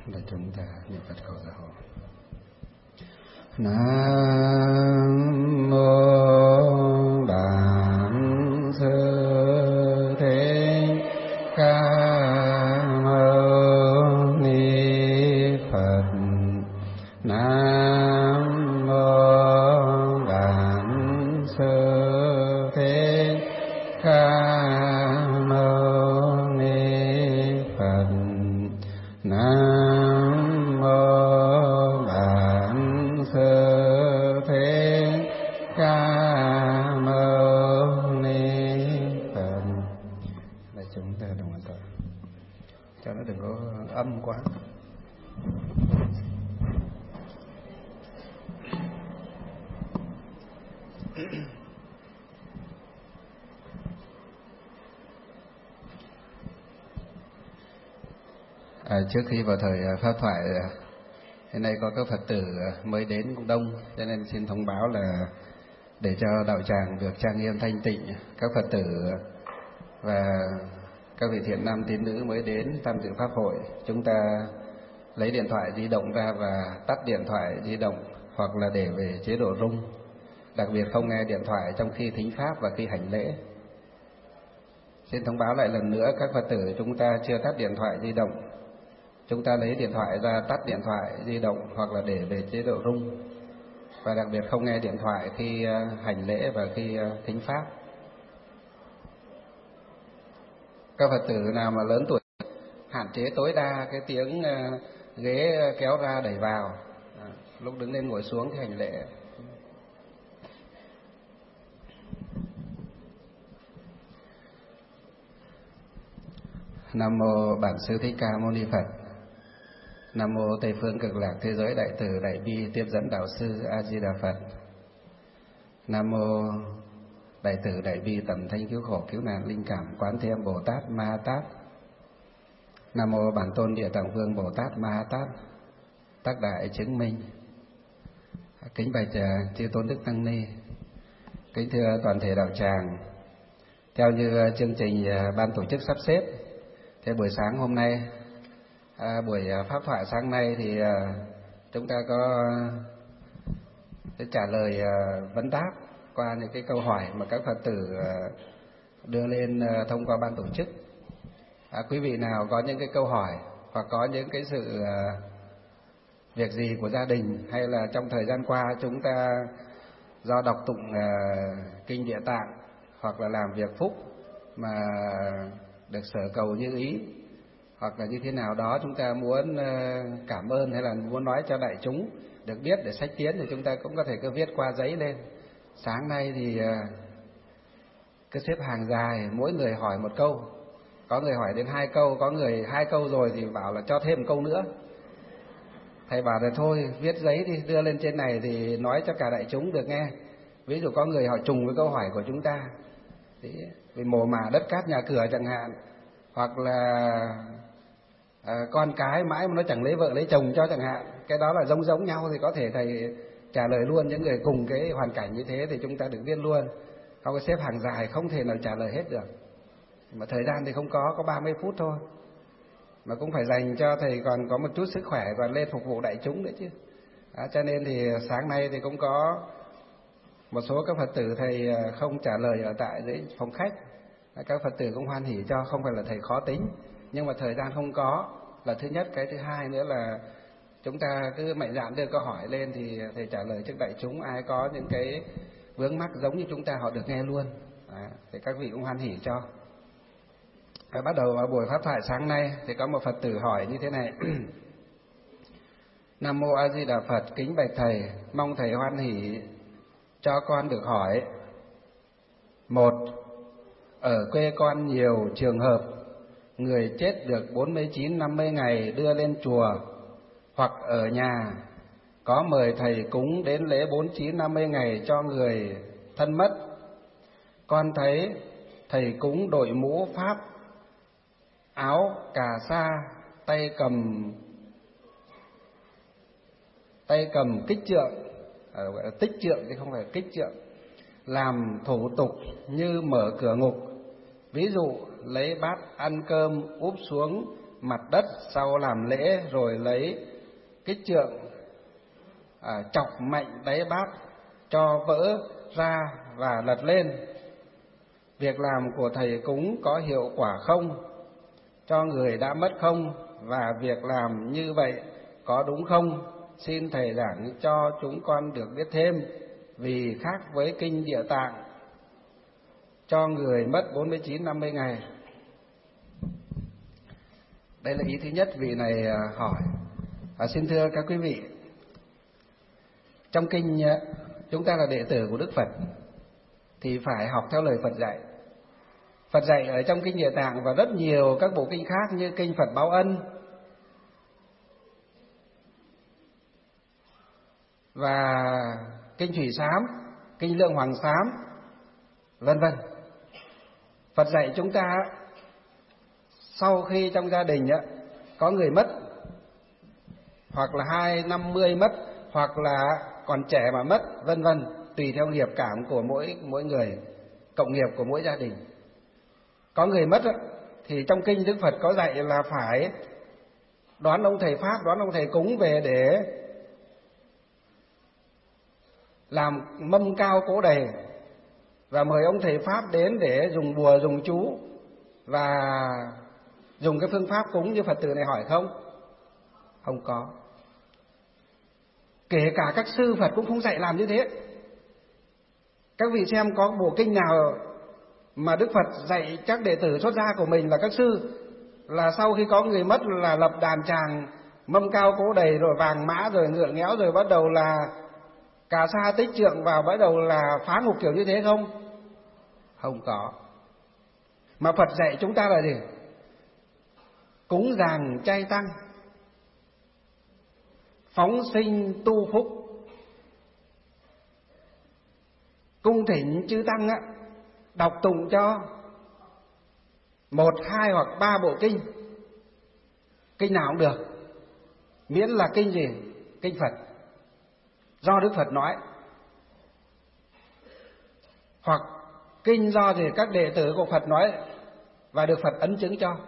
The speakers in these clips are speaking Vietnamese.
Để chúng ta niệm Phật khẩu gia hộ. Nam mô Bản Sư Thích Ca Mâu Ni Phật. Nam mô Bản Sư Thích Ca Mâu Ni Phật. Nam mô Bản Sư Thích Ca Mâu Ni Phật. Là chúng ta đồng hành tội cho nó đừng có âm quá. Trước khi vào thời pháp thoại, hiện nay có các Phật tử mới đến cũng đông, cho nên xin thông báo là để cho đạo tràng được trang nghiêm thanh tịnh, các Phật tử và các vị thiện nam tín nữ mới đến tham dự pháp hội, chúng ta lấy điện thoại di động ra và tắt điện thoại di động hoặc là để về chế độ rung, đặc biệt không nghe điện thoại trong khi thính pháp và khi hành lễ. Xin thông báo lại lần nữa các Phật tử chúng ta chưa tắt điện thoại di động, chúng ta lấy điện thoại ra tắt điện thoại di động hoặc là để về chế độ rung, và đặc biệt không nghe điện thoại khi hành lễ và khi thính pháp. Các Phật tử nào mà lớn tuổi hạn chế tối đa cái tiếng ghế kéo ra đẩy vào, lúc đứng lên ngồi xuống thì hành lễ. Nam mô Bản Sư Thích Ca Mâu Ni Phật. Nam mô Tây Phương Cực Lạc Thế Giới Đại Từ Đại Bi Tiếp Dẫn Đạo Sư A Di Đà Phật. Nam mô Đại Từ Đại Bi Tầm Thanh Cứu Khổ Cứu Nạn Linh Cảm Quán Thế Âm Bồ Tát Ma Ha Tát. Nam mô Bản Tôn Địa Tạng Vương Bồ Tát Ma Ha Tát. Tác Đại Chứng Minh. Kính bạch chư Tôn Đức Tăng Ni, kính thưa toàn thể đạo tràng. Theo như chương trình ban tổ chức sắp xếp, thế buổi sáng hôm nay, buổi pháp thoại sáng nay thì chúng ta có trả lời vấn đáp qua những cái câu hỏi mà các Phật tử đưa lên thông qua ban tổ chức. Quý vị nào có những cái câu hỏi hoặc có những cái sự việc gì của gia đình, hay là trong thời gian qua chúng ta do đọc tụng kinh Địa Tạng hoặc là làm việc phúc mà được sở cầu như ý, hoặc là như thế nào đó chúng ta muốn cảm ơn hay là muốn nói cho đại chúng được biết để sách tiến, thì chúng ta cũng có thể cứ viết qua giấy lên. Sáng nay thì cứ xếp hàng dài, mỗi người hỏi một câu, có người hỏi đến 2 câu, có người 2 câu rồi thì bảo là cho thêm một câu nữa. Thầy bảo là thôi viết giấy đi, đưa lên trên này thì nói cho cả đại chúng được nghe. Ví dụ có người hỏi trùng với câu hỏi của chúng ta, vì mồ mả đất cát nhà cửa chẳng hạn, hoặc là con cái mãi mà nó chẳng lấy vợ lấy chồng cho chẳng hạn, cái đó là giống nhau thì có thể thầy trả lời luôn. Những người cùng cái hoàn cảnh như thế thì chúng ta được viết luôn, không có xếp hàng dài không thể nào trả lời hết được. Mà thời gian thì không có 30 phút thôi, mà cũng phải dành cho thầy còn có một chút sức khỏe còn lên phục vụ đại chúng nữa chứ. Cho nên thì sáng nay thì cũng có một số các Phật tử thầy không trả lời ở tại dưới phòng khách. Các Phật tử cũng hoan hỉ cho, không phải là thầy khó tính, nhưng mà thời gian không có là thứ nhất. Cái thứ hai nữa là chúng ta cứ mạnh dạn đưa câu hỏi lên thì thầy trả lời trước đại chúng. Ai có những cái vướng mắc giống như chúng ta họ được nghe luôn, thì các vị cũng hoan hỉ cho. Bắt đầu vào buổi pháp thoại sáng nay thì có một Phật tử hỏi như thế này. Nam mô A Di Đà Phật, kính bạch thầy, mong thầy hoan hỉ cho con được hỏi. 1. Ở quê con nhiều trường hợp người chết được 49-50 ngày đưa lên chùa, hoặc ở nhà có mời thầy cúng đến lễ 49-50 ngày cho người thân mất. Con thấy thầy cúng đội mũ pháp, áo cà sa, tay cầm kích trượng, gọi là tích trượng chứ không phải kích trượng, làm thủ tục như mở cửa ngục. Ví dụ lấy bát ăn cơm úp xuống mặt đất, sau làm lễ rồi lấy cái trượng chọc mạnh đáy bát cho vỡ ra và lật lên. Việc làm của thầy cúng có hiệu quả không? Cho người đã mất không? Và việc làm như vậy có đúng không? Xin thầy giảng cho chúng con được biết thêm, vì khác với kinh Địa Tạng cho người mất 49-50 ngày. Đây là ý thứ nhất vị này hỏi. Xin thưa các quý vị, trong kinh chúng ta là đệ tử của Đức Phật thì phải học theo lời Phật dạy. Phật dạy ở trong kinh Địa Tạng và rất nhiều các bộ kinh khác như kinh Phật Báo Ân và kinh Thủy Sám, kinh Lượng Hoàng Sám, vân vân. Phật dạy chúng ta sau khi trong gia đình có người mất, hoặc là 50 mất, hoặc là còn trẻ mà mất, vân vân, tùy theo nghiệp cảm của mỗi người, cộng nghiệp của mỗi gia đình. Có người mất thì trong kinh Đức Phật có dạy là phải đón ông thầy Pháp, đón ông thầy cúng về để làm mâm cao cỗ đầy và mời ông thầy Pháp đến để dùng bùa dùng chú và dùng cái phương pháp cúng như Phật tử này hỏi không? Không có. Kể cả các sư Phật cũng không dạy làm như thế. Các vị xem có bộ kinh nào mà Đức Phật dạy các đệ tử xuất gia của mình là các sư là sau khi có người mất là lập đàn tràng, mâm cao cỗ đầy, rồi vàng mã, rồi ngựa nghẽo, rồi bắt đầu là cà sa tích trượng vào, bắt đầu là phá ngục kiểu như thế không? Không có. Mà Phật dạy chúng ta là gì? Cúng dường chay tăng, phóng sinh tu phúc, cung thỉnh chư tăng đọc tụng cho 1, 2 hoặc 3 bộ kinh. Kinh nào cũng được, miễn là kinh gì? Kinh Phật, do Đức Phật nói, hoặc kinh do gì các đệ tử của Phật nói và được Phật ấn chứng cho.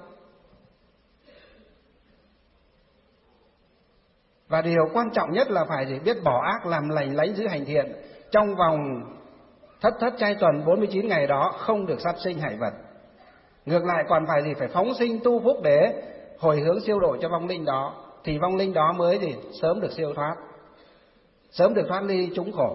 Và điều quan trọng nhất là phải gì? Biết bỏ ác làm lành, lánh giữ hành thiện. Trong vòng thất trai tuần 49 ngày đó không được sát sinh hại vật. Ngược lại còn phải gì? Phải phóng sinh tu phúc để hồi hướng siêu độ cho vong linh đó, thì vong linh đó mới gì? Sớm được siêu thoát, sớm được thoát ly chúng khổ.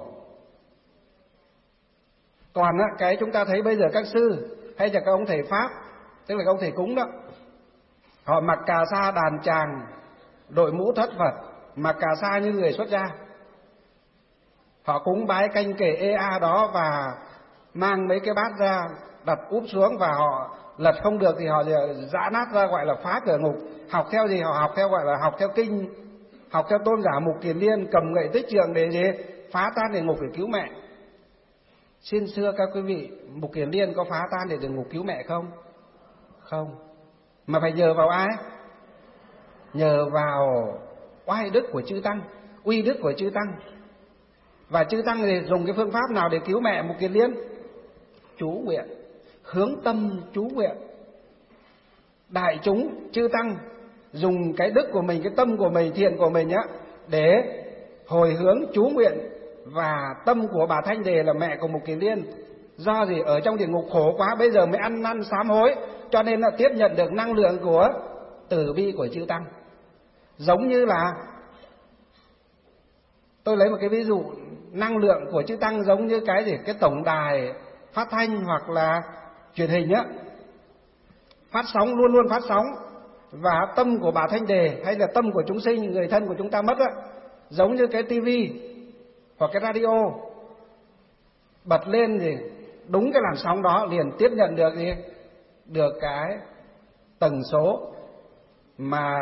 Còn cái chúng ta thấy bây giờ các sư hay là các ông thầy Pháp, tức là các ông thầy cúng đó, họ mặc cà sa đàn tràng, đội mũ thất Phật, mặc cà sa như người xuất gia. Họ cúng bái canh kề ea đó và mang mấy cái bát ra đặt úp xuống, và họ lật không được thì họ giã nát ra, gọi là phá cửa ngục. Học theo gì? Họ học theo gọi là học theo kinh, học theo tôn giả Mục Kiền Liên, cầm gậy tích trượng để gì? Phá tan địa ngục để cứu mẹ. Xin xưa các quý vị, Mục Kiền Liên có phá tan để địa ngục cứu mẹ không? Không. Mà phải nhờ vào ai? Nhờ vào oai đức của chư tăng, uy đức của chư tăng. Và chư tăng thì dùng cái phương pháp nào để cứu mẹ Mục Kiền Liên? Chú nguyện, hướng tâm chú nguyện. Đại chúng chư tăng dùng cái đức của mình, cái tâm của mình, thiện của mình để hồi hướng chú nguyện. Và tâm của bà Thanh Đề là mẹ của Mục Kiền Liên, do gì? Ở trong địa ngục khổ quá, bây giờ mới ăn năn sám hối, cho nên là tiếp nhận được năng lượng của từ bi của chư tăng. Giống như là tôi lấy một cái ví dụ, năng lượng của chư tăng giống như cái gì? Cái tổng đài phát thanh hoặc là truyền hình phát sóng, luôn luôn phát sóng. Và tâm của bà Thanh Đề hay là tâm của chúng sinh, người thân của chúng ta mất giống như cái tivi hoặc cái radio, bật lên thì đúng cái làn sóng đó liền tiếp nhận được gì? Được cái tần số mà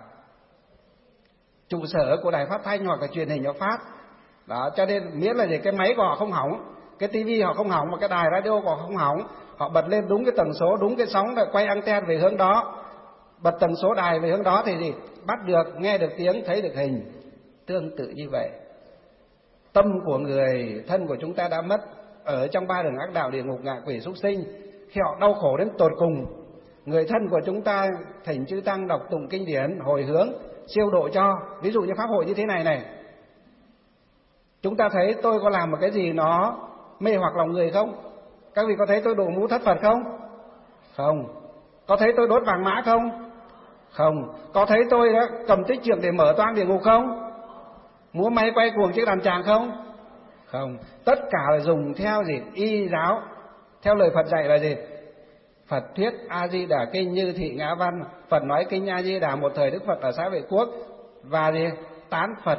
trụ sở của đài phát thanh hoặc là truyền hình nó phát đó. Cho nên miễn là gì? Cái máy của họ không hỏng, cái tivi họ không hỏng, và cái đài radio của họ không hỏng, họ bật lên đúng cái tần số, đúng cái sóng, là quay anten về hướng đó, bật tần số đài về hướng đó thì gì? Bắt được, nghe được tiếng, thấy được hình. Tương tự như vậy, tâm của người thân của chúng ta đã mất ở trong 3 đường ác đạo, địa ngục, ngạ quỷ, súc sinh, khi họ đau khổ đến tột cùng, người thân của chúng ta thỉnh chư tăng đọc tụng kinh điển hồi hướng siêu độ cho. Ví dụ như pháp hội như thế này này, chúng ta thấy tôi có làm một cái gì nó mê hoặc lòng người không? Các vị có thấy tôi đổ mũ thất Phật không? Không. Có thấy tôi đốt vàng mã không? Không. Có thấy tôi đã cầm tích trượng để mở toang địa ngục không? Múa máy quay cuồng chiếc đàn tràng không? Không. Tất cả là dùng theo gì? Y giáo. Theo lời Phật dạy là gì? Phật thuyết A Di Đà Kinh Như Thị Ngã Văn. Phật nói kinh A Di Đà một thời Đức Phật ở xã Vệ Quốc. Và gì? Tán Phật,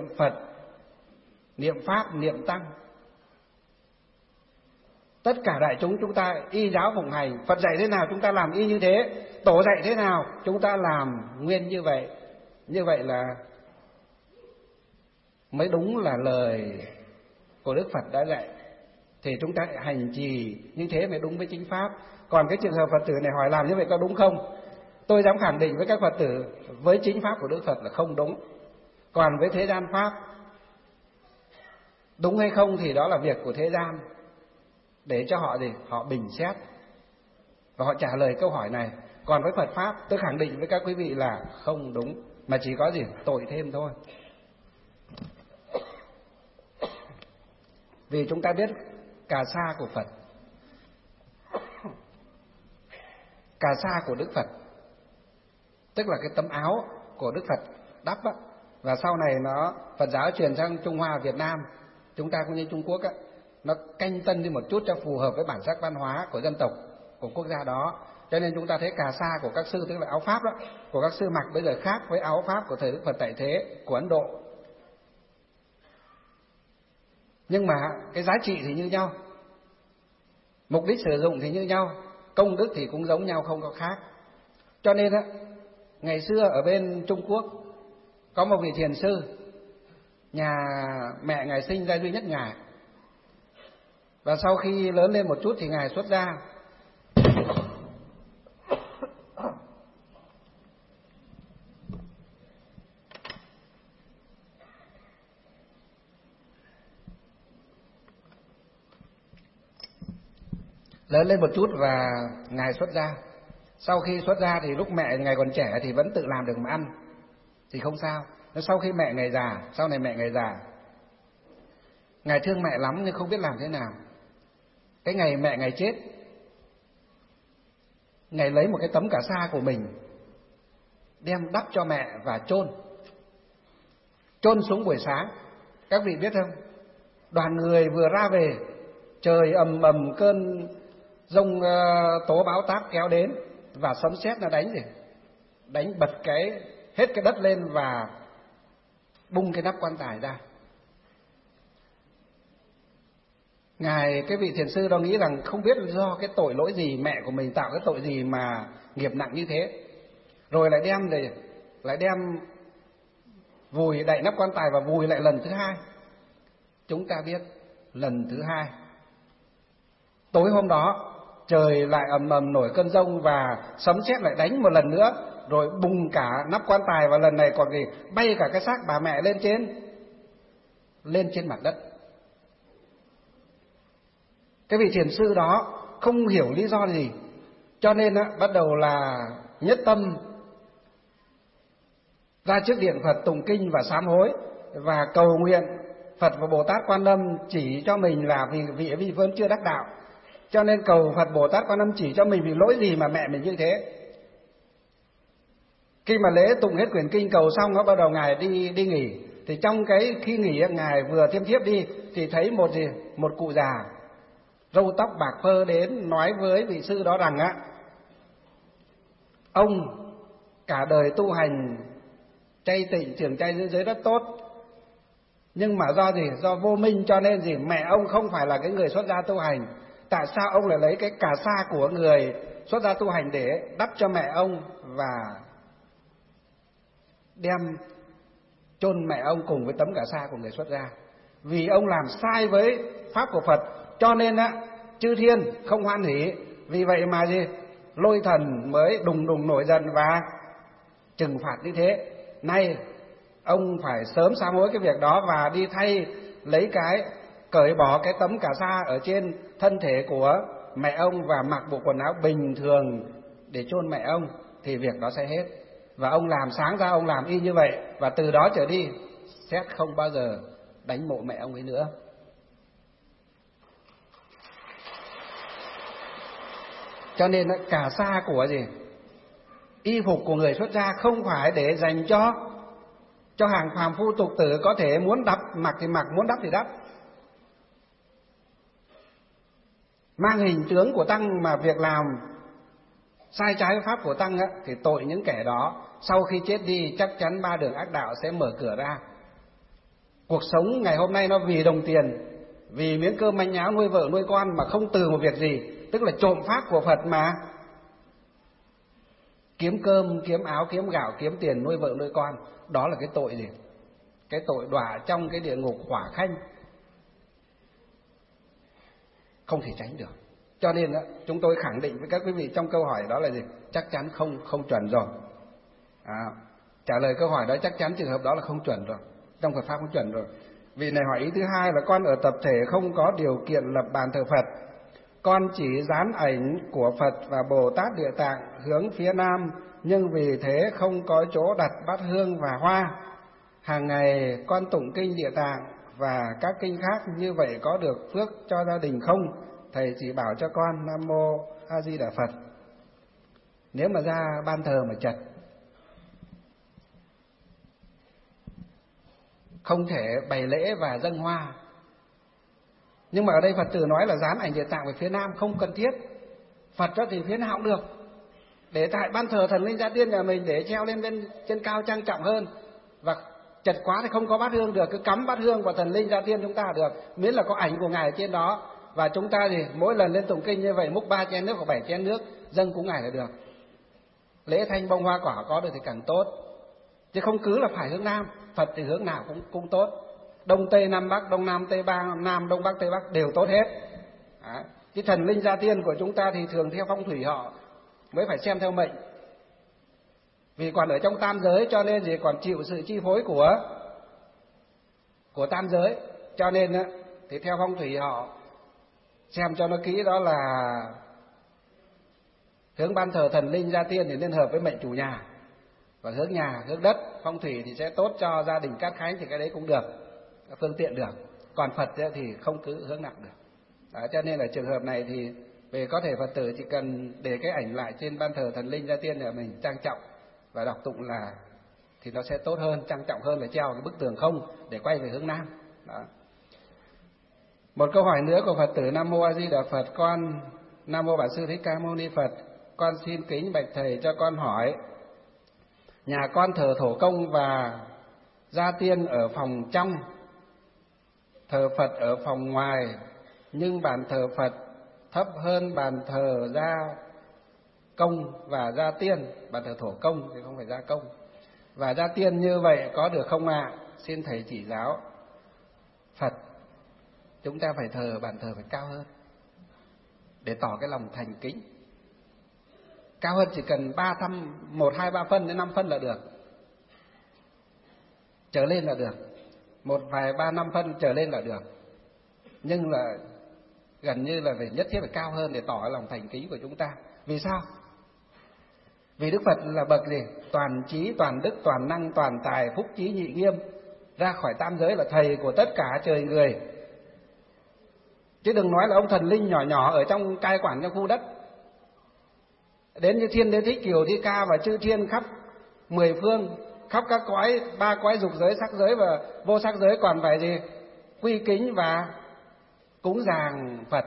niệm Pháp, niệm Tăng. Tất cả đại chúng ta y giáo phụng hành. Phật dạy thế nào chúng ta làm y như thế. Tổ dạy thế nào chúng ta làm nguyên như vậy. Như vậy là mới đúng là lời của Đức Phật đã dạy. Thì chúng ta hành trì như thế mới đúng với chính Pháp. Còn cái trường hợp Phật tử này hỏi làm như vậy có đúng không? Tôi dám khẳng định với các Phật tử, với chính Pháp của Đức Phật là không đúng. Còn với thế gian Pháp, đúng hay không thì đó là việc của thế gian, để cho họ gì? Họ bình xét và họ trả lời câu hỏi này. Còn với Phật Pháp, tôi khẳng định với các quý vị là không đúng, mà chỉ có gì? Tội thêm thôi. Vì chúng ta biết cà sa của Phật, cà sa của Đức Phật, tức là cái tấm áo của Đức Phật đắp á, và sau này Phật giáo truyền sang Trung Hoa Việt Nam, chúng ta cũng như Trung Quốc á, nó canh tân đi một chút cho phù hợp với bản sắc văn hóa của dân tộc, của quốc gia đó. Cho nên chúng ta thấy cà sa của các sư, tức là áo Pháp đó, của các sư mặc bây giờ khác với áo Pháp của thời Đức Phật tại thế của Ấn Độ. Nhưng mà cái giá trị thì như nhau, mục đích sử dụng thì như nhau, công đức thì cũng giống nhau, không có khác. Cho nên á, ngày xưa ở bên Trung Quốc có một vị thiền sư, nhà mẹ ngài sinh ra duy nhất ngài, và sau khi lớn lên một chút thì ngài xuất gia. Lớn lên một chút và ngài xuất gia. Sau khi xuất gia thì lúc mẹ ngài còn trẻ thì vẫn tự làm được mà ăn thì không sao. Sau khi mẹ ngài già, sau này mẹ ngài già, ngài thương mẹ lắm nhưng không biết làm thế nào. Cái ngày mẹ ngài chết, ngài lấy một cái tấm cà sa của mình đem đắp cho mẹ và chôn xuống buổi sáng. Các vị biết không, đoàn người vừa ra về, trời ầm ầm cơn giông tố bão táp kéo đến, và sấm sét nó đánh bật hết cái đất lên và bung cái nắp quan tài ra. Cái vị thiền sư đó nghĩ rằng không biết do cái tội lỗi gì, mẹ của mình tạo cái tội gì mà nghiệp nặng như thế, rồi lại đem vùi, đậy nắp quan tài và vùi lại lần thứ hai. Chúng ta biết lần thứ hai, tối hôm đó trời lại ầm ầm nổi cơn giông và sấm sét lại đánh một lần nữa, rồi bùng cả nắp quan tài, và lần này còn bay cả cái xác bà mẹ lên trên mặt đất. Cái vị thiền sư đó không hiểu lý do gì, cho nên bắt đầu là nhất tâm ra trước điện Phật tụng kinh và sám hối, và cầu nguyện Phật và Bồ Tát Quan Âm chỉ cho mình là vì vị vẫn chưa đắc đạo, cho nên cầu Phật Bồ Tát Quan Âm chỉ cho mình vì lỗi gì mà mẹ mình như thế. Khi mà lễ tụng hết quyển kinh cầu xong, nó bắt đầu ngài đi nghỉ. Thì trong cái khi nghỉ, ngài vừa thiêm thiếp đi thì thấy một cụ già râu tóc bạc phơ đến nói với vị sư đó rằng ông cả đời tu hành chay tịnh trưởng chay giữ giới rất tốt, nhưng mà do vô minh, cho nên mẹ ông không phải là cái người xuất gia tu hành. Tại sao ông lại lấy cái cà sa của người xuất gia tu hành để đắp cho mẹ ông và đem chôn mẹ ông cùng với tấm cà sa của người xuất gia? Vì ông làm sai với pháp của Phật, cho nên chư thiên không hoan hỉ. Vì vậy mà lôi thần mới đùng nổi giận và trừng phạt như thế. Nay ông phải sớm sám hối cái việc đó và đi cởi bỏ cái tấm cà sa ở trên thân thể của mẹ ông và mặc bộ quần áo bình thường để chôn mẹ ông thì việc đó sẽ hết. Và ông làm sáng ra ông làm y như vậy, và từ đó trở đi xét không bao giờ đánh mộ mẹ ông ấy nữa. Cho nên cả sa của gì? Y phục của người xuất gia không phải để dành cho hàng phàm phu tục tử có thể muốn đắp mặc thì mặc, muốn đắp thì đắp. Mang hình tướng của tăng mà việc làm sai trái với pháp của tăng á, thì tội những kẻ đó sau khi chết đi chắc chắn ba đường ác đạo sẽ mở cửa ra. Cuộc sống ngày hôm nay nó vì đồng tiền, vì miếng cơm manh áo nuôi vợ nuôi con mà không từ một việc gì, tức là trộm pháp của Phật mà kiếm cơm, kiếm áo, kiếm gạo, kiếm tiền nuôi vợ nuôi con. Đó là cái tội gì? Cái tội đọa trong cái địa ngục hỏa khanh, không thể tránh được. Cho nên đó, chúng tôi khẳng định với các quý vị trong câu hỏi đó là gì? Chắc chắn không chuẩn rồi. Trả lời câu hỏi đó chắc chắn trường hợp đó là không chuẩn rồi, trong Phật pháp không chuẩn rồi. Vị này hỏi ý thứ hai là con ở tập thể không có điều kiện lập bàn thờ Phật, con chỉ dán ảnh của Phật và Bồ Tát Địa Tạng hướng phía nam, nhưng vì thế không có chỗ đặt bát hương và hoa. Hàng ngày con tụng kinh Địa Tạng và các kinh khác, như vậy có được phước cho gia đình không? Thầy chỉ bảo cho con. Nam mô A Di Đà Phật. Nếu mà ra ban thờ mà chật, không thể bày lễ và dâng hoa. Nhưng mà ở đây Phật tử nói là dán ảnh Địa Tạng về phía nam, không cần thiết. Phật cho thì phía nào cũng được. Để tại ban thờ thần linh Gia Tiên nhà mình để treo lên bên trên cao trang trọng hơn. Và chật quá thì không có bát hương được, cứ cắm bát hương vào thần linh Gia Tiên chúng ta được, miễn là có ảnh của Ngài ở trên đó. Và chúng ta thì mỗi lần lên tụng kinh như vậy múc 3 chén nước hoặc 7 chén nước dâng cúng Ngài là được. Lễ thanh bông hoa quả có được thì càng tốt, chứ không cứ là phải hướng nam. Phật thì hướng nào cũng tốt, đông tây nam bắc, đông nam tây nam, đông bắc tây bắc đều tốt hết. Cái thần linh Gia Tiên của chúng ta thì thường theo phong thủy họ mới phải xem theo mệnh, vì còn ở trong tam giới cho nên gì còn chịu sự chi phối của tam giới, cho nên thì theo phong thủy họ xem cho nó kỹ, đó là hướng ban thờ thần linh Gia Tiên thì nên hợp với mệnh chủ nhà, và hướng nhà hướng đất phong thủy thì sẽ tốt cho gia đình cát khánh, thì cái đấy cũng được, phương tiện được. Còn Phật thì không cứ hướng nào được. Đó, cho nên là trường hợp này thì về có thể Phật tử chỉ cần để cái ảnh lại trên ban thờ thần linh Gia Tiên để mình trang trọng và đọc tụng là thì nó sẽ tốt hơn, trang trọng hơn là treo cái bức tường không để quay về hướng nam. Đó. Một câu hỏi nữa của Phật tử. Nam mô A Di Đà Phật. Con Nam mô Bản Sư Thích Ca Mâu Ni Phật. Con xin kính bạch thầy cho con hỏi, nhà con thờ Thổ Công và Gia Tiên ở phòng trong, thờ Phật ở phòng ngoài, nhưng bàn thờ Phật thấp hơn bàn thờ Gia Công và Gia Tiên, bàn thờ Thổ Công thì không phải Gia Công và Gia Tiên, như vậy có được không ạ? Xin thầy chỉ giáo. Phật chúng ta phải thờ, bàn thờ phải cao hơn để tỏ cái lòng thành kính. Cao hơn chỉ cần 1, 2, 3 phân đến 5 phân là được, trở lên là được, 1, vài 3, 5 phân trở lên là được, nhưng là gần như là phải nhất thiết phải cao hơn để tỏ cái lòng thành kính của chúng ta. Vì sao? Vì Đức Phật là bậc gì? Toàn trí, toàn đức, toàn năng, toàn tài, phúc trí nhị nghiêm, ra khỏi tam giới là thầy của tất cả trời người. Chứ đừng nói là ông thần linh nhỏ nhỏ ở trong cai quản trong khu đất. Đến như Thiên Đế Thích Kiều Thi Ca và chư thiên khắp 10 phương, khắp các cõi, 3 cõi dục giới, sắc giới và vô sắc giới còn phải gì? Quy kính và cúng dường Phật.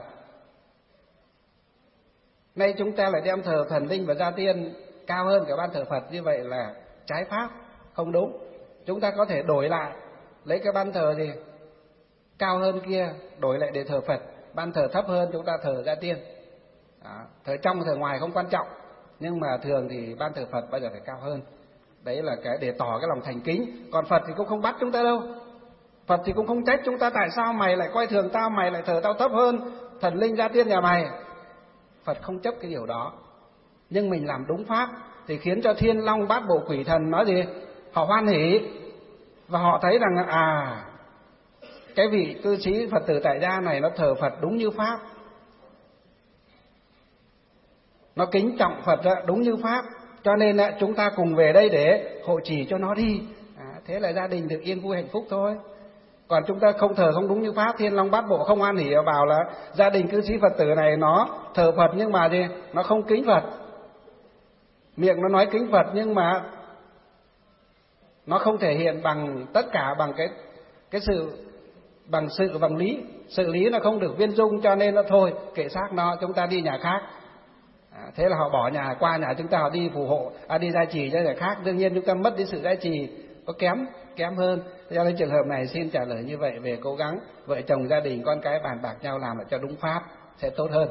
Nay chúng ta lại đem thờ thần linh và Gia Tiên cao hơn cả ban thờ Phật, như vậy là trái pháp, không đúng. Chúng ta có thể đổi lại, lấy cái ban thờ gì cao hơn kia đổi lại để thờ Phật, ban thờ thấp hơn chúng ta thờ Gia Tiên. Đó. Thờ trong thờ ngoài không quan trọng, nhưng mà thường thì ban thờ Phật bao giờ phải cao hơn. Đấy là cái để tỏ cái lòng thành kính. Còn Phật thì cũng không bắt chúng ta đâu, Phật thì cũng không trách chúng ta tại sao mày lại coi thường tao, mày lại thờ tao thấp hơn thần linh Gia Tiên nhà mày. Phật không chấp cái điều đó. Nhưng mình làm đúng pháp thì khiến cho thiên long bát bộ quỷ thần nói gì? Họ hoan hỉ, và họ thấy rằng cái vị cư sĩ Phật tử tại gia này nó thờ Phật đúng như pháp. nó kính trọng Phật đúng như Pháp, cho nên chúng ta cùng về đây để hộ trì cho nó đi. Thế là gia đình được yên vui hạnh phúc thôi. Còn chúng ta không thờ không đúng như Pháp, Thiên Long Bát Bộ không hoan hỉ, bảo là gia đình cư sĩ Phật tử này nó thờ Phật nhưng mà gì? Nó không kính Phật. Miệng nó nói kính Phật nhưng mà nó không thể hiện bằng tất cả, bằng cái sự, bằng lý. Sự lý nó không được viên dung, cho nên nó thôi, kệ xác nó, chúng ta đi nhà khác. Thế là họ bỏ nhà qua nhà chúng ta, họ đi phù hộ, đi gia trì cho nhà khác. Đương nhiên chúng ta mất đi sự gia trì, có kém hơn. Cho nên trường hợp này xin trả lời như vậy, về cố gắng vợ chồng gia đình con cái bàn bạc nhau làm cho đúng Pháp sẽ tốt hơn.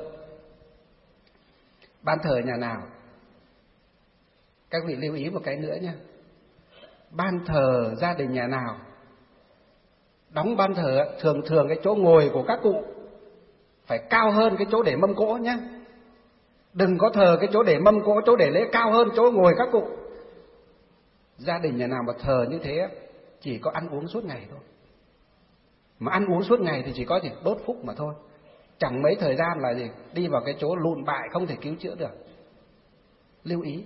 Ban thờ nhà nào, các vị lưu ý một cái nữa nhé. Ban thờ gia đình nhà nào đóng ban thờ, thường cái chỗ ngồi của các cụ phải cao hơn cái chỗ để mâm cỗ nhé. Đừng có thờ cái chỗ để mâm cỗ, chỗ để lễ cao hơn chỗ ngồi các cụ. Gia đình nhà nào mà thờ như thế chỉ có ăn uống suốt ngày thôi. Mà ăn uống suốt ngày thì chỉ có gì đốt phúc mà thôi. Chẳng mấy thời gian là gì đi vào cái chỗ lụn bại không thể cứu chữa được. Lưu ý.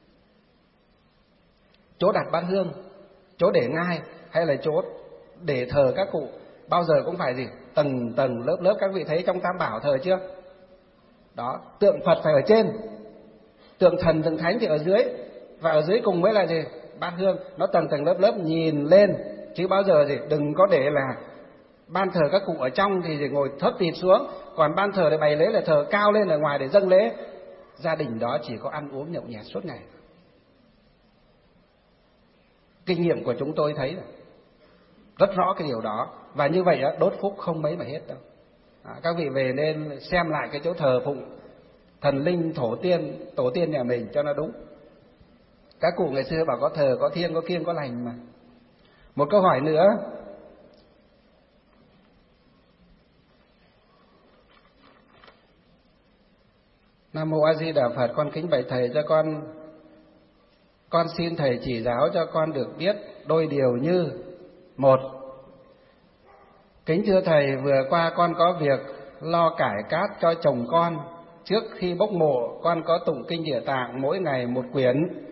Chỗ đặt bát hương, chỗ để ngai hay là chỗ để thờ các cụ bao giờ cũng phải gì tầng lớp. Các vị thấy trong Tam Bảo thờ chưa? Đó, tượng Phật phải ở trên, tượng thần tượng thánh thì ở dưới, và ở dưới cùng mới là gì bát hương. Nó tầng lớp nhìn lên, chứ bao giờ gì đừng có để là ban thờ các cụ ở trong thì ngồi thấp tịt xuống, còn ban thờ để bày lễ là thờ cao lên ở ngoài để dâng lễ. Gia đình đó chỉ có ăn uống nhậu nhẹt suốt ngày. Kinh nghiệm của chúng tôi thấy rất rõ cái điều đó, và như vậy đốt phúc không mấy mà hết đâu. Các vị về nên xem lại cái chỗ thờ phụng thần linh tổ tiên nhà mình cho nó đúng. Các cụ ngày xưa bảo có thờ có thiêng có kiêng có lành mà. Một câu hỏi nữa. Nam mô A Di Đà Phật, con kính bạch thầy cho con xin thầy chỉ giáo cho con được biết đôi điều như: một, kính thưa thầy, vừa qua con có việc lo cải cát cho chồng con. Trước khi bốc mộ con có tụng kinh Địa Tạng mỗi ngày một quyển.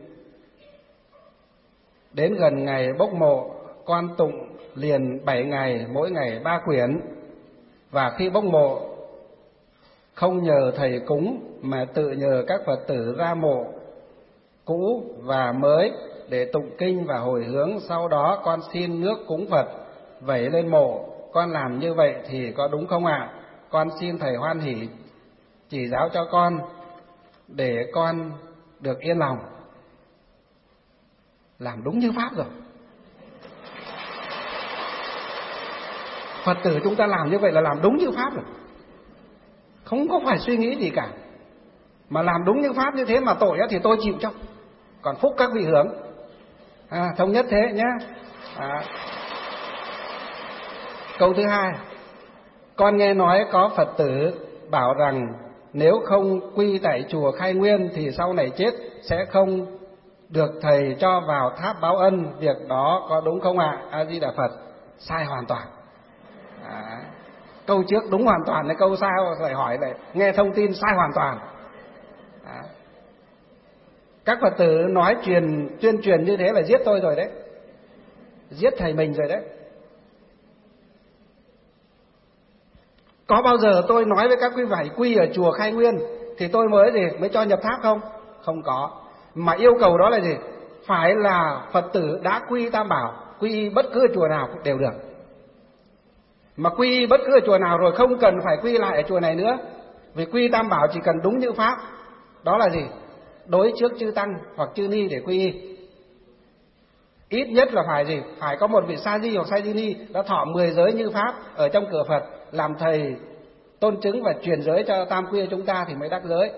Đến gần ngày bốc mộ con tụng liền 7 ngày, mỗi ngày 3 quyển. Và khi bốc mộ không nhờ thầy cúng mà tự nhờ các Phật tử ra mộ cũ và mới để tụng kinh và hồi hướng. Sau đó con xin nước cúng Phật vẩy lên mộ. Con làm như vậy thì có đúng không ạ? Con xin thầy hoan hỷ chỉ giáo cho con để con được yên lòng. Làm đúng như Pháp rồi. Phật tử chúng ta làm như vậy là làm đúng như Pháp rồi, không có phải suy nghĩ gì cả, mà làm đúng như Pháp như thế mà tội thì tôi chịu cho, còn phúc các vị hưởng. Thống nhất thế nhé. Câu thứ hai, con nghe nói có Phật tử bảo rằng nếu không quy tại chùa Khai Nguyên thì sau này chết sẽ không được thầy cho vào tháp báo ân. Việc đó có đúng không ạ? A Di Đà Phật. Sai hoàn toàn. Câu trước đúng hoàn toàn, cái câu sau lại hỏi lại nghe thông tin sai hoàn toàn. Các Phật tử nói tuyên truyền như thế là giết tôi rồi đấy, giết thầy mình rồi đấy. Có bao giờ tôi nói với các quý phải quy ở chùa Khai Nguyên thì tôi mới cho nhập tháp không? Không có. Mà yêu cầu đó là gì? Phải là Phật tử đã quy Tam Bảo, quy bất cứ chùa nào cũng đều được. Mà quy bất cứ ở chùa nào rồi không cần phải quy lại ở chùa này nữa. Vì quy Tam Bảo chỉ cần đúng như Pháp. Đó là gì? Đối trước chư Tăng hoặc chư Ni để quy y. Ít nhất là phải gì? Phải có một vị Sa Di hoặc Sa Di Ni đã thọ 10 giới như Pháp ở trong cửa Phật, làm thầy tôn chứng và truyền giới cho tam quy chúng ta thì mới đắc giới.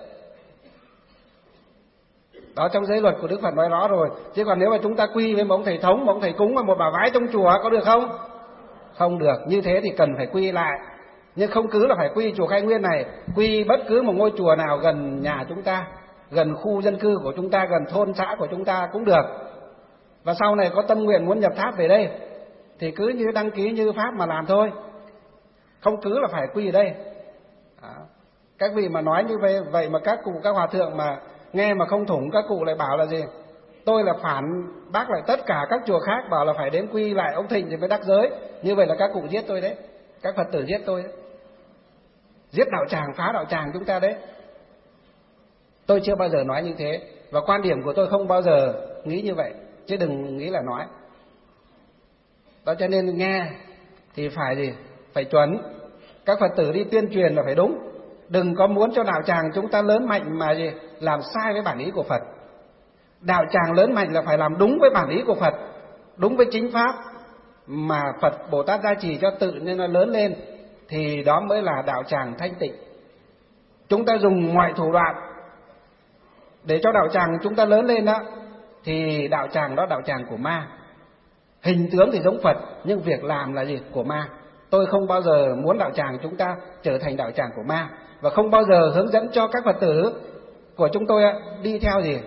Đó, trong giới luật của Đức Phật nói rõ rồi. Chứ còn nếu mà chúng ta quy với một ông thầy thống, một ông thầy cúng và một bà vái trong chùa có được không? Không được. Như thế thì cần phải quy lại. Nhưng không cứ là phải quy chùa Khai Nguyên này, quy bất cứ một ngôi chùa nào gần nhà chúng ta, gần khu dân cư của chúng ta, gần thôn xã của chúng ta cũng được. Và sau này có tâm nguyện muốn nhập tháp về đây thì cứ như đăng ký như Pháp mà làm thôi, không cứ là phải quy ở đây. Đó. Các vị mà nói như vậy mà các cụ các hòa thượng mà nghe mà không thủng, các cụ lại bảo là gì? Tôi là phản bác lại tất cả các chùa khác, bảo là phải đến quy lại ông Thịnh thì mới đắc giới. Như vậy là các cụ giết tôi đấy, các Phật tử giết tôi đấy, giết đạo tràng, phá đạo tràng chúng ta đấy. Tôi chưa bao giờ nói như thế, và quan điểm của tôi không bao giờ nghĩ như vậy, chứ đừng nghĩ là nói. Đó, cho nên nghe thì phải gì? Phải chuẩn. Các Phật tử đi tuyên truyền là phải đúng. Đừng có muốn cho đạo tràng chúng ta lớn mạnh mà gì? Làm sai với bản ý của Phật. Đạo tràng lớn mạnh là phải làm đúng với bản ý của Phật, đúng với chính pháp mà Phật Bồ Tát gia trì cho tự nên nó lớn lên, thì đó mới là đạo tràng thanh tịnh. Chúng ta dùng mọi thủ đoạn để cho đạo tràng chúng ta lớn lên đó, thì đạo tràng đó đạo tràng của ma. Hình tướng thì giống Phật, nhưng việc làm là gì? Của ma. Tôi không bao giờ muốn đạo tràng chúng ta trở thành đạo tràng của ma, và không bao giờ hướng dẫn cho các Phật tử của chúng tôi đi theo gì?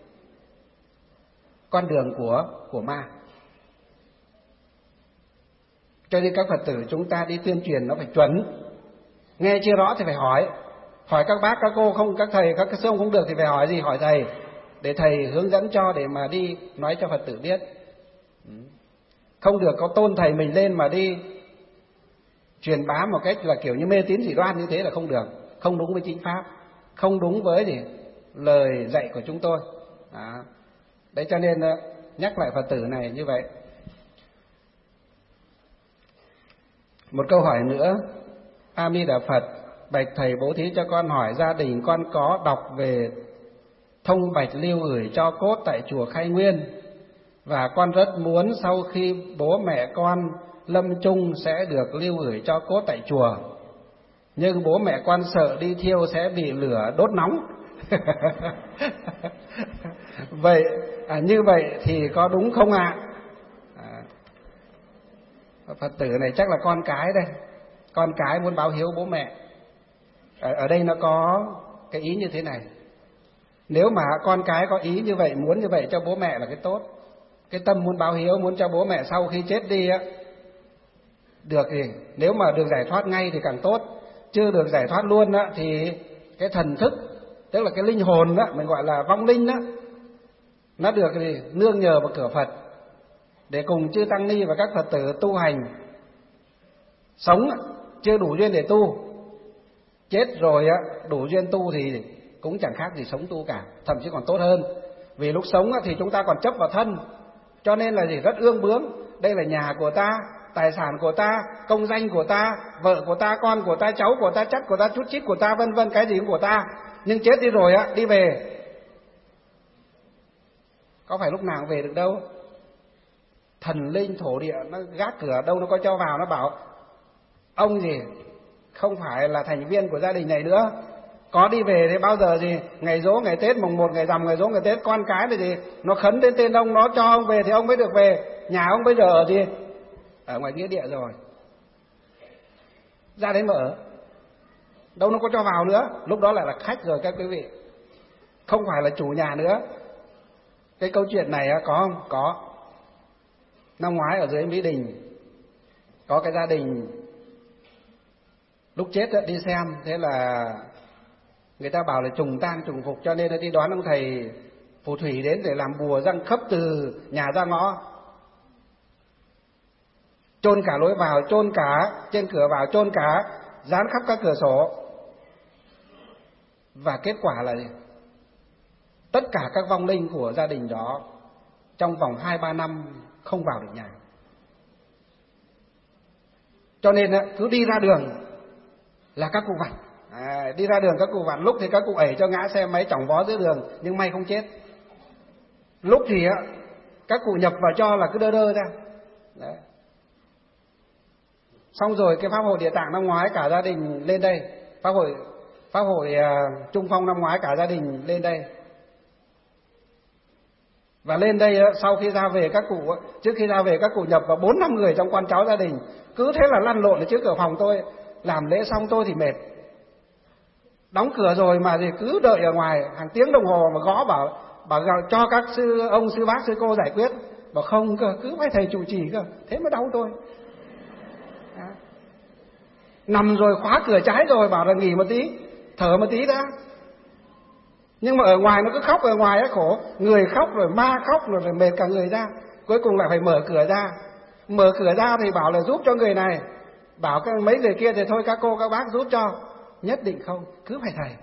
Con đường của ma. Cho nên các Phật tử chúng ta đi tuyên truyền nó phải chuẩn. Nghe chưa rõ thì phải hỏi các bác, các cô không, các thầy, các sư ông không được thì phải hỏi gì? Hỏi thầy, để thầy hướng dẫn cho, để mà đi nói cho Phật tử biết. Không được có tôn thầy mình lên mà đi truyền bá một cách là kiểu như mê tín dị đoan, như thế là không được, không đúng với chính pháp, không đúng với gì lời dạy của chúng tôi. Đó. Đấy, cho nên nhắc lại Phật tử này như vậy. Một câu hỏi nữa. A Di Đà Phật, bạch thầy bố thí cho con hỏi, gia đình con có đọc về thông bạch lưu gửi cho cốt tại chùa Khai Nguyên, và con rất muốn sau khi bố mẹ con lâm chung sẽ được lưu gửi cho cốt tại chùa, nhưng bố mẹ con sợ đi thiêu sẽ bị lửa đốt nóng. Vậy như vậy thì có đúng không ạ? Phật tử này chắc là con cái đây, con cái muốn báo hiếu bố mẹ. Ở đây nó có cái ý như thế này. Nếu mà con cái có ý như vậy, muốn như vậy cho bố mẹ là cái tốt. Cái tâm muốn báo hiếu, muốn cho bố mẹ sau khi chết đi á được, thì nếu mà được giải thoát ngay thì càng tốt. Chưa được giải thoát luôn á thì cái thần thức, tức là cái linh hồn á, mình gọi là vong linh á, nó được thì nương nhờ vào cửa Phật để cùng chư tăng ni và các Phật tử tu hành. Sống chưa đủ duyên để tu, chết rồi á đủ duyên tu thì cũng chẳng khác gì sống tu cả, thậm chí còn tốt hơn. Vì lúc sống thì chúng ta còn chấp vào thân, cho nên là gì? Rất ương bướng. Đây là nhà của ta, tài sản của ta, công danh của ta, vợ của ta, con của ta, cháu của ta, chắc của ta, chút chít của ta, vân vân, cái gì cũng của ta. Nhưng chết đi rồi á, đi về có phải lúc nào cũng về được đâu. Thần linh thổ địa nó gác cửa đâu nó có cho vào, nó bảo ông gì không phải là thành viên của gia đình này nữa. Có đi về thì bao giờ gì ngày giỗ, ngày Tết, mùng 1, ngày rằm, ngày giỗ, ngày Tết, con cái thì gì nó khấn đến tên ông, nó cho ông về thì ông mới được về. Nhà ông bây giờ ở gì? Ở ngoài nghĩa địa rồi, ra đến mà ở đâu nó có cho vào nữa. Lúc đó lại là khách rồi các quý vị, không phải là chủ nhà nữa. Cái câu chuyện này có không? Có. Năm ngoái ở dưới Mỹ Đình có cái gia đình lúc chết đi xem, thế là người ta bảo là trùng tang trùng phục, cho nên đi đón ông thầy phù thủy đến để làm bùa răng khắp từ nhà ra ngõ, chôn cả lối vào, chôn cả trên cửa vào, chôn cả dán khắp các cửa sổ. Và kết quả là gì? Tất cả các vong linh của gia đình đó trong vòng 2-3 năm không vào được nhà. Cho nên cứ đi ra đường là các cụ vặn. Đi ra đường các cụ vặn, lúc thì các cụ ẩy cho ngã xe máy chỏng vó giữa đường, nhưng may không chết. Lúc thì các cụ nhập vào cho là cứ đơ đơ ra. Đấy. Xong rồi cái pháp hội Địa Tạng năm ngoái cả gia đình lên đây, pháp hội Trung Phong năm ngoái cả gia đình lên đây. Và lên đây sau khi ra về các cụ, trước khi ra về các cụ nhập vào 4-5 người trong con cháu gia đình, cứ thế là lăn lộn ở trước cửa phòng tôi. Làm lễ xong tôi thì mệt, đóng cửa rồi mà thì cứ đợi ở ngoài hàng tiếng đồng hồ mà gõ bảo cho các sư ông, sư bác, sư cô giải quyết. Bảo không cơ, cứ phải thầy chủ trì cơ, thế mới đau tôi. Nằm rồi khóa cửa trái rồi bảo là nghỉ một tí, thở một tí đã. Nhưng mà ở ngoài nó cứ khóc, ở ngoài á khổ, người khóc rồi ma khóc rồi mệt cả người ra, cuối cùng lại phải mở cửa ra. Mở cửa ra thì bảo là giúp cho người này, bảo mấy người kia thì thôi các cô các bác giúp cho. Nhất định không, cứ phải thầy.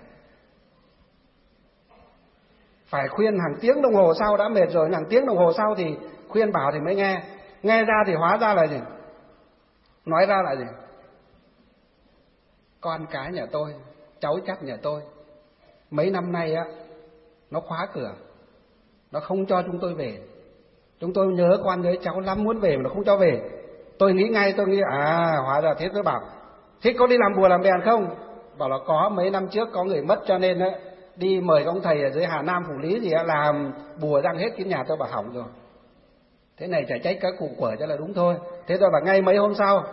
Phải khuyên hàng tiếng đồng hồ sau đã mệt rồi, hàng tiếng đồng hồ sau thì khuyên bảo thì mới nghe. Nghe ra thì hóa ra là gì? Nói ra là gì? Con cái nhà tôi, cháu chắc nhà tôi, mấy năm nay á, nó khóa cửa, nó không cho chúng tôi về. Chúng tôi nhớ con nhớ cháu lắm, muốn về mà nó không cho về. Tôi nghĩ ngay, tôi nghĩ hóa ra thế. Tôi bảo thế có đi làm bùa làm bèn không? Bảo là có, mấy năm trước có người mất cho nên á, đi mời ông thầy ở dưới Hà Nam Phủ Lý gì á, làm bùa răng hết cái nhà tôi. Bảo hỏng rồi. Thế này chả trách các cụ quở cho là đúng thôi. Thế tôi bảo ngay mấy hôm sau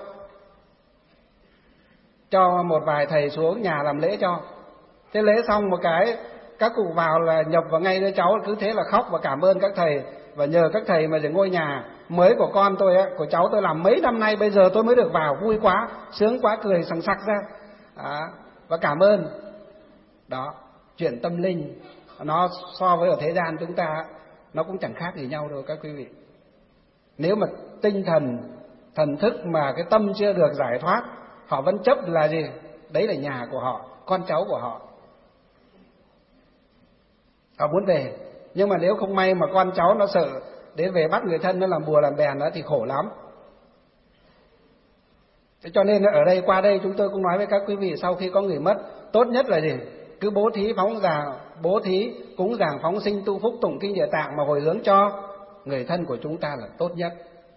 cho một vài thầy xuống nhà làm lễ cho. Thế lễ xong một cái, các cụ vào là nhập vào ngay đứa cháu, cứ thế là khóc và cảm ơn các thầy. Và nhờ các thầy mà để ngôi nhà mới của con tôi á, của cháu tôi làm mấy năm nay, bây giờ tôi mới được vào, vui quá, sướng quá, cười sằng sặc ra. Và cảm ơn. Đó, chuyện tâm linh nó so với ở thế gian chúng ta nó cũng chẳng khác gì nhau đâu các quý vị. Nếu mà tinh thần thức mà cái tâm chưa được giải thoát, họ vẫn chấp là gì? Đấy là nhà của họ, con cháu của họ. Họ muốn về. Nhưng mà nếu không may mà con cháu nó sợ đến về bắt người thân nó làm bùa làm bèn đó thì khổ lắm. Thế cho nên ở đây, qua đây chúng tôi cũng nói với các quý vị, sau khi có người mất, tốt nhất là gì? Cứ bố thí cúng dường phóng sinh tu phúc tụng kinh Địa Tạng mà hồi hướng cho người thân của chúng ta là tốt nhất.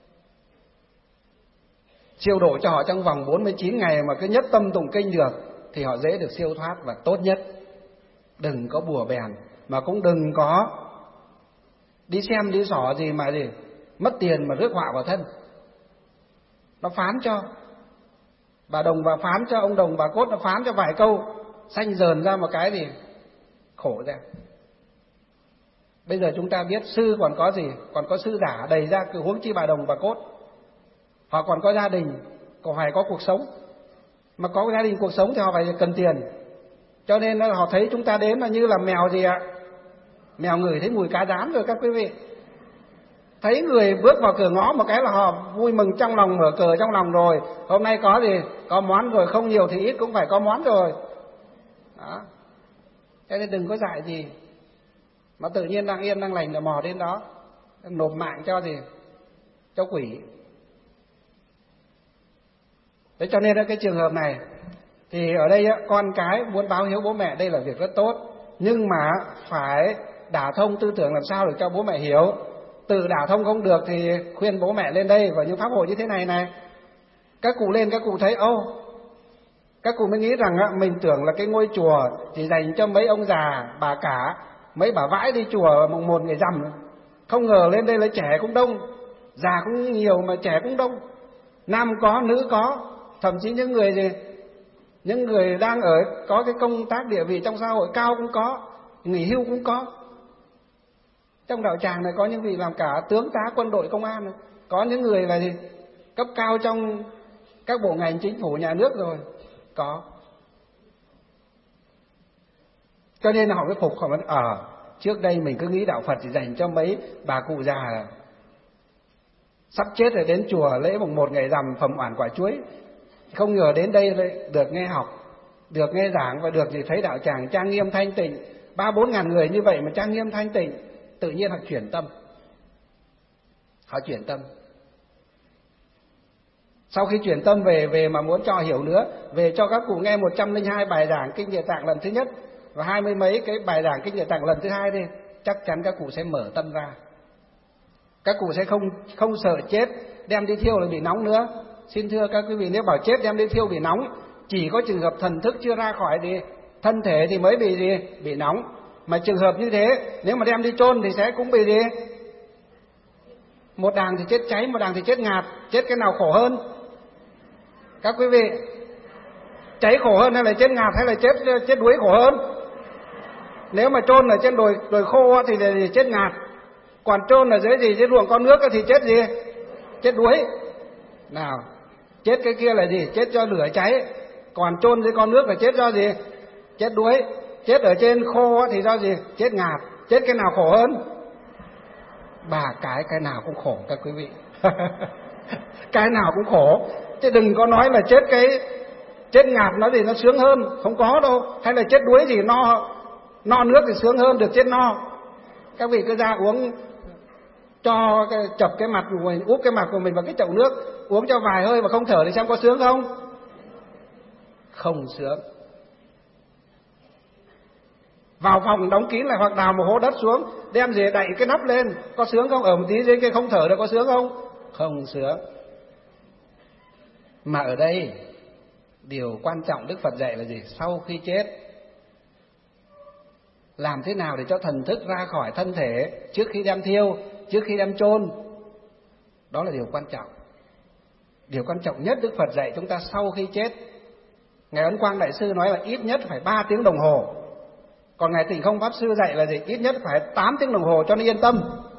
Siêu độ cho họ trong vòng 49 ngày mà cứ nhất tâm tụng kinh được thì họ dễ được siêu thoát và tốt nhất. Đừng có bùa bèn, mà cũng đừng có đi xem đi xỏ gì mà gì mất tiền mà rước họa vào thân. Nó phán cho bà đồng, bà phán cho ông đồng, bà cốt nó phán cho vài câu xanh dờn ra một cái thì khổ ra. Bây giờ chúng ta biết sư còn có gì, còn có sư giả đầy ra, cứ huống chi bà đồng bà cốt. Họ còn có gia đình, còn phải có cuộc sống. Mà có gia đình cuộc sống thì họ phải cần tiền. Cho nên họ thấy chúng ta đến là như là mèo gì ạ? Mèo ngửi thấy mùi cá rán rồi các quý vị. Thấy người bước vào cửa ngõ một cái là họ vui mừng trong lòng, mở cờ trong lòng rồi. Hôm nay có gì? Có món rồi, không nhiều thì ít cũng phải có món rồi. Đó. Cho nên đừng có dại gì mà tự nhiên đang yên đang lành là mò đến đó nộp mạng cho gì? Cho quỷ. Thế cho nên cái trường hợp này thì ở đây con cái muốn báo hiếu bố mẹ đây là việc rất tốt, nhưng mà phải đả thông tư tưởng làm sao để cho bố mẹ hiểu. Tự đả thông không được thì khuyên bố mẹ lên đây vào những pháp hội như thế này này. Các cụ lên, các cụ thấy các cụ mới nghĩ rằng mình tưởng là cái ngôi chùa chỉ dành cho mấy ông già, bà cả, mấy bà vãi đi chùa mùng 1 ngày rằm. Không ngờ lên đây là trẻ cũng đông, già cũng nhiều mà trẻ cũng đông, nam có, nữ có, thậm chí những người đang có cái công tác địa vị trong xã hội cao cũng có, nghỉ hưu cũng có. Trong đạo tràng này có những vị làm cả tướng tá quân đội công an này. Có những người là gì? Cấp cao trong các bộ ngành chính phủ nhà nước rồi. Có. Cho nên họ mới phục, họ nói trước đây mình cứ nghĩ đạo Phật chỉ dành cho mấy bà cụ già sắp chết rồi đến chùa lễ mùng 1 ngày rằm phẩm oản quả chuối. Không ngờ đến đây lại được nghe học, được nghe giảng và được thấy đạo tràng trang nghiêm thanh tịnh. 3-4 ngàn người như vậy mà trang nghiêm thanh tịnh. Tự nhiên họ chuyển tâm. Họ chuyển tâm. Sau khi chuyển tâm về mà muốn cho hiểu nữa, về cho các cụ nghe 102 bài giảng Kinh Địa Tạng lần thứ nhất và 20 mấy cái bài giảng Kinh Địa Tạng lần thứ hai đi, chắc chắn các cụ sẽ mở tâm ra. Các cụ sẽ không sợ chết đem đi thiêu là bị nóng nữa. Xin thưa các quý vị, nếu bảo chết đem đi thiêu bị nóng, chỉ có trường hợp thần thức chưa ra khỏi thân thể thì mới bị nóng. Mà trường hợp như thế, nếu mà đem đi chôn thì sẽ cũng bị một đàng thì chết cháy, một đàng thì chết ngạt. Chết cái nào khổ hơn? Các quý vị, cháy khổ hơn hay là chết ngạt hay là chết đuối khổ hơn? Nếu mà chôn ở trên đồi khô thì chết ngạt. Còn chôn ở dưới dưới ruộng con nước thì chết gì? Chết đuối. Nào, chết cái kia là gì? Chết do lửa cháy. Còn chôn dưới con nước là chết do gì? chết đuối. Chết ở trên khô thì do gì? Chết ngạt. Chết cái nào khổ hơn? Ba cái nào cũng khổ các quý vị. Cái nào cũng khổ. Chứ đừng có nói là chết ngạt nó thì nó sướng hơn, không có đâu. Hay là chết đuối thì no nước thì sướng hơn được chết no. Các vị cứ ra uống, cho chập cái mặt của mình, úp cái mặt của mình vào cái chậu nước, uống cho vài hơi mà không thở thì xem có sướng không? Không sướng. Vào phòng đóng kín lại hoặc đào một hố đất xuống, đem gì đậy cái nắp lên, có sướng không? Ở một tí dưới kia không thở được có sướng không? Không sướng. Mà ở đây điều quan trọng Đức Phật dạy là gì? Sau khi chết, làm thế nào để cho thần thức ra khỏi thân thể trước khi đem thiêu, trước khi đem chôn. Đó là điều quan trọng. Điều quan trọng nhất Đức Phật dạy chúng ta sau khi chết. Ngài Ấn Quang Đại Sư nói là ít nhất phải 3 tiếng đồng hồ. Còn Ngài Tịnh Không Pháp Sư dạy là gì? Ít nhất phải 8 tiếng đồng hồ cho nó yên tâm.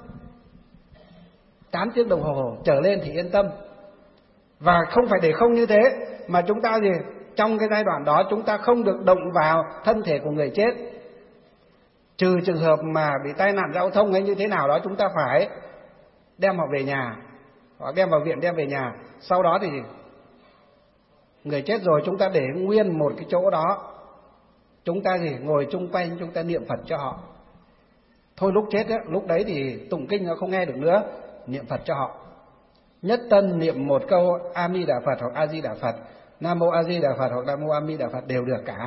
8 tiếng đồng hồ trở lên thì yên tâm. Và không phải để không như thế, mà chúng ta gì? Trong cái giai đoạn đó chúng ta không được động vào thân thể của người chết. Trừ trường hợp mà bị tai nạn giao thông hay như thế nào đó, chúng ta phải đem họ về nhà, hoặc đem vào viện đem về nhà. Sau đó thì người chết rồi chúng ta để nguyên một cái chỗ đó, chúng ta thì ngồi chung quanh, chúng ta niệm Phật cho họ. Thôi lúc chết á, lúc đấy thì tụng kinh nó không nghe được nữa, niệm Phật cho họ. Nhất tân niệm một câu A Di Đà Phật hoặc A Di Đà Phật, Nam Mô A Di Đà Phật hoặc Nam Mô A Di Đà Phật đều được cả.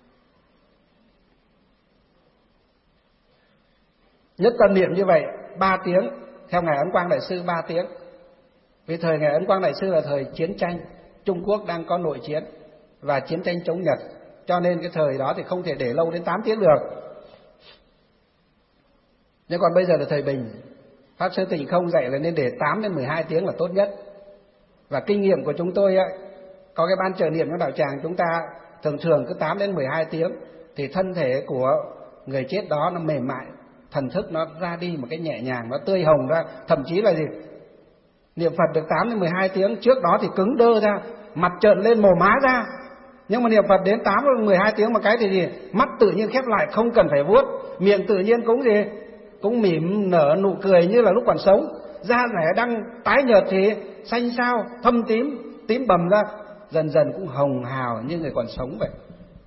Nhất tân niệm như vậy 3 tiếng, theo Ngài Ấn Quang Đại Sư 3 tiếng. Vì thời Ngài Ấn Quang Đại Sư là thời chiến tranh, Trung Quốc đang có nội chiến và chiến tranh chống Nhật, cho nên cái thời đó thì không thể để lâu đến 8 tiếng được. Nhưng còn bây giờ là thời bình, Pháp Sư Tịnh Không dạy là nên để 8 đến 12 tiếng là tốt nhất. Và kinh nghiệm của chúng tôi ấy, có cái ban trợ niệm trong đạo tràng chúng ta thường cứ 8 đến 12 tiếng thì thân thể của người chết đó nó mềm mại, thần thức nó ra đi một cái nhẹ nhàng, nó tươi hồng ra. Thậm chí là gì? Niệm Phật được 8 đến 12 tiếng, trước đó thì cứng đơ ra, mặt trợn lên mồ má ra. Nhưng mà niệm Phật đến 8 đến 12 tiếng một cái thì gì? Mắt tự nhiên khép lại, không cần phải vuốt, miệng tự nhiên cũng gì? Cũng mỉm nở nụ cười như là lúc còn sống. Da rẻ đang tái nhợt thì xanh xao, thâm tím, tím bầm ra, dần dần cũng hồng hào như người còn sống vậy.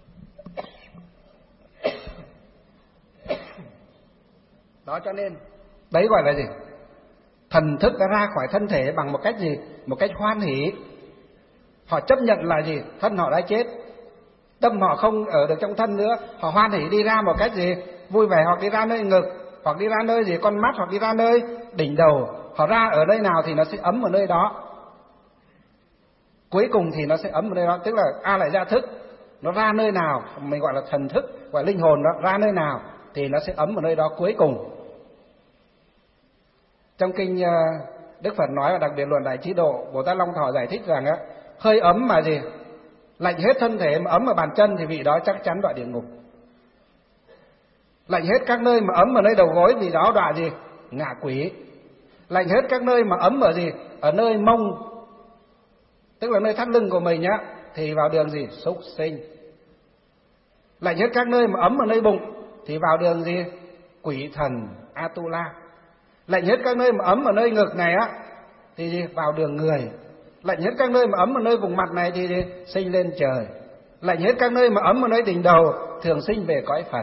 Đó, cho nên đấy gọi là gì? Thần thức đã ra khỏi thân thể bằng một cách gì? Một cách hoan hỷ. Họ chấp nhận là gì? Thân họ đã chết, tâm họ không ở được trong thân nữa. Họ hoan hỷ đi ra một cách gì? Vui vẻ, hoặc đi ra nơi ngực, hoặc đi ra nơi gì? Con mắt, hoặc đi ra nơi đỉnh đầu. Họ ra ở nơi nào thì nó sẽ ấm ở nơi đó. Cuối cùng thì nó sẽ ấm ở nơi đó. Tức là A Lại Gia thức, nó ra nơi nào, mình gọi là thần thức, gọi là linh hồn đó, ra nơi nào thì nó sẽ ấm ở nơi đó cuối cùng. Trong kinh Đức Phật nói, và đặc biệt luận Đại Trí Độ, Bồ Tát Long Thọ giải thích rằng á, hơi ấm mà gì? Lạnh hết thân thể mà ấm ở bàn chân thì vị đó chắc chắn đọa địa ngục. Lạnh hết các nơi mà ấm ở nơi đầu gối vị đó đọa gì? Ngạ quỷ. Lạnh hết các nơi mà ấm ở gì? Ở nơi mông, tức là nơi thắt lưng của mình nhá, thì vào đường gì? Súc sinh. Lạnh hết các nơi mà ấm ở nơi bụng thì vào đường gì? Quỷ thần Atula. Lạnh hết các nơi mà ấm ở nơi ngực này á thì gì? Vào đường người. Lạnh hết các nơi mà ấm ở nơi vùng mặt này thì gì? Sinh lên trời. Lạnh hết các nơi mà ấm ở nơi đỉnh đầu thường sinh về cõi Phật.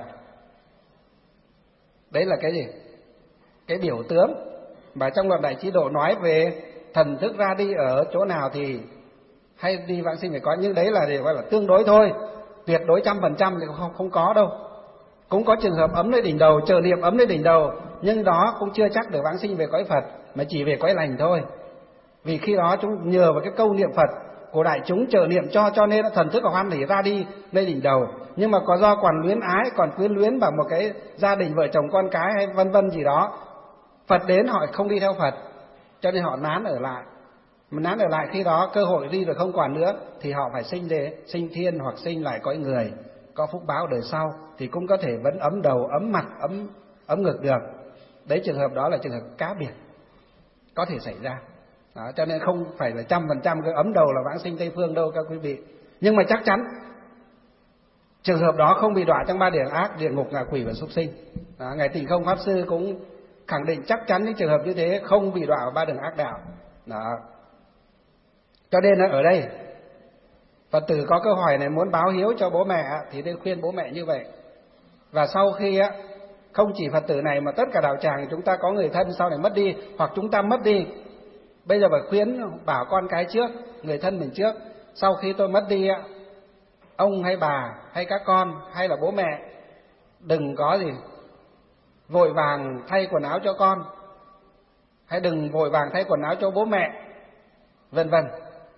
Đấy là cái gì? Cái biểu tướng mà trong luận Đại Trí Độ nói về thần thức ra đi ở chỗ nào thì hay đi vãng sinh về cõi. Nhưng đấy là gì? Gọi là tương đối thôi, tuyệt đối 100% thì không có đâu. Cũng có trường hợp ấm nơi đỉnh đầu, trợ niệm ấm nơi đỉnh đầu, nhưng đó cũng chưa chắc được vãng sinh về cõi Phật, mà chỉ về cõi lành thôi. Vì khi đó chúng nhờ vào cái câu niệm Phật của đại chúng trợ niệm cho nên thần thức của hoan hỷ ra đi nơi đỉnh đầu. Nhưng mà có do còn luyến ái, còn quyến luyến vào một cái gia đình vợ chồng con cái hay vân vân gì đó, Phật đến họ không đi theo Phật, cho nên họ nán ở lại. Mà nán ở lại khi đó cơ hội đi được không còn nữa thì họ phải sinh thiên hoặc sinh lại cõi người, có phúc báo đời sau thì cũng có thể vẫn ấm đầu, ấm mặt, ấm ngực được. Đấy, trường hợp đó là trường hợp cá biệt, có thể xảy ra. Đó, cho nên không phải là 100% cái ấm đầu là vãng sinh Tây Phương đâu các quý vị. Nhưng mà chắc Trường hợp đó không bị đọa trong 3 địa ác, địa ngục, ngạ quỷ và súc sinh. Đó, Ngài Tịnh Không Pháp Sư cũng khẳng định chắc chắn những trường hợp như thế không bị đọa vào 3 đường ác đạo. Đó. Cho nên ở đây Phật tử có câu hỏi này muốn báo hiếu cho bố mẹ thì nên khuyên bố mẹ như vậy. Và sau khi không chỉ Phật tử này mà tất cả đạo tràng chúng ta có người thân sau này mất đi, hoặc chúng ta mất đi, bây giờ phải khuyến bảo con cái trước, người thân mình trước. Sau khi tôi mất đi, ông hay bà hay các con hay là bố mẹ đừng có gì vội vàng thay quần áo cho con, hay đừng vội vàng thay quần áo cho bố mẹ, vân vân,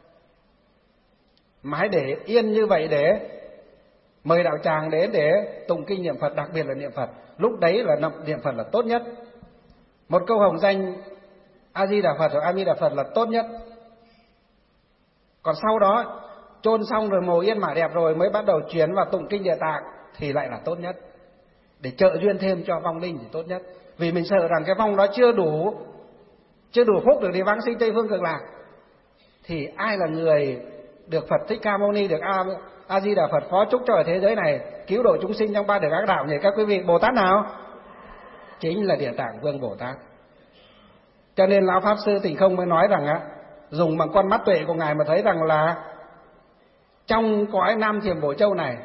mà hãy để yên như vậy để mời đạo tràng đến để tụng kinh niệm Phật, đặc biệt là niệm Phật. Lúc đấy là niệm Phật là tốt nhất. Một câu hồng danh A Di Đà Phật hoặc A Di Đà Phật là tốt nhất. Còn sau đó chôn xong rồi mồ yên mả đẹp rồi mới bắt đầu chuyển vào tụng kinh Địa Tạng thì lại là tốt nhất, để trợ duyên thêm cho vong linh thì tốt nhất. Vì mình sợ rằng cái vong đó chưa đủ phúc được đi vãng sinh Tây Phương Cực Lạc, thì ai là người được Phật Thích Ca Mâu Ni, được A Di Đà Phật phó chúc cho ở thế giới này cứu độ chúng sinh trong 3 đường ác đạo nhỉ các quý vị? Bồ Tát nào? Chính là Địa Tạng Vương Bồ Tát. Cho nên lão Pháp Sư Tịnh Không mới nói rằng dùng bằng con mắt tuệ của Ngài mà thấy rằng là trong cõi Nam Thiểm Bổ Châu này,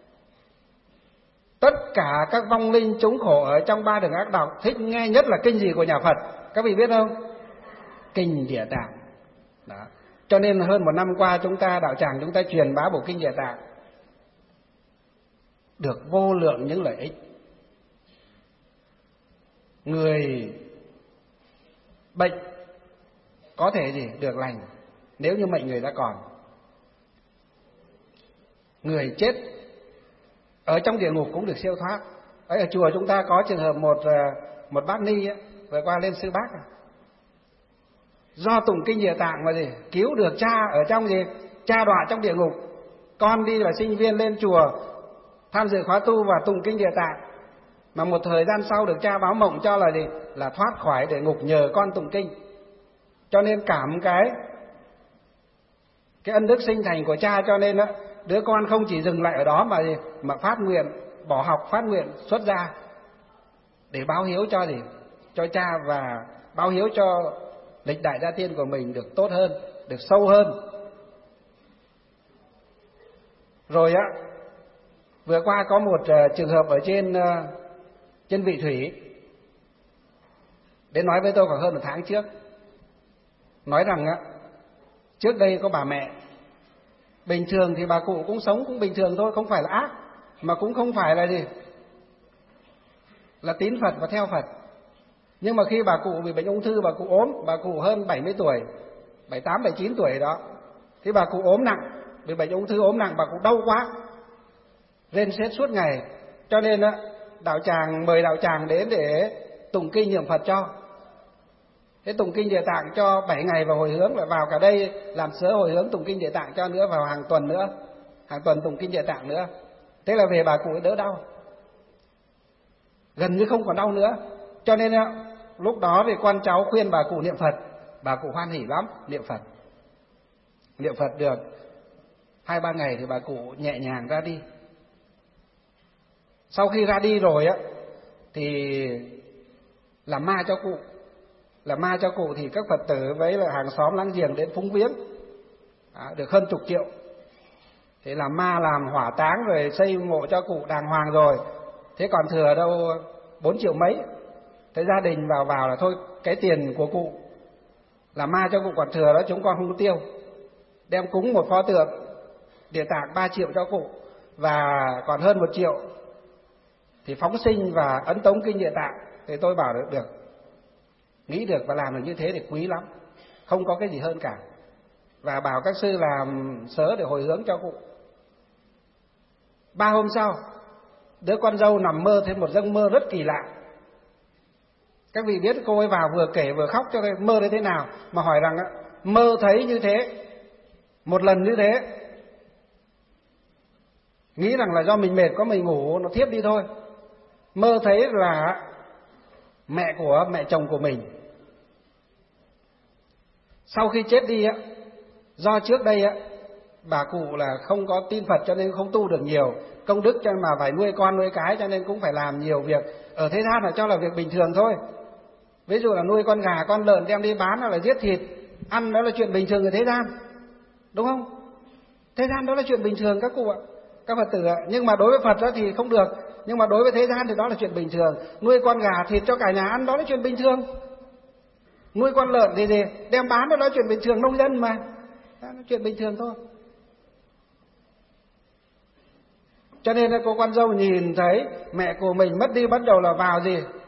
tất cả các vong linh chúng khổ ở trong 3 đường ác đạo thích nghe nhất là kinh gì của nhà Phật? Các vị biết không? Kinh Địa Tạng. Đó. Cho nên hơn 1 năm qua chúng ta đạo tràng chúng ta truyền bá bộ kinh Địa Tạng được vô lượng những lợi ích. Người bệnh có thể được lành nếu như mệnh người đã còn. Người chết ở trong địa ngục cũng được siêu thoát. Ở chùa chúng ta có trường hợp một bác ni vừa qua lên Sư Bác, do tụng kinh Địa Tạng mà cứu được cha ở trong cha đọa trong địa ngục. Con đi là sinh viên lên chùa tham dự khóa tu và tụng kinh Địa Tạng, mà một thời gian sau được cha báo mộng cho là thoát khỏi địa ngục nhờ con tụng kinh. Cho nên cảm cái ân đức sinh thành của cha, cho nên đứa con không chỉ dừng lại ở đó mà phát nguyện bỏ học, phát nguyện xuất gia để báo hiếu cho cha, và báo hiếu cho lịch đại gia tiên của mình được tốt hơn, được sâu hơn. Rồi vừa qua có một trường hợp ở trên Vị Thủy đến nói với tôi khoảng hơn 1 tháng trước, nói rằng trước đây có bà mẹ bình thường thì bà cụ cũng sống cũng bình thường thôi, không phải là ác, mà cũng không phải là tín Phật và theo Phật. Nhưng mà khi bà cụ bị bệnh ung thư, bà cụ ốm, bà cụ hơn 70 tuổi, 78, 79 tuổi đó, thì bà cụ ốm nặng, bị bệnh ung thư ốm nặng, bà cụ đau quá, rên rết suốt ngày. Cho nên đạo tràng mời đạo tràng đến để tụng kinh niệm Phật cho. Thế tụng kinh Địa Tạng cho 7 ngày và hồi hướng, lại vào cả đây làm sớ hồi hướng tụng kinh Địa Tạng cho nữa, vào hàng tuần tụng kinh Địa Tạng nữa. Thế là về bà cụ đỡ đau, gần như không còn đau nữa. Cho nên lúc đó thì con cháu khuyên bà cụ niệm Phật, bà cụ hoan hỉ lắm, niệm Phật được 2-3 ngày thì bà cụ nhẹ nhàng ra đi. Sau khi ra đi rồi thì làm ma cho cụ thì các Phật tử với là hàng xóm láng giềng đến phúng viếng, được hơn chục triệu. Thế làm ma, làm hỏa táng rồi xây mộ cho cụ đàng hoàng rồi, thế còn thừa đâu 4 triệu mấy. Thế gia đình vào là thôi, cái tiền của cụ làm ma cho cụ còn thừa đó chúng con không có tiêu, đem cúng một pho tượng Địa Tạng 3 triệu cho cụ, và còn hơn 1 triệu thì phóng sinh và ấn tống kinh Địa Tạng. Thì tôi bảo được, nghĩ được và làm được như thế thì quý lắm, không có cái gì hơn cả. Và bảo các sư làm sớ để hồi hướng cho cụ. 3 hôm sau, đứa con dâu nằm mơ thêm một giấc mơ rất kỳ lạ. Các vị biết cô ấy vào vừa kể vừa khóc cho cái mơ đấy thế nào, mà hỏi rằng mơ thấy như thế, một lần như thế, nghĩ rằng là do mình mệt, có mình ngủ nó thiếp đi thôi. Mơ thấy là mẹ chồng của mình sau khi chết đi do trước đây bà cụ là không có tin Phật cho nên không tu được nhiều công đức, cho nên mà phải nuôi con nuôi cái, cho nên cũng phải làm nhiều việc ở thế gian là cho là việc bình thường thôi. Ví dụ là nuôi con gà con lợn đem đi bán hoặc là giết thịt ăn, đó là chuyện bình thường ở thế gian, đúng không? Thế gian đó là chuyện bình thường các cụ ạ, các Phật tử ạ. Nhưng mà đối với Phật đó thì không được, nhưng mà đối với thế gian thì đó là chuyện bình thường. Nuôi con gà thịt cho cả nhà ăn đó là chuyện bình thường. Nuôi con lợn thì đem bán đó là chuyện bình thường, nông dân mà, đó là chuyện bình thường thôi. Cho nên là cô con dâu nhìn thấy mẹ của mình mất đi, bắt đầu là vào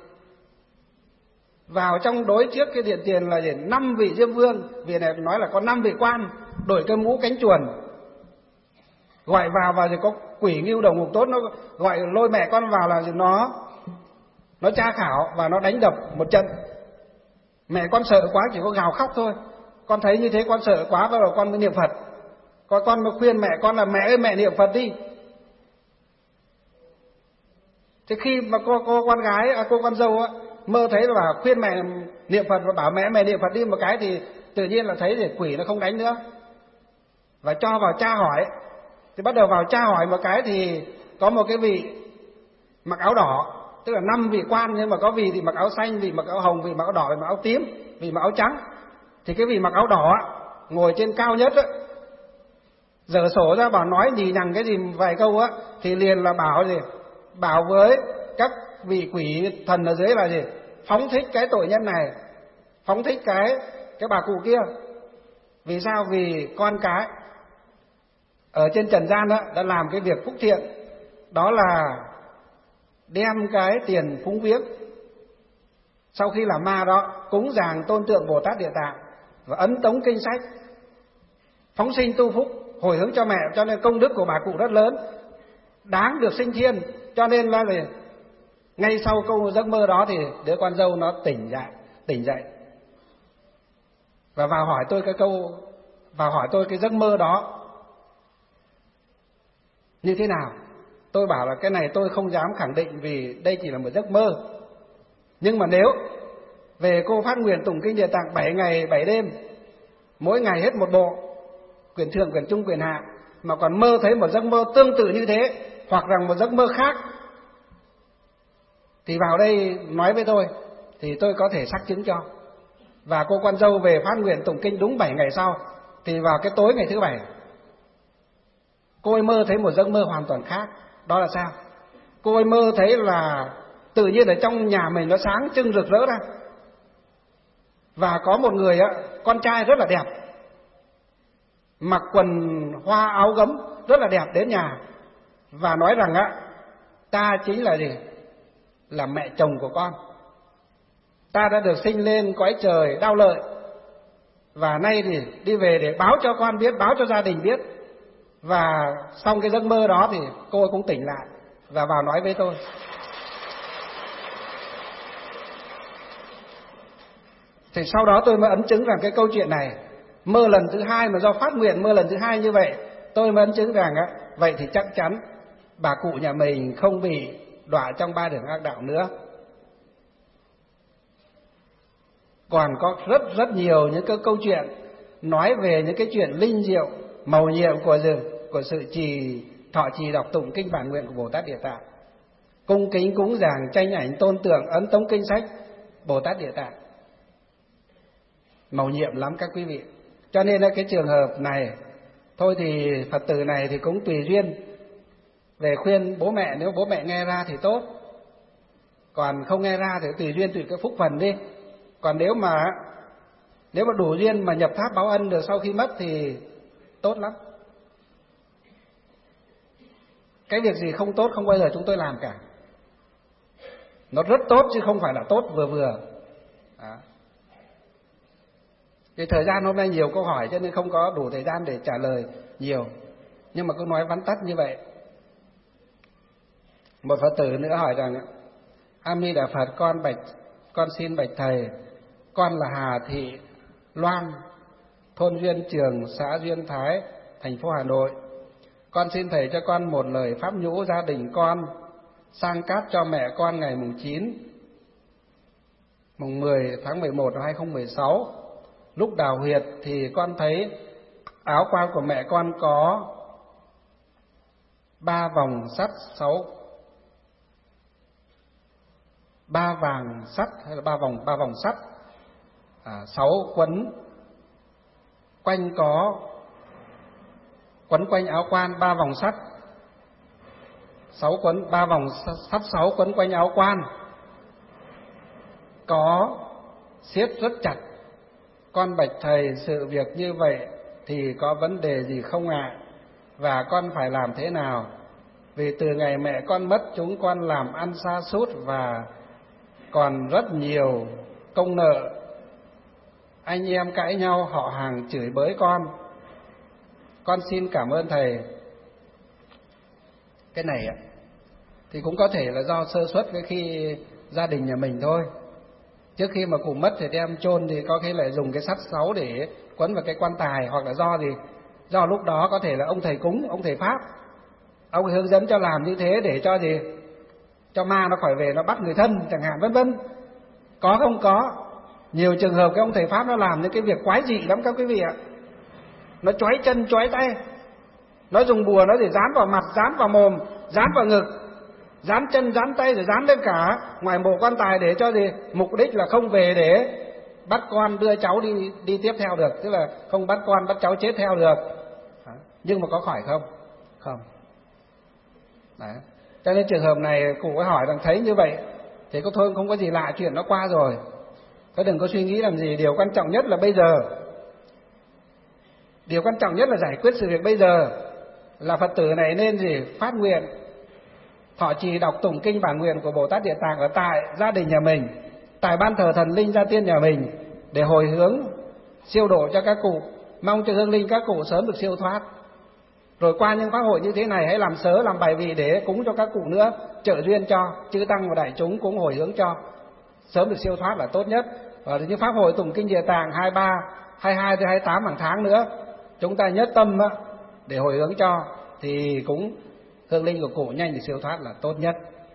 vào trong đối trước cái điện tiền là 5 vị Diêm Vương, vì này nói là có 5 vị quan đổi cái mũ cánh chuồn, gọi vào thì có quỷ Ngưu Đầu Ngục Tốt, nó gọi lôi mẹ con vào là nó tra khảo và nó đánh đập một trận. Mẹ con sợ quá chỉ có gào khóc thôi. Con thấy như thế con sợ quá, bắt đầu con mới niệm Phật. Con mới khuyên mẹ con là mẹ ơi mẹ niệm Phật đi. Thế khi mà cô con gái, cô con dâu á, mơ thấy là khuyên mẹ niệm Phật và bảo mẹ niệm Phật đi một cái thì tự nhiên là thấy thì quỷ nó không đánh nữa. Và cho vào tra hỏi. Thì bắt đầu vào tra hỏi một cái thì có một cái vị mặc áo đỏ, tức là 5 vị quan, nhưng mà có vị thì mặc áo xanh, vị mặc áo hồng, vị mặc áo đỏ, vị mặc áo tím, vị mặc áo trắng. Thì cái vị mặc áo đỏ ngồi trên cao nhất á, dở sổ ra bảo nói nhì nhằng cái gì vài câu á, thì liền là bảo với các vị quỷ thần ở dưới là phóng thích cái tội nhân này, phóng thích cái bà cụ kia. Vì sao? Vì con cái ở trên trần gian đó đã làm cái việc phúc thiện, đó là đem cái tiền phúng viếng, sau khi làm ma đó cúng dường tôn tượng Bồ Tát Địa Tạng và ấn tống kinh sách, phóng sinh tu phúc, hồi hướng cho mẹ, cho nên công đức của bà cụ rất lớn, đáng được sinh thiên. Cho nên là ngay sau câu giấc mơ đó thì đứa con dâu nó tỉnh dậy và vào hỏi tôi cái giấc mơ đó như thế nào. Tôi bảo là cái này tôi không dám khẳng định vì đây chỉ là một giấc mơ. Nhưng mà nếu về cô phát nguyện tụng kinh Địa Tạng 7 ngày 7 đêm, mỗi ngày hết một bộ, quyển thượng, quyển trung, quyển hạ, mà còn mơ thấy một giấc mơ tương tự như thế, hoặc rằng một giấc mơ khác, thì vào đây nói với tôi, thì tôi có thể xác chứng cho. Và cô con dâu về phát nguyện tụng kinh đúng 7 ngày sau, thì vào cái tối ngày thứ 7, cô ấy mơ thấy một giấc mơ hoàn toàn khác. Đó là sao? Cô ấy mơ thấy là tự nhiên ở trong nhà mình nó sáng trưng rực rỡ ra, và có một người con trai rất là đẹp, mặc quần hoa áo gấm rất là đẹp đến nhà và nói rằng ta chính là là mẹ chồng của con, ta đã được sinh lên cõi trời Đao Lợi, và nay thì đi về để báo cho con biết, báo cho gia đình biết. Và xong cái giấc mơ đó thì cô ấy cũng tỉnh lại và vào nói với tôi. Thì sau đó tôi mới ấn chứng rằng cái câu chuyện này, mơ lần thứ 2 mà do phát nguyện mơ lần thứ 2 như vậy, tôi mới ấn chứng rằng vậy thì chắc chắn bà cụ nhà mình không bị đọa trong 3 đường ác đạo nữa. Còn có rất nhiều những cái câu chuyện nói về những cái chuyện linh diệu, mầu nhiệm của sự thọ trì đọc tụng kinh bản nguyện của Bồ Tát Địa Tạng, cung kính cúng dường tranh ảnh tôn tượng ấn tống kinh sách Bồ Tát Địa Tạng, mầu nhiệm lắm các quý vị. Cho nên là cái trường hợp này thôi thì Phật tử này thì cũng tùy duyên về khuyên bố mẹ, nếu bố mẹ nghe ra thì tốt, còn không nghe ra thì tùy duyên, tùy cái phúc phần đi. Còn nếu mà đủ duyên mà nhập tháp báo ân được sau khi mất thì tốt lắm. Cái việc gì không tốt không bao giờ chúng tôi làm cả. Nó rất tốt chứ không phải là tốt vừa vừa. Đó. Cái thời gian hôm nay nhiều câu hỏi cho nên không có đủ thời gian để trả lời nhiều, nhưng mà cứ nói vắn tắt như vậy. Một Phật tử nữa hỏi rằng: A Di Đà Phật, con xin bạch thầy, con là Hà Thị Loan, thôn Duyên Trường, xã Duyên Thái, thành phố Hà Nội. Con xin thầy cho con một lời pháp nhũ. Gia đình con sang cát cho mẹ con ngày mùng 10 tháng 11 năm 2016. Lúc đào huyệt thì con thấy áo quan của mẹ con có 3 vòng sắt 3 vàng sắt hay là 3 vòng sắt 6 quấn quanh áo quan 3 vòng sắt 3 vòng sắt 6 quấn quanh áo quan, có siết rất chặt. Con bạch thầy, sự việc như vậy thì có vấn đề gì không ạ? Và con phải làm thế nào? Vì từ ngày mẹ con mất, chúng con làm ăn sa sút và còn rất nhiều công nợ. Anh em cãi nhau, họ hàng chửi bới con. Con xin cảm ơn thầy. Cái này thì cũng có thể là do sơ suất cái khi gia đình nhà mình thôi. Trước khi mà cụ mất thì đem chôn thì có khi lại dùng cái sắt 6 để quấn vào cái quan tài, hoặc là do gì? Do lúc đó có thể là ông thầy cúng, ông thầy pháp, ông ấy hướng dẫn cho làm như thế để cho gì? Cho ma nó khỏi về nó bắt người thân chẳng hạn, vân vân. Có không? Có. Nhiều trường hợp cái ông thầy pháp nó làm những cái việc quái dị lắm các quý vị ạ. Nó chói chân chói tay, nó dùng bùa nó để dán vào mặt, dán vào mồm, dán vào ngực, dán chân dán tay, rồi dán lên cả ngoài mộ quan tài để cho gì? Mục đích là không về để bắt con đưa cháu đi tiếp theo được, tức là không bắt con bắt cháu chết theo được. Nhưng mà có khỏi không? Không. Đấy. Cho nên trường hợp này cụ có hỏi rằng thấy như vậy thì có thôi, không có gì lạ, chuyện nó qua rồi, có đừng có suy nghĩ làm gì. Điều quan trọng nhất là bây giờ, điều quan trọng nhất là giải quyết sự việc bây giờ, là Phật tử này nên gì? Phát nguyện thọ trì đọc tụng kinh bản nguyện của Bồ Tát Địa Tạng ở tại gia đình nhà mình, tại ban thờ thần linh gia tiên nhà mình, để hồi hướng siêu độ cho các cụ, mong cho hương linh các cụ sớm được siêu thoát. Rồi qua những pháp hội như thế này hãy làm sớ làm bài vị để cúng cho các cụ nữa, trợ duyên cho chư tăng và đại chúng cũng hồi hướng cho sớm được siêu thoát là tốt nhất. Và những pháp hội tụng kinh Địa Tạng 23, 22 tới 28 hàng tháng nữa, chúng ta nhất tâm để hồi hướng cho thì cũng hương linh của cụ nhanh được siêu thoát là tốt nhất.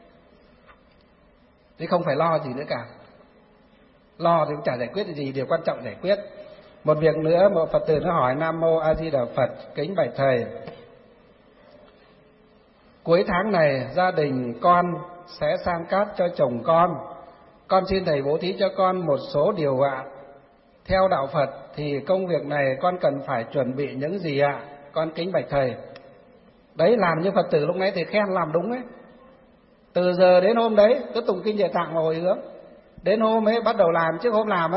Chứ không phải lo gì nữa cả. Lo thì cũng chả giải quyết được gì, điều quan trọng giải quyết. Một việc nữa, một Phật tử nó hỏi: Nam Mô A Di Đà Phật, kính bạch thầy, cuối tháng này gia đình con sẽ sang cát cho chồng con xin thầy bố thí cho con một số điều ạ. Theo đạo Phật thì công việc này con cần phải chuẩn bị những gì ạ? Con kính bạch thầy. Đấy, làm như Phật tử lúc nãy thì khen làm đúng ấy. Từ giờ đến hôm đấy cứ tụng kinh Địa Tạng và hồi hướng. Đến hôm ấy bắt đầu làm, trước hôm làm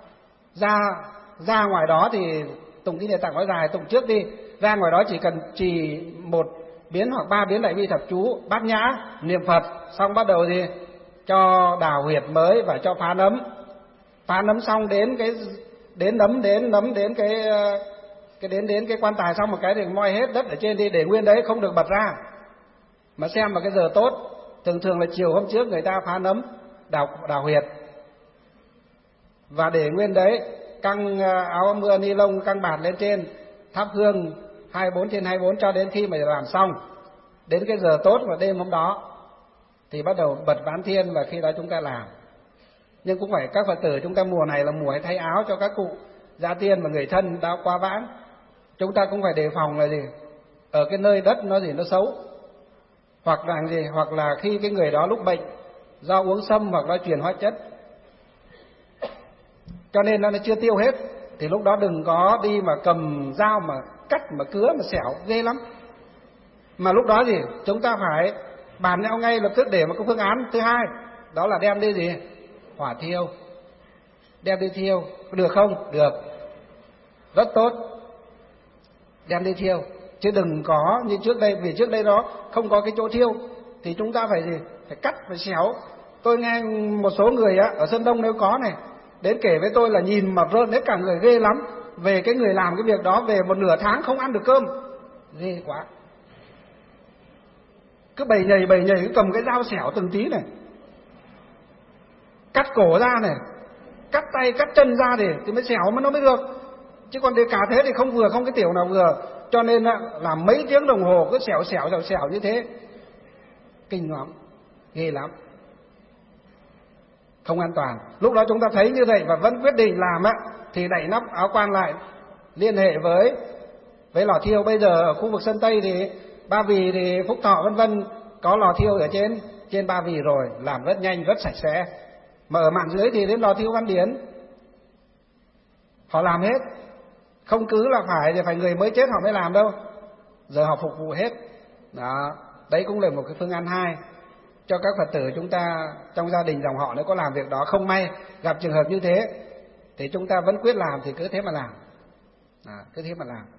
ra ngoài đó thì tụng kinh Địa Tạng nói dài, tụng trước đi. Ra ngoài đó chỉ cần trì 1 biến hoặc 3 biến đại bi thập chú, bát nhã, niệm Phật, xong bắt đầu gì? Cho đào huyệt mới và cho phá nấm. Phá nấm xong đến cái quan tài xong một cái thì moi hết đất ở trên đi, để nguyên đấy không được bật ra. Mà xem vào cái giờ tốt, thường là chiều hôm trước người ta phá nấm, đào huyệt. Và để nguyên đấy, căng áo mưa ni lông căng bạt lên trên, thắp hương 24/24 cho đến khi mà làm xong. Đến cái giờ tốt vào đêm hôm đó thì bắt đầu bật ván thiên, và khi đó chúng ta làm. Nhưng cũng phải các Phật tử chúng ta mùa này là mùa thay áo cho các cụ gia tiên và người thân đã qua vãng. Chúng ta cũng phải đề phòng là gì? Ở cái nơi đất nó xấu, hoặc là gì? Hoặc là khi cái người đó lúc bệnh do uống sâm hoặc là truyền hóa chất, cho nên nó chưa tiêu hết, thì lúc đó đừng có đi mà cầm dao mà cắt mà cứa mà xẻo, ghê lắm. Mà lúc đó gì? Chúng ta phải bàn nhau ngay lập tức để một cái phương án thứ hai, đó là đem đi gì? Hỏa thiêu. Đem đi thiêu, được không? Được. Rất tốt. Đem đi thiêu. Chứ đừng có như trước đây, vì trước đây đó không có cái chỗ thiêu thì chúng ta phải gì? Phải cắt, phải xéo. Tôi nghe một số người ở Sơn Đông nếu có này, đến kể với tôi là nhìn mà rơn hết cả người, ghê lắm. Về cái người làm cái việc đó về một nửa tháng không ăn được cơm. Ghê quá. Cứ bầy nhầy cứ cầm cái dao xẻo từng tí này, cắt cổ ra này, cắt tay cắt chân ra thì mới xẻo mà nó mới được. Chứ còn để cả thế thì không vừa, không cái tiểu nào vừa. Cho nên làm mấy tiếng đồng hồ cứ xẻo như thế, kinh lắm, ghê lắm, không an toàn. Lúc đó chúng ta thấy như vậy và vẫn quyết định làm thì đậy nắp áo quan lại, liên hệ với với lò thiêu. Bây giờ ở khu vực Sơn Tây thì Ba Vì thì Phúc Thọ vân vân có lò thiêu ở trên Ba Vì rồi, làm rất nhanh rất sạch sẽ. Mà ở mạn dưới thì đến lò thiêu Văn Điển họ làm hết, không cứ là phải người mới chết họ mới làm đâu, giờ họ phục vụ hết. Đó, đấy cũng là một cái phương án hai cho các Phật tử chúng ta trong gia đình dòng họ. Nếu có làm việc đó không may gặp trường hợp như thế thì chúng ta vẫn quyết làm thì cứ thế mà làm. Cứ thế mà làm.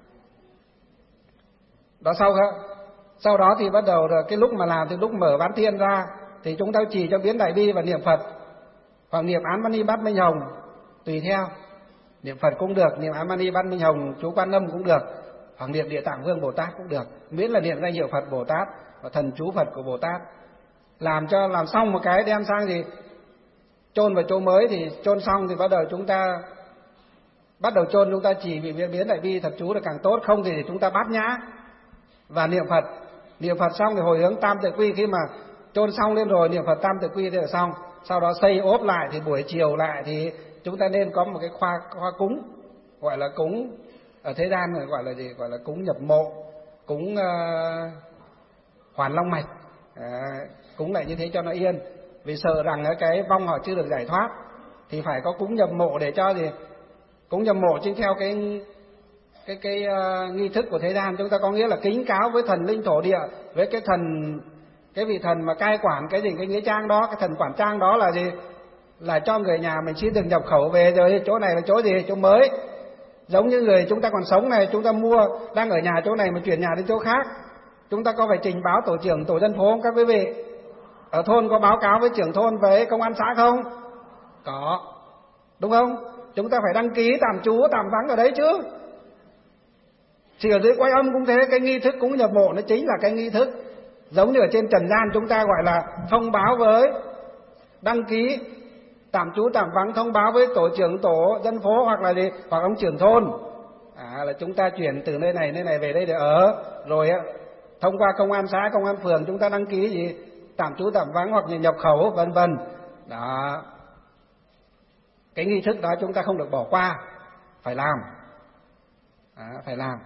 Đó, sau đó thì bắt đầu rồi, cái lúc mà làm thì lúc mở Bán Thiên ra thì chúng ta chỉ cho biến Đại Bi và niệm Phật, hoặc niệm Án Mani Bát Minh Hồng tùy theo. Niệm Phật cũng được, niệm Án Mani Bát Minh Hồng chú Quan Âm cũng được, hoặc niệm Địa Tạng Vương Bồ Tát cũng được, miễn là niệm danh hiệu Phật Bồ Tát và thần chú Phật của Bồ Tát. Làm xong một cái đem sang thì chôn vào chỗ mới, thì chôn xong thì bắt đầu chúng ta chôn, chúng ta chỉ bị biến Đại Bi thật chú là càng tốt, không thì chúng ta bát nhã và niệm Phật xong thì hồi hướng Tam Tự Quy. Khi mà chôn xong lên rồi niệm Phật Tam Tự Quy thì là xong. Sau đó xây ốp lại thì buổi chiều lại thì chúng ta nên có một cái khoa cúng, gọi là cúng ở thế gian này gọi là gì, gọi là cúng nhập mộ, cúng hoàn long mạch, cúng lại như thế cho nó yên. Vì sợ rằng cái vong họ chưa được giải thoát thì phải có cúng nhập mộ để cho gì, cúng nhập mộ chính theo cái nghi thức của thế gian. Chúng ta có nghĩa là kính cáo với thần linh thổ địa, với cái vị thần mà cai quản cái nghĩa trang đó, cái thần quản trang đó là gì, là cho người nhà mình xin được nhập khẩu về rồi. Chỗ này là chỗ gì, chỗ mới. Giống như người chúng ta còn sống này, chúng ta mua đang ở nhà chỗ này mà chuyển nhà đến chỗ khác, chúng ta có phải trình báo tổ trưởng tổ dân phố không các quý vị? Ở thôn có báo cáo với trưởng thôn với công an xã không? Có, đúng không? Chúng ta phải đăng ký tạm trú tạm vắng ở đấy chứ. Chỉ ở dưới Quay Âm cũng thế, cái nghi thức cúng nhập mộ nó chính là cái nghi thức giống như ở trên trần gian chúng ta gọi là thông báo với, đăng ký tạm trú tạm vắng, thông báo với tổ trưởng tổ dân phố hoặc là gì, hoặc ông trưởng thôn, là chúng ta chuyển từ nơi này về đây để ở, rồi thông qua công an xã, công an phường chúng ta đăng ký gì tạm trú tạm vắng hoặc nhập khẩu vân vân. Đó, cái nghi thức đó chúng ta không được bỏ qua, phải làm. Phải làm.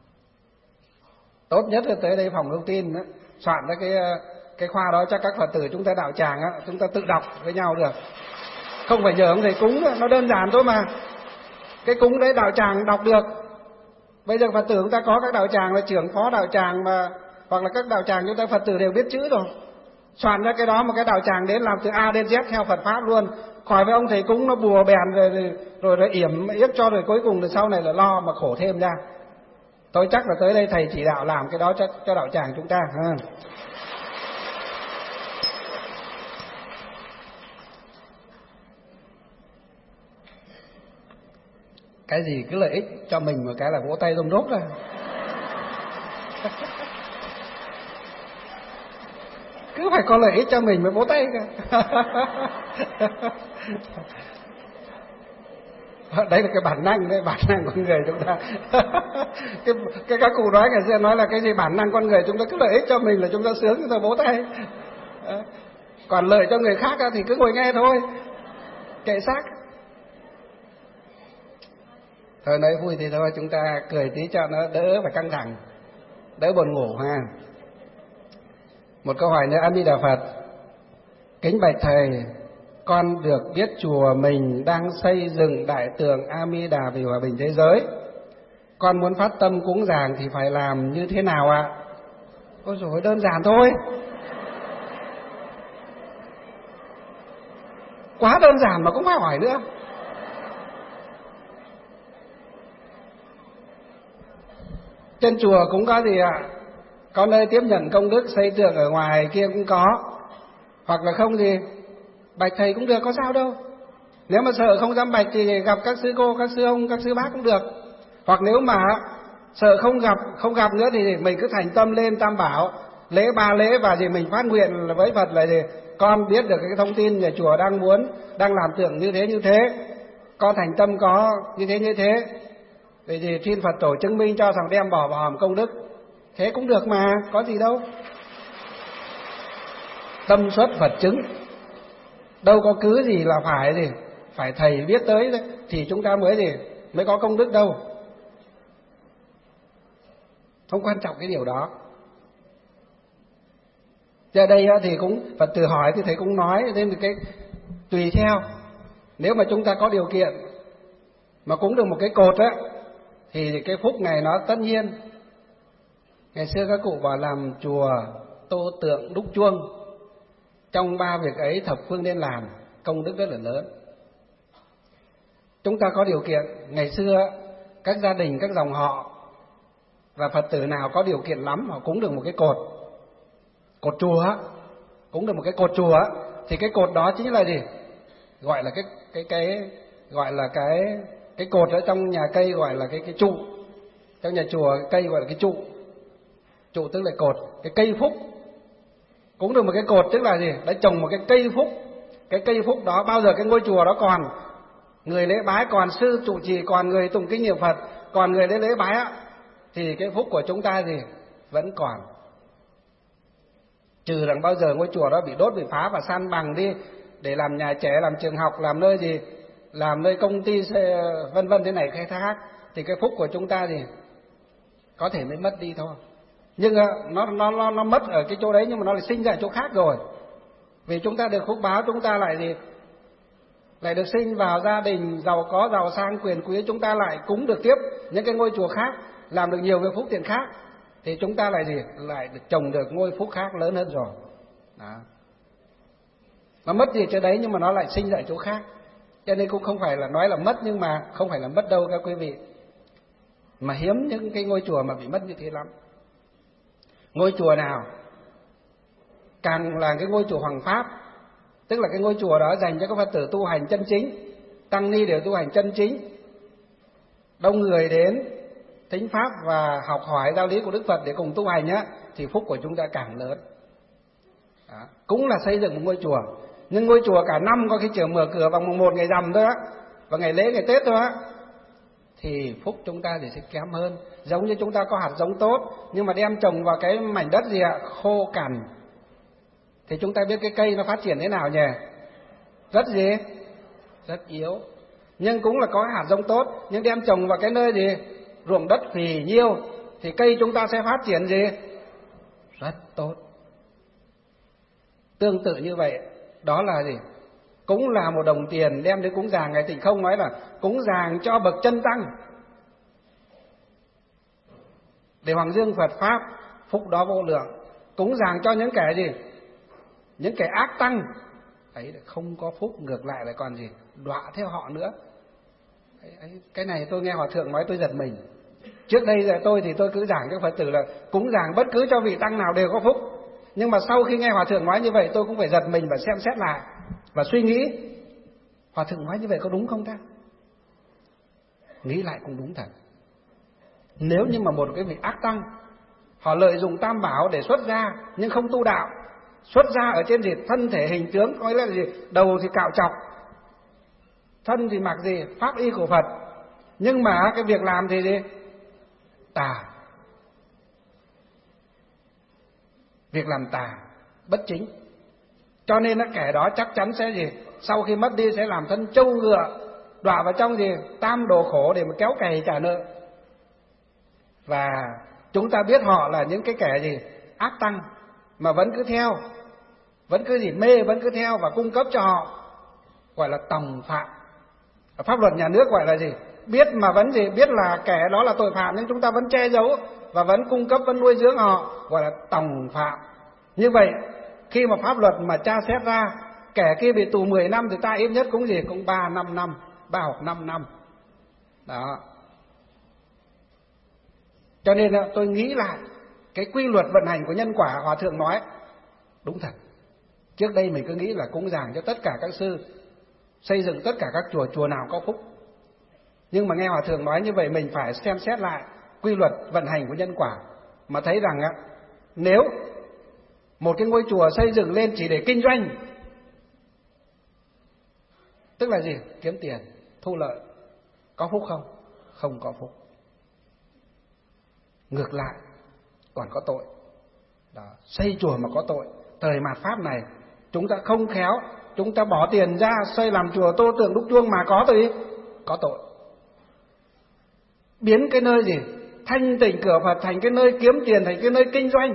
Tốt nhất là tới đây phòng thông tin đó, soạn ra cái khoa đó cho các Phật tử chúng ta đạo tràng á, chúng ta tự đọc với nhau được, không phải nhờ ông thầy cúng. Nó đơn giản thôi mà, cái cúng đấy đạo tràng đọc được. Bây giờ Phật tử chúng ta có các đạo tràng là trưởng phó đạo tràng mà, hoặc là các đạo tràng chúng ta Phật tử đều biết chữ rồi, soạn ra cái đó một cái đạo tràng đến làm từ A đến Z theo Phật pháp luôn, khỏi với ông thầy cúng nó bùa bèn rồi yểm yết cho, rồi cuối cùng từ sau này là lo mà khổ thêm ra. Tôi chắc là tới đây thầy chỉ đạo làm cái đó cho đạo tràng chúng ta. Cái gì cứ lợi ích cho mình một cái là vỗ tay rung rốt ra. Cứ phải có lợi ích cho mình mới vỗ tay cả. Đấy là cái bản năng đấy, bản năng con người chúng ta. cái các cụ nói ngày xưa nói là cái gì bản năng con người chúng ta cứ lợi ích cho mình là chúng ta sướng, chúng ta vỗ tay. Còn lợi cho người khác thì cứ ngồi nghe thôi, kệ xác. Thôi nói vui thì thôi, chúng ta cười tí cho nó đỡ phải căng thẳng, đỡ buồn ngủ ha. Một câu hỏi nữa. A Di Đà Phật. Kính bạch thầy, con được biết chùa mình đang xây dựng đại tượng A Di Đà vì hòa bình thế giới. Con muốn phát tâm cúng dường thì phải làm như thế nào ạ? Ôi dồi, đơn giản thôi. Quá đơn giản mà cũng phải hỏi nữa. Trên chùa cũng có gì ạ? Có nơi tiếp nhận công đức xây tượng ở ngoài kia cũng có. Hoặc là không thì bạch thầy cũng được, có sao đâu. Nếu mà sợ không dám bạch thì gặp các sư cô, các sư ông, các sư bác cũng được. Hoặc nếu mà sợ không gặp nữa thì mình cứ thành tâm lên Tam Bảo, lễ 3 lễ và gì mình phát nguyện với Phật là gì? Con biết được cái thông tin nhà chùa đang làm tượng như thế, con thành tâm có như thế. Vậy thì xin Phật tổ chứng minh cho rằng đem bỏ vào hòm công đức. Thế cũng được mà, có gì đâu. Tâm xuất Phật chứng. Đâu có cứ gì là phải thầy biết tới thì chúng ta mới có công đức đâu. không quan trọng cái điều đó. Giờ đây thì cũng Phật tử hỏi thì thầy cũng nói nên cái tùy theo. Nếu mà chúng ta có điều kiện mà cúng được một cái cột á thì cái phúc này nó tất nhiên. Ngày xưa các cụ bảo làm chùa, tô tượng, đúc chuông, trong 3 việc ấy thập phương nên làm, công đức rất là lớn. Chúng ta có điều kiện, ngày xưa các gia đình, các dòng họ và Phật tử nào có điều kiện lắm họ cúng được một cái cột chùa á, cúng được một cái cột chùa á, thì cái cột đó chính là gì? Gọi là cái gọi là cái cột ở trong nhà cây gọi là cái trụ. Trong nhà chùa cây gọi là cái trụ. Trụ tức là cột, cái cây phúc. Cúng được một cái cột tức là gì? Đã trồng một cái cây phúc. Cái cây phúc đó bao giờ cái ngôi chùa đó còn người lễ bái, còn sư trụ trì, còn người tụng kinh niệm Phật, còn người đến lễ bái á, thì cái phúc của chúng ta gì? Vẫn còn. Trừ rằng bao giờ ngôi chùa đó bị đốt, bị phá và san bằng đi để làm nhà trẻ, làm trường học, làm nơi gì, làm nơi công ty vân vân thế này cái khác, thì cái phúc của chúng ta thì có thể mới mất đi thôi. Nhưng nó mất ở cái chỗ đấy, nhưng mà nó lại sinh ra ở chỗ khác rồi. Vì chúng ta được phúc báo, chúng ta lại gì? Lại được sinh vào gia đình giàu có, giàu sang, quyền quý, chúng ta lại cúng được tiếp những cái ngôi chùa khác, làm được nhiều việc phúc thiện khác, thì chúng ta lại gì? Lại được trồng được ngôi phúc khác lớn hơn rồi. Đó. Nó mất gì chỗ đấy nhưng mà nó lại sinh ra ở chỗ khác. Cho nên cũng không phải là nói là mất, nhưng mà không phải là mất đâu các quý vị. Mà hiếm những cái ngôi chùa mà bị mất như thế lắm. Ngôi chùa nào càng là cái ngôi chùa Hoàng Pháp, tức là cái ngôi chùa đó dành cho các Phật tử tu hành chân chính, tăng ni đều tu hành chân chính, đông người đến thính pháp và học hỏi giáo lý của Đức Phật để cùng tu hành á, thì phúc của chúng ta càng lớn. Đó. Cũng là xây dựng một ngôi chùa, nhưng ngôi chùa cả năm có khi chỉ mở cửa vào mùng 1 ngày rằm thôi á, và ngày lễ ngày Tết thôi á, thì phúc chúng ta thì sẽ kém hơn. Giống như chúng ta có hạt giống tốt nhưng mà đem trồng vào cái mảnh đất gì ạ? Khô cằn, thì chúng ta biết cái cây nó phát triển thế nào nhỉ? Rất gì? Rất yếu. Nhưng cũng là có hạt giống tốt, nhưng đem trồng vào cái nơi gì? Ruộng đất phì nhiêu, thì cây chúng ta sẽ phát triển gì? Rất tốt. Tương tự như vậy, đó là gì? Cũng là một đồng tiền đem đến cúng dường. Ngài Tịnh Không nói là cúng dường cho bậc chân tăng, để hoàng dương Phật Pháp, phúc đó vô lượng. Cúng dường cho những kẻ gì? Những kẻ ác tăng ấy không có phúc, ngược lại lại còn gì? Đọa theo họ nữa. Cái này tôi nghe Hòa Thượng nói tôi giật mình. Trước đây là tôi cứ giảng cho Phật tử là cúng dường bất cứ cho vị tăng nào đều có phúc. Nhưng mà sau khi nghe Hòa Thượng nói như vậy, tôi cũng phải giật mình và xem xét lại và suy nghĩ, Hòa Thượng nói như vậy có đúng không ta? Nghĩ lại cũng đúng thật. Nếu như mà một cái vị ác tăng, họ lợi dụng tam bảo để xuất gia nhưng không tu đạo, xuất gia ở trên gì? Thân thể hình tướng, coi là gì? Đầu thì cạo trọc, thân thì mặc gì? Pháp y của Phật, nhưng mà cái việc làm thì gì? Tà. Việc làm tà, bất chính. Cho nên kẻ đó chắc chắn sẽ gì? Sau khi mất đi sẽ làm thân trâu ngựa, đọa vào trong gì? Tam đồ khổ để mà kéo cày trả nợ. Và chúng ta biết họ là những cái kẻ gì? Ác tăng, mà vẫn cứ theo, vẫn cứ gì? Mê, vẫn cứ theo và cung cấp cho họ, gọi là tòng phạm. Ở pháp luật nhà nước gọi là gì? Biết mà vẫn gì? Biết là kẻ đó là tội phạm nhưng chúng ta vẫn che giấu và vẫn cung cấp, vẫn nuôi dưỡng họ, gọi là tòng phạm. Như vậy khi mà pháp luật mà tra xét ra kẻ kia bị tù 10 năm thì ta ít nhất cũng gì? Cũng 3-5 năm, 3 hoặc 5 năm. Đó. Cho nên tôi nghĩ lại cái quy luật vận hành của nhân quả Hòa Thượng nói đúng thật. Trước đây mình cứ nghĩ là cúng dường cho tất cả các sư, xây dựng tất cả các chùa nào có phúc. Nhưng mà nghe Hòa Thượng nói như vậy, mình phải xem xét lại quy luật vận hành của nhân quả, mà thấy rằng nếu một cái ngôi chùa xây dựng lên chỉ để kinh doanh, tức là gì? Kiếm tiền, thu lợi, có phúc không? Không có phúc. Ngược lại còn có tội. Đó. Xây chùa mà có tội. Thời mạt Pháp này chúng ta không khéo, chúng ta bỏ tiền ra xây làm chùa tô tượng đúc chuông mà có tội. Biến cái nơi gì? thanh tịnh cửa Phật thành cái nơi kiếm tiền, thành cái nơi kinh doanh.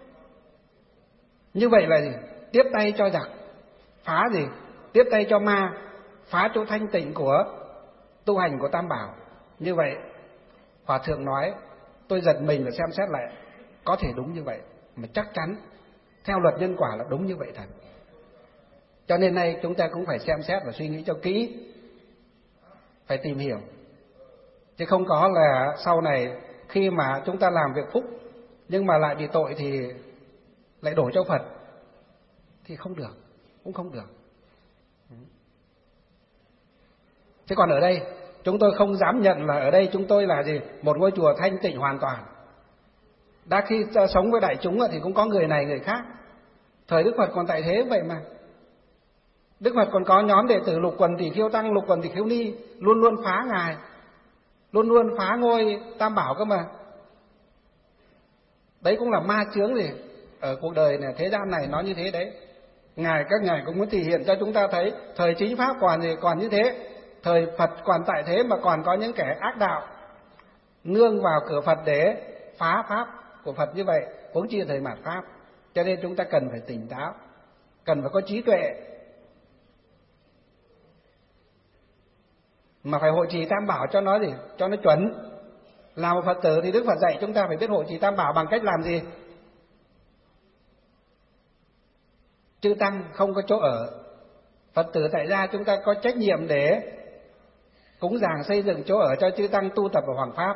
Như vậy là gì? Tiếp tay cho giặc, phá gì? Tiếp tay cho ma, phá chỗ thanh tịnh của tu hành của Tam Bảo. Như vậy Hòa Thượng nói, tôi giật mình và xem xét lại, có thể đúng như vậy, mà chắc chắn theo luật nhân quả là đúng như vậy thật. Cho nên nay chúng ta cũng phải xem xét và suy nghĩ cho kỹ, phải tìm hiểu, chứ không có là sau này khi mà chúng ta làm việc phúc nhưng mà lại bị tội thì lại đổ cho Phật thì không được, cũng không được. Chứ còn ở đây chúng tôi không dám nhận là ở đây chúng tôi là gì? Một ngôi chùa thanh tịnh hoàn toàn. Đã khi sống với đại chúng thì cũng có người này người khác. Thời Đức Phật còn tại thế vậy mà. Đức Phật còn có nhóm đệ tử Lục Quần Tỷ Khiêu Tăng, Lục Quần Tỷ Khiêu Ni luôn luôn phá Ngài, luôn luôn phá ngôi Tam Bảo cơ mà. Đấy cũng là ma chướng gì ở cuộc đời này, thế gian này nó như thế đấy. Các ngài cũng muốn thể hiện cho chúng ta thấy thời chính pháp còn như thế, thời Phật còn tại thế mà còn có những kẻ ác đạo nương vào cửa Phật để phá pháp của Phật như vậy, huống chi thời mạt pháp. Cho nên chúng ta cần phải tỉnh táo, cần phải có trí tuệ, mà phải hộ trì Tam Bảo cho nó gì? Cho nó chuẩn. Làm một Phật tử thì Đức Phật dạy chúng ta phải biết hộ trì Tam Bảo bằng cách làm gì? Chư tăng không có chỗ ở, Phật tử tại gia chúng ta có trách nhiệm để cúng dường xây dựng chỗ ở cho chư tăng tu tập ở Hoàng Pháp.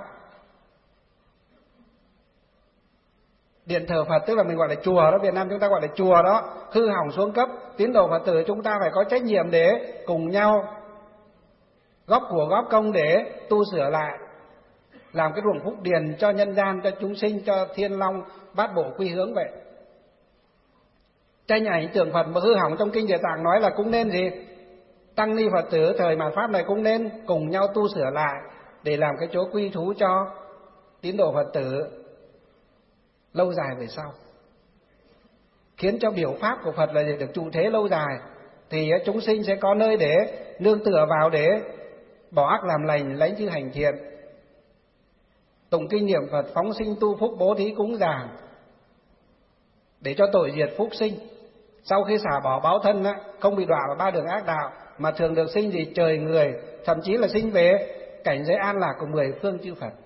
Điện thờ Phật tức là mình gọi là chùa đó, Việt Nam chúng ta gọi là chùa đó, hư hỏng xuống cấp, tín đồ Phật tử chúng ta phải có trách nhiệm để cùng nhau góp của góp công để tu sửa lại, làm cái ruộng phúc điền cho nhân gian, cho chúng sinh, cho thiên long bát bộ quy hướng vậy. Tranh ảnh tượng Phật mà hư hỏng trong kinh Địa Tạng nói là cũng nên gì? Tăng ni Phật tử thời mạt pháp này cũng nên cùng nhau tu sửa lại để làm cái chỗ quy thú cho tín đồ Phật tử lâu dài về sau, khiến cho biểu pháp của Phật là được trụ thế lâu dài, thì chúng sinh sẽ có nơi để nương tựa vào để bỏ ác làm lành, lãnh chư hành thiện, tụng kinh niệm Phật, phóng sinh tu phúc, bố thí cúng dường để cho tội diệt phúc sinh. Sau khi xả bỏ báo thân không bị đọa vào ba đường ác đạo, mà thường được sinh gì trời người, thậm chí là sinh về cảnh giới an lạc của 10 phương chư Phật.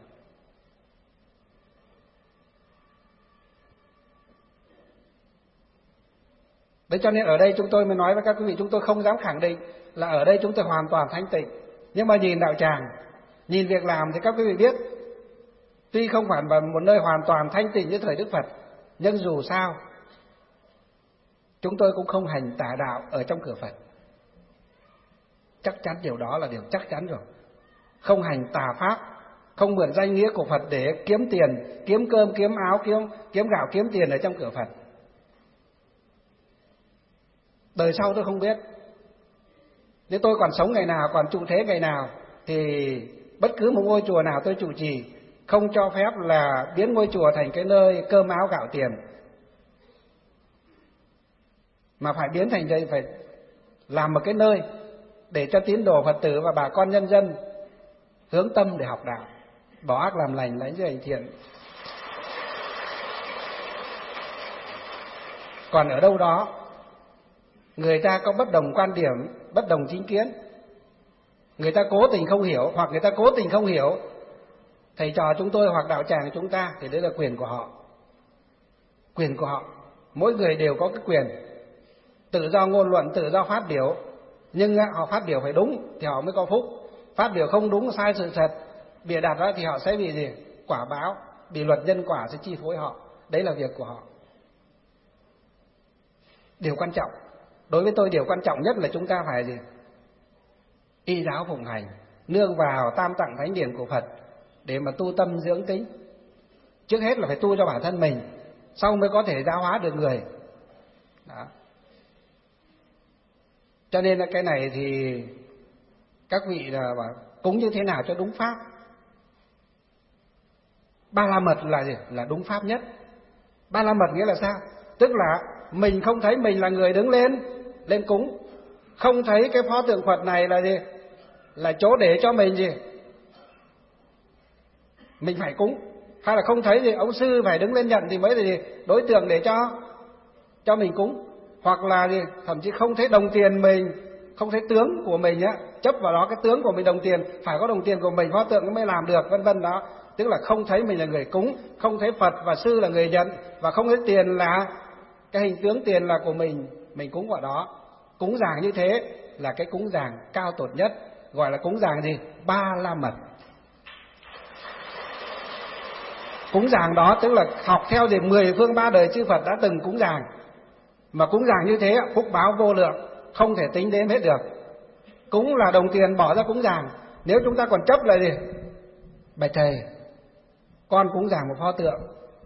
Đấy, cho nên ở đây chúng tôi mới nói với các quý vị, chúng tôi không dám khẳng định là ở đây chúng tôi hoàn toàn thanh tịnh, nhưng mà nhìn đạo tràng, nhìn việc làm thì các quý vị biết, tuy không phải là một nơi hoàn toàn thanh tịnh như thời Đức Phật, nhưng dù sao chúng tôi cũng không hành tà đạo ở trong cửa Phật. Chắc chắn điều đó là điều chắc chắn rồi. Không hành tà pháp, không mượn danh nghĩa của Phật để kiếm tiền, kiếm cơm, kiếm áo, kiếm gạo, kiếm tiền ở trong cửa Phật. Đời sau tôi không biết. Nếu tôi còn sống ngày nào, còn trụ thế ngày nào, thì bất cứ một ngôi chùa nào tôi trụ trì không cho phép là biến ngôi chùa thành cái nơi cơm áo gạo tiền, mà phải biến thành đây, phải làm một cái nơi để cho tín đồ Phật tử và bà con nhân dân hướng tâm để học đạo, bỏ ác làm lành, lãnh chư hành thiện. Còn ở đâu đó người ta có bất đồng quan điểm, bất đồng chính kiến, người ta cố tình không hiểu, hoặc người ta cố tình không hiểu thầy trò chúng tôi hoặc đạo tràng chúng ta, thì đấy là quyền của họ. Quyền của họ, mỗi người đều có cái quyền tự do ngôn luận, tự do phát biểu, nhưng họ phát biểu phải đúng thì họ mới có phúc. Phát biểu không đúng, sai sự thật, bịa đặt ra thì họ sẽ bị gì? Quả báo, bị luật nhân quả sẽ chi phối họ. Đấy là việc của họ. Điều quan trọng, đối với tôi điều quan trọng nhất là chúng ta phải gì? Y giáo phụng hành, nương vào tam tạng thánh điển của Phật để mà tu tâm dưỡng tính. Trước hết là phải tu cho bản thân mình, sau mới có thể giáo hóa được người. Đó. Cho nên là cái này thì các vị là bảo cúng như thế nào cho đúng pháp. Ba la mật là gì? Là đúng pháp nhất. Ba la mật nghĩa là sao? Tức là mình không thấy mình là người đứng lên cúng, không thấy cái pho tượng Phật này là gì? Là chỗ để cho mình gì? mình phải cúng. Hay là không thấy thì ông sư phải đứng lên nhận thì mới là gì? Đối tượng để cho mình cúng. Hoặc là gì? Thậm chí không thấy đồng tiền mình, không thấy tướng của mình á, chấp vào đó cái tướng của mình đồng tiền, phải có đồng tiền của mình pho tượng nó mới làm được, vân vân đó. Tức là không thấy mình là người cúng, không thấy Phật và sư là người nhận, và không thấy tiền là cái hình tướng tiền là của mình cúng vào đó. Cúng dường như thế là cái cúng dường cao tột nhất, gọi là cúng dường gì? Ba la mật. Cúng dường đó tức là học theo thì 10 phương 3 đời chư Phật đã từng cúng dường. Mà cúng dường như thế phúc báo vô lượng, không thể tính đến hết được. Cúng là đồng tiền bỏ ra cúng dường. Nếu chúng ta còn chấp là gì? Bạch thầy, con cúng dường một pho tượng,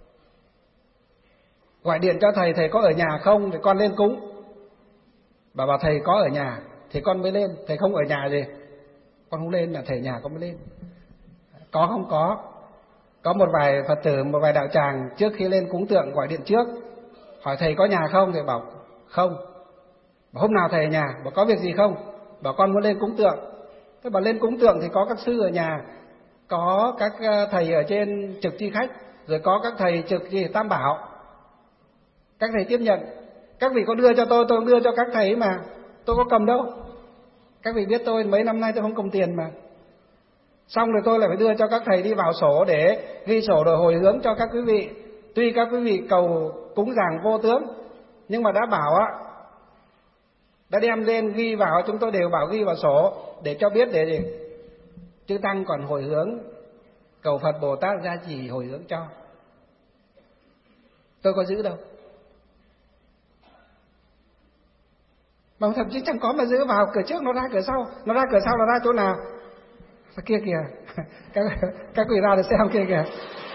gọi điện cho thầy, thầy có ở nhà không thì con lên cúng. Bảo thầy có ở nhà thì con mới lên, thầy không ở nhà gì con không lên, là thầy nhà con mới lên. Có không? Có một vài Phật tử, một vài đạo tràng trước khi lên cúng tượng gọi điện trước, hỏi thầy có nhà không thì bảo không. Bảo hôm nào thầy ở nhà? Bảo có việc gì không? Bảo con muốn lên cúng tượng. Thế bảo lên cúng tượng thì có các sư ở nhà, có các thầy ở trên trực chi khách, rồi có các thầy trực gì Tam Bảo, các thầy tiếp nhận. Các vị có đưa cho tôi đưa cho các thầy mà, tôi có cầm đâu. Các vị biết tôi mấy năm nay tôi không cầm tiền mà. Xong rồi tôi lại phải đưa cho các thầy đi vào sổ để ghi sổ rồi hồi hướng cho các quý vị. Tuy các quý vị cầu cúng dường vô tướng, nhưng mà đã bảo á, đã đem lên ghi vào, chúng tôi đều bảo ghi vào sổ để cho biết để gì? Chư Tăng còn hồi hướng, cầu Phật Bồ Tát gia trì hồi hướng cho. Tôi có giữ đâu. Mà thậm chí chẳng có mà giữ, vào cửa trước nó ra cửa sau, nó ra cửa sau nó ra chỗ nào? Kia kìa, các quý ra để xem kia kìa.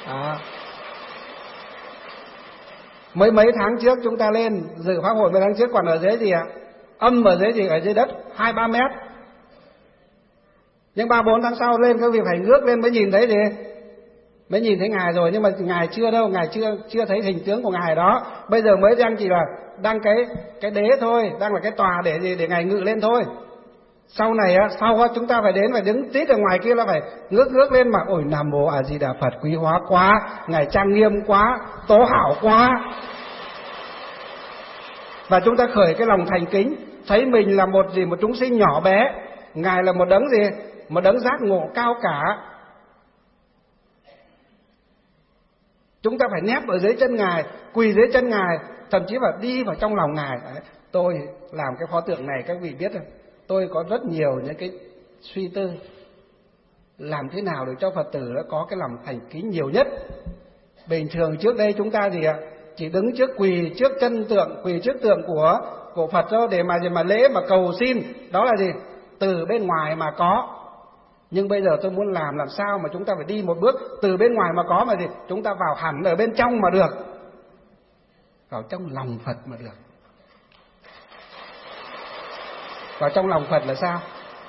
Mấy tháng trước chúng ta lên dự pháp hội, mấy tháng trước còn ở dưới gì ạ? Âm ở dưới gì? Ở dưới đất 2-3 mét. Nhưng 3-4 tháng sau lên các vị phải ngước lên mới nhìn thấy gì? Mới nhìn thấy Ngài rồi, nhưng mà Ngài chưa đâu, Ngài chưa thấy hình tướng của Ngài đó. Bây giờ mới đang chỉ là đang cái đế thôi, đang là cái tòa để gì? Để Ngài ngự lên thôi. Sau này á, sau chúng ta phải đến, phải đứng tít ở ngoài kia là phải ngước lên mà ôi Nam Mô A Di Đà Phật, quý hóa quá, Ngài trang nghiêm quá, tố hảo quá. Và chúng ta khởi cái lòng thành kính, thấy mình là một chúng sinh nhỏ bé, Ngài là một đấng gì? Một đấng giác ngộ cao cả. Chúng ta phải nép ở dưới chân Ngài, quỳ dưới chân Ngài, thậm chí phải đi vào trong lòng Ngài. Đấy, tôi làm cái pho tượng này các vị biết không? Tôi có rất nhiều những cái suy tư làm thế nào để cho Phật tử nó có cái lòng thành kính nhiều nhất. Bình thường trước đây chúng ta gì ạ? Chỉ đứng trước quỳ trước chân tượng, quỳ trước tượng của Phật thôi để mà lễ mà cầu xin, đó là gì? Từ bên ngoài mà có. Nhưng bây giờ tôi muốn làm sao mà chúng ta phải đi một bước từ bên ngoài mà có mà gì? Chúng ta vào hẳn ở bên trong mà được. Vào trong lòng Phật mà được. Vào trong lòng Phật là sao?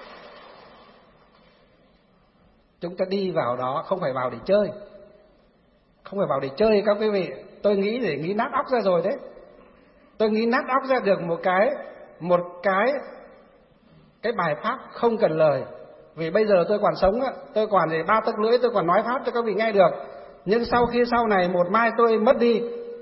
Chúng ta đi vào đó không phải vào để chơi. Không phải vào để chơi các quý vị. Tôi nghĩ để nghĩ nát óc ra rồi đấy. Tôi nghĩ nát óc ra được một cái bài pháp không cần lời. Vì bây giờ tôi còn sống, tôi còn 3 tấc lưỡi, tôi còn nói pháp cho các vị nghe được. Nhưng sau này một mai tôi mất đi,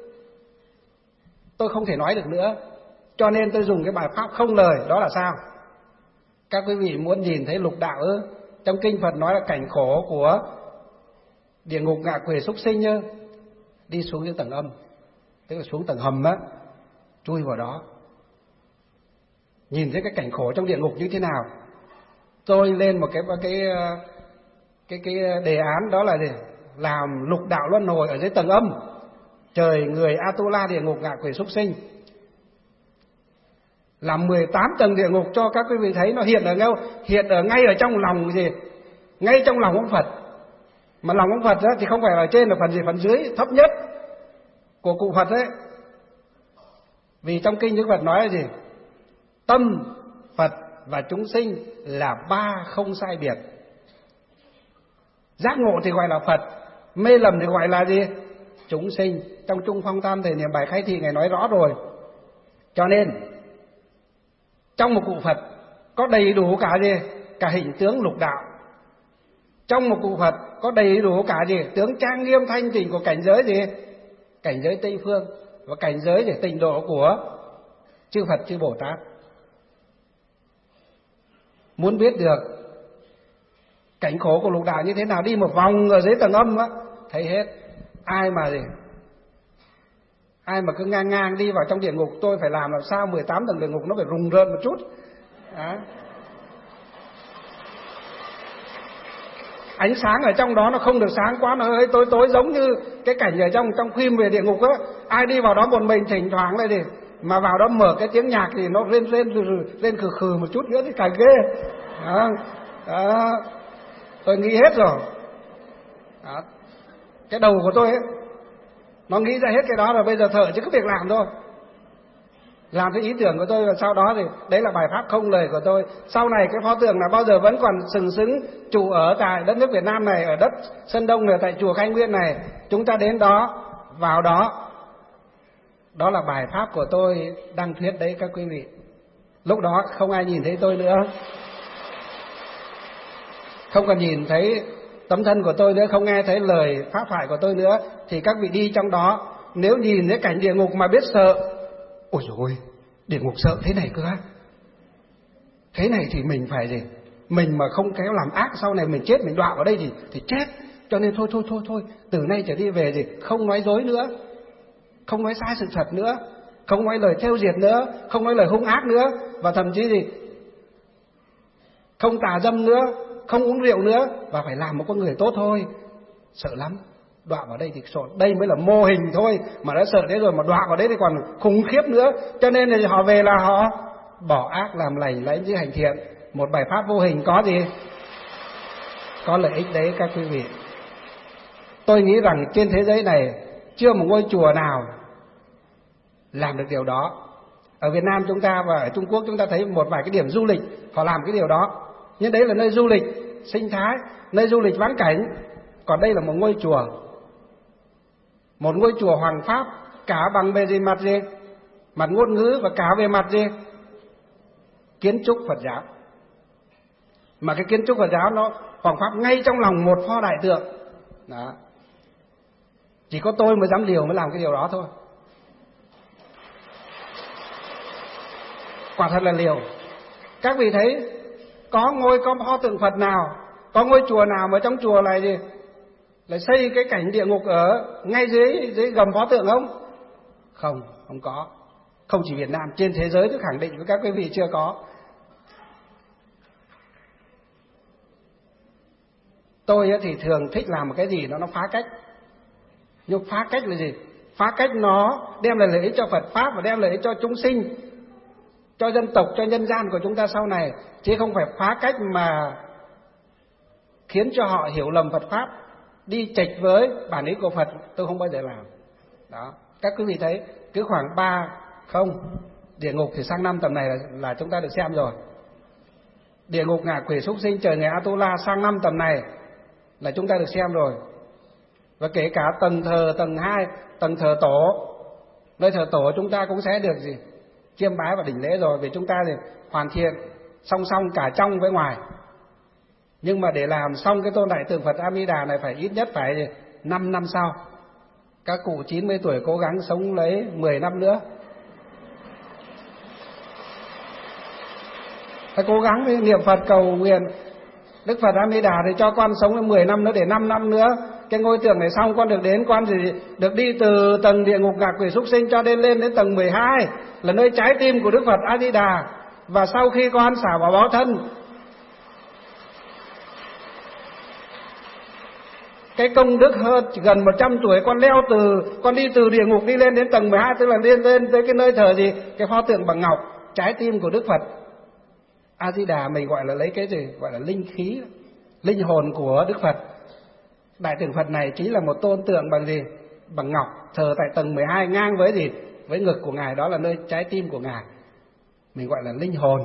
tôi không thể nói được nữa. Cho nên tôi dùng cái bài pháp không lời, đó là sao? Các quý vị muốn nhìn thấy lục đạo ư? Trong kinh Phật nói là cảnh khổ của địa ngục ngạ quỷ súc sinh nhá. Đi xuống những tầng âm, tức là xuống tầng hầm á, chui vào đó. Nhìn thấy cái cảnh khổ trong địa ngục như thế nào? Tôi lên một cái đề án, đó là gì? Làm lục đạo luân hồi ở dưới tầng âm, trời người Atula địa ngục ngạ quỷ súc sinh. Làm 18 tầng địa ngục cho các quý vị thấy nó hiện ở đâu? Hiện ở ngay ở trong lòng gì? Ngay trong lòng ông Phật. Mà lòng ông Phật đó thì không phải ở trên, là phần gì? Phần dưới thấp nhất của cụ Phật đấy. Vì trong kinh Đức Phật nói là gì? Tâm Phật và chúng sinh là 3 không sai biệt. Giác ngộ thì gọi là Phật, mê lầm thì gọi là gì? Chúng sinh. Trong Trung Phong Tam Thể Niệm bài khai thị Ngài nói rõ rồi. Cho nên trong một cụ Phật có đầy đủ cả gì? Cả hình tướng lục đạo. Trong một cụ Phật có đầy đủ cả gì tướng trang nghiêm thanh tịnh của cảnh giới gì, cảnh giới Tây phương, và cảnh giới để tịnh độ của chư Phật chư Bồ Tát. Muốn biết được cảnh khổ của lục đạo như thế nào, đi một vòng ở dưới tầng âm á, thấy hết. Ai mà cứ ngang ngang đi vào trong địa ngục, tôi phải làm sao 18 tầng địa ngục nó phải rùng rợn một chút. Ánh sáng ở trong đó nó không được sáng quá, nó hơi tối tối, giống như cái cảnh ở trong phim về địa ngục á. Ai đi vào đó một mình thỉnh thoảng này thì mà vào đó mở cái tiếng nhạc thì nó lên khừ khừ một chút nữa thì càng ghê. Đó. Tôi nghĩ hết rồi. Đó. Cái đầu của tôi ấy, nó nghĩ ra hết cái đó rồi, bây giờ thở chứ có việc làm thôi. Làm cái ý tưởng của tôi, và sau đó thì đấy là bài pháp không lời của tôi. Sau này cái pho tượng là bao giờ vẫn còn sừng sững trụ ở tại đất nước Việt Nam này, ở đất Sơn Đông này, tại chùa Khai Nguyên này. Chúng ta đến đó, vào đó. Đó là bài pháp của tôi đăng thuyết đấy các quý vị. Lúc đó không ai nhìn thấy tôi nữa, không còn nhìn thấy tấm thân của tôi nữa, không nghe thấy lời pháp thoại của tôi nữa. Thì các vị đi trong đó, nếu nhìn thấy cảnh địa ngục mà biết sợ, ôi dồi ôi, địa ngục sợ thế này cơ á. Thế này thì mình phải gì? Mình mà không khéo làm ác, sau này mình chết, mình đọa vào đây thì chết. Cho nên thôi, từ nay trở đi về gì, không nói dối nữa, không nói sai sự thật nữa, không nói lời thêu diệt nữa, không nói lời hung ác nữa, và thậm chí gì, không tà dâm nữa, không uống rượu nữa, và phải làm một con người tốt thôi. Sợ lắm, đọa vào đây thì sợ. Đây mới là mô hình thôi, mà đã sợ đấy rồi mà đọa vào đấy thì còn khủng khiếp nữa. Cho nên là họ về là họ bỏ ác làm lành, lấy những hành thiện. Một bài pháp vô hình có gì? Có lợi ích đấy các quý vị. Tôi nghĩ rằng trên thế giới này chưa một ngôi chùa nào làm được điều đó. Ở Việt Nam chúng ta và ở Trung Quốc chúng ta thấy một vài cái điểm du lịch họ làm cái điều đó. Nhưng đấy là nơi du lịch sinh thái, nơi du lịch vãn cảnh. Còn đây là một ngôi chùa, một ngôi chùa hoàng pháp, cả bằng bề gì mặt gì? Mặt ngôn ngữ, và cả về mặt gì? Kiến trúc Phật giáo. Mà cái kiến trúc Phật giáo nó hoàng pháp ngay trong lòng một pho đại tượng. Đó. Chỉ có tôi mới dám liều mới làm cái điều đó thôi. Quả thật là liều. Các vị thấy có pho tượng Phật nào, có ngôi chùa nào mà trong chùa này gì lại xây cái cảnh địa ngục ở ngay dưới gầm pho tượng không? Không có. Không chỉ Việt Nam, trên thế giới tôi khẳng định với các quý vị chưa có. Tôi thì thường thích làm một cái gì nó phá cách. Nhưng phá cách là gì? Phá cách nó đem lại lợi ích cho Phật Pháp và đem lợi ích cho chúng sinh, cho dân tộc, cho nhân gian của chúng ta sau này. Chứ không phải phá cách mà khiến cho họ hiểu lầm Phật Pháp, đi chệch với bản ý của Phật. Tôi không bao giờ làm. Đó. Các quý vị thấy cứ khoảng 3 địa ngục thì sang năm tầm này là chúng ta được xem rồi. Địa ngục ngạ quỷ súc sinh trời người Atula sang năm tầm này là chúng ta được xem rồi. Và kể cả tầng thờ tầng 2, tầng thờ tổ, nơi thờ tổ chúng ta cũng sẽ được gì? Chiêm bái và đỉnh lễ rồi, vì chúng ta thì hoàn thiện song song cả trong với ngoài. Nhưng mà để làm xong cái tôn đại tượng Phật A Di Đà này phải ít nhất phải 5 năm sau. Các cụ 90 tuổi cố gắng sống lấy 10 năm nữa. Phải cố gắng niệm Phật cầu nguyện Đức Phật A Di Đà thì cho con sống lên 10 năm nữa, để 5 năm nữa cái ngôi tượng này xong con được đến, con thì được đi từ tầng địa ngục ngạ quỷ súc sinh cho lên đến tầng 12 là nơi trái tim của Đức Phật A Di Đà. Và sau khi con xả vào báo thân, cái công đức hơn gần 100 tuổi con đi từ địa ngục đi lên đến tầng 12, tức là lên tới cái nơi thờ gì? Cái pho tượng bằng ngọc, trái tim của Đức Phật A Di Đà. Mình gọi là lấy cái gì? Gọi là linh khí, linh hồn của Đức Phật. Đại tượng Phật này chính là một tôn tượng bằng gì? Bằng ngọc, thờ tại tầng 12 ngang với gì? Với ngực của Ngài, đó là nơi trái tim của Ngài. Mình gọi là linh hồn.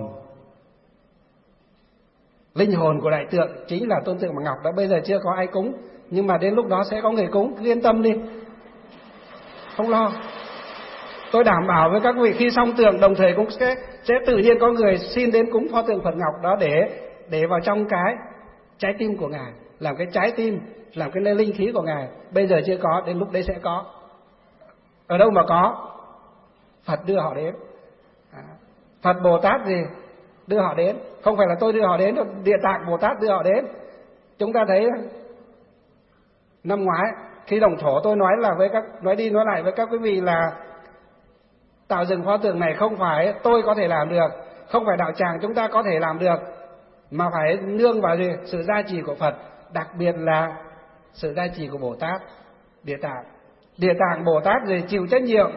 Linh hồn của đại tượng chính là tôn tượng bằng ngọc đó. Bây giờ chưa có ai cúng, nhưng mà đến lúc đó sẽ có người cúng, cứ yên tâm đi, không lo. Tôi đảm bảo với các vị khi xong tượng đồng thời cũng sẽ tự nhiên có người xin đến cúng pho tượng Phật ngọc đó để vào trong cái trái tim của Ngài. làm cái trái tim, làm cái linh khí của Ngài. Bây giờ chưa có, đến lúc đấy sẽ có. Ở đâu mà có? Phật đưa họ đến. Phật Bồ Tát gì đưa họ đến, không phải là tôi đưa họ đến, Địa Tạng Bồ Tát đưa họ đến. Chúng ta thấy năm ngoái khi đồng thổ tôi nói đi nói lại với các quý vị là tạo dựng pho tượng này không phải tôi có thể làm được, không phải đạo tràng chúng ta có thể làm được, mà phải nương vào gì? Sự gia trì của Phật, đặc biệt là sự gia trì của Bồ Tát Địa Tạng. Địa Tạng Bồ Tát gì chịu trách nhiệm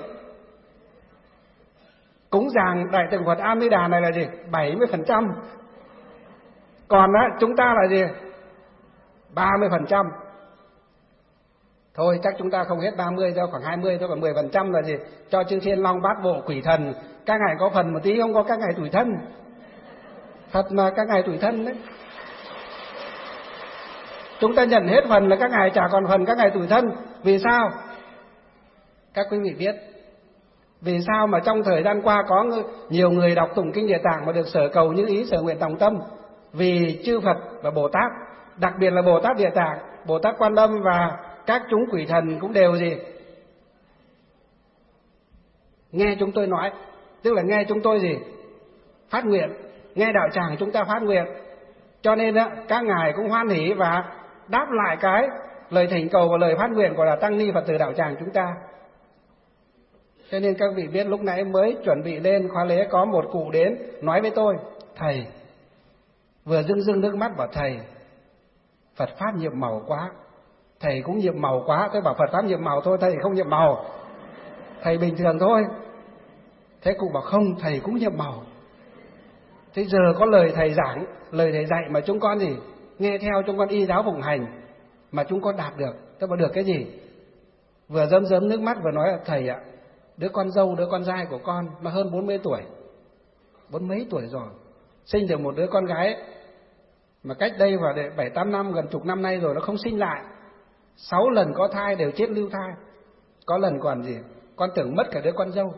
cúng dường đại tượng Phật A Di Đà này là gì? 70%. Còn chúng ta là gì? 30%. Thôi chắc chúng ta không hết 30 đâu, khoảng 20 thôi, còn 10% là gì? Cho chư Thiên Long Bát Bộ Quỷ Thần, các ngài có phần một tí, không có các ngài tủi thân. Thật mà các ngài tủi thân đấy. Chúng ta nhận hết phần là các ngài chả còn phần các ngài tủi thân. Vì sao? Các quý vị biết vì sao mà trong thời gian qua có nhiều người đọc tụng kinh Địa Tạng mà được sở cầu như ý sở nguyện tòng tâm? Vì chư Phật và Bồ Tát, đặc biệt là Bồ Tát Địa Tạng, Bồ Tát Quan Âm và các chúng quỷ thần cũng đều gì? Nghe chúng tôi nói, tức là nghe chúng tôi gì? Phát nguyện, nghe đạo tràng chúng ta phát nguyện. Cho nên các ngài cũng hoan hỷ và đáp lại cái lời thỉnh cầu và lời phát nguyện của là tăng ni Phật tử đạo tràng chúng ta. Cho nên các vị biết lúc nãy mới chuẩn bị lên khóa lễ có một cụ đến nói với tôi: thầy, vừa rưng nước mắt bảo thầy, Phật pháp nhiệm màu quá, thầy cũng nhiệm màu quá. Tôi bảo Phật pháp nhiệm màu thôi, thầy không nhiệm màu, thầy bình thường thôi. Thế cụ bảo không, thầy cũng nhiệm màu. Thế giờ có lời thầy giảng, lời thầy dạy mà chúng con gì nghe theo, chúng con y giáo phụng hành mà chúng con đạt được. Tôi bảo được cái gì? Vừa rơm nước mắt vừa nói là thầy ạ, đứa con dâu, đứa con trai của con nó hơn 40 tuổi, 40 mấy tuổi rồi, sinh được một đứa con gái mà cách đây vào 7-8 năm, gần chục năm nay rồi nó không sinh lại. 6 lần có thai đều chết lưu thai. Có lần còn gì con tưởng mất cả đứa con dâu.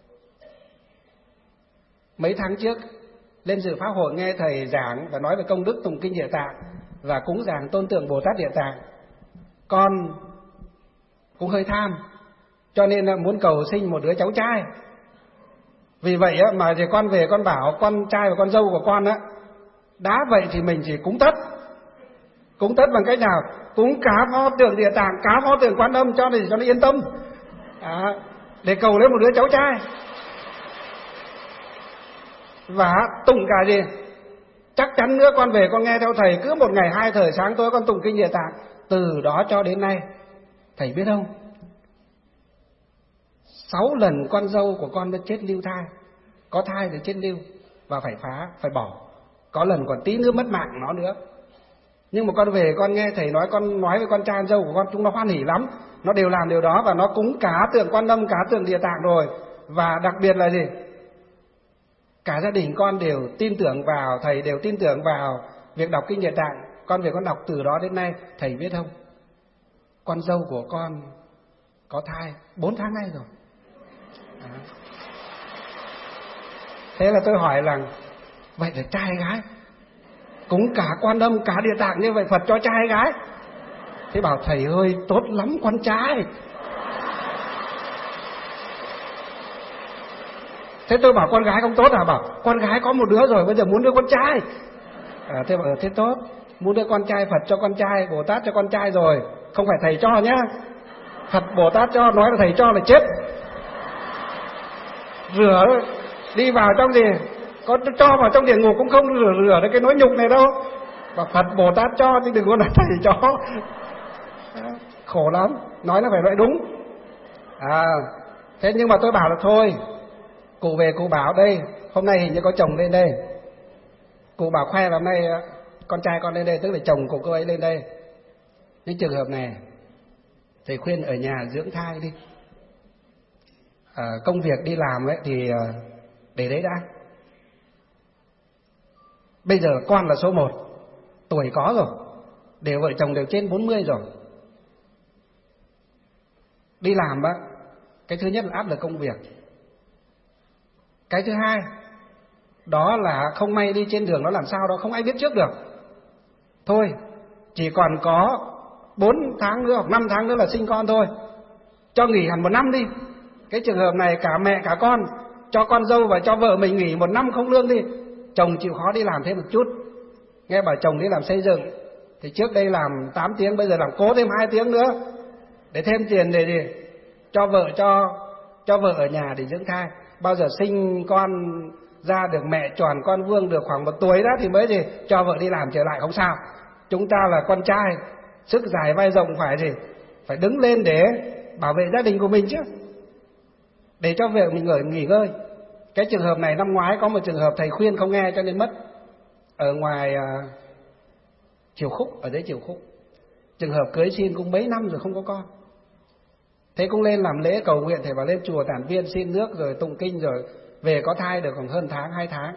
Mấy tháng trước lên dự pháp hội nghe thầy giảng và nói về công đức tụng kinh Địa Tạng và cúng dường tôn tượng Bồ Tát Địa Tạng, con cũng hơi tham, cho nên là muốn cầu sinh một đứa cháu trai. Vì vậy mà thì con về con bảo con trai và con dâu của con đã vậy thì mình chỉ cúng tất. Cúng tất bằng cách nào? Cúng cả pho tượng Địa Tạng, cả pho tượng Quan Âm cho nó yên tâm, để cầu lấy một đứa cháu trai. Và tụng cả gì? Chắc chắn nữa con về con nghe theo thầy, cứ một ngày 2 thời sáng tối con tụng kinh Địa Tạng. Từ đó cho đến nay, thầy biết không, 6 lần con dâu của con đã chết lưu thai, có thai thì chết lưu và phải phá, phải bỏ. Có lần còn tí nữa mất mạng nó nữa. Nhưng mà con về con nghe thầy nói, con nói với con trai con dâu của con, chúng nó hoan hỉ lắm, nó đều làm điều đó và nó cúng cả tượng Quan Âm, cả tượng Địa Tạng rồi. Và đặc biệt là gì? Cả gia đình con đều tin tưởng vào, thầy đều tin tưởng vào việc đọc kinh Địa Tạng. Con về con đọc từ đó đến nay, thầy biết không, con dâu của con có thai 4 tháng nay rồi. Thế là tôi hỏi là vậy là trai gái? Cúng cả Quan Âm, cả Địa Tạng như vậy, Phật cho trai gái? Thế bảo thầy ơi, tốt lắm con trai. Thế tôi bảo con gái không tốt à? Bảo con gái có một đứa rồi, bây giờ muốn đứa con trai. Thế bảo thế tốt, muốn đứa con trai, Phật cho con trai, Bồ Tát cho con trai rồi, không phải thầy cho nhá. Phật Bồ Tát cho, nói là thầy cho là chết. Rửa đi vào trong gì, có cho vào trong địa ngục cũng không rửa được cái nỗi nhục này đâu. Và Phật Bồ Tát cho chứ đừng có nói thầy cho. Khổ lắm, nói nó phải nói đúng. Thế nhưng mà tôi bảo là thôi, cụ về cụ bảo đây, hôm nay hình như có chồng lên đây. Cụ bảo khoe là hôm nay con trai con lên đây, tức là chồng của cô ấy lên đây. Những trường hợp này thầy khuyên ở nhà dưỡng thai đi. Công việc đi làm ấy thì để đấy đã. Bây giờ con là số 1, tuổi có rồi, đều vợ chồng đều trên 40 rồi. Đi làm cái thứ nhất là áp lực công việc. Cái thứ hai đó là không may đi trên đường nó làm sao đó không ai biết trước được. Thôi chỉ còn có 4 tháng nữa hoặc 5 tháng nữa là sinh con thôi, cho nghỉ hẳn 1 năm đi. Cái trường hợp này cả mẹ cả con, cho con dâu và cho vợ mình nghỉ 1 năm không lương đi. Chồng chịu khó đi làm thêm một chút. Nghe bảo chồng đi làm xây dựng thì trước đây làm 8 tiếng, bây giờ làm cố thêm 2 tiếng nữa để thêm tiền để gì? Cho vợ cho vợ ở nhà để dưỡng thai. Bao giờ sinh con ra được mẹ tròn con vuông được khoảng 1 tuổi đó thì mới gì cho vợ đi làm trở lại, không sao. Chúng ta là con trai, sức dài vai rộng phải gì? Phải đứng lên để bảo vệ gia đình của mình chứ, để cho vợ mình nghỉ ngơi. Cái trường hợp này năm ngoái có một trường hợp thầy khuyên không nghe cho nên mất. Ở ngoài Triều Khúc, ở dưới Triều Khúc, trường hợp cưới xin cũng mấy năm rồi không có con. Thế cũng lên làm lễ cầu nguyện, thầy bảo lên chùa Tản Viên xin nước rồi tụng kinh rồi về có thai được khoảng hơn tháng 2 tháng.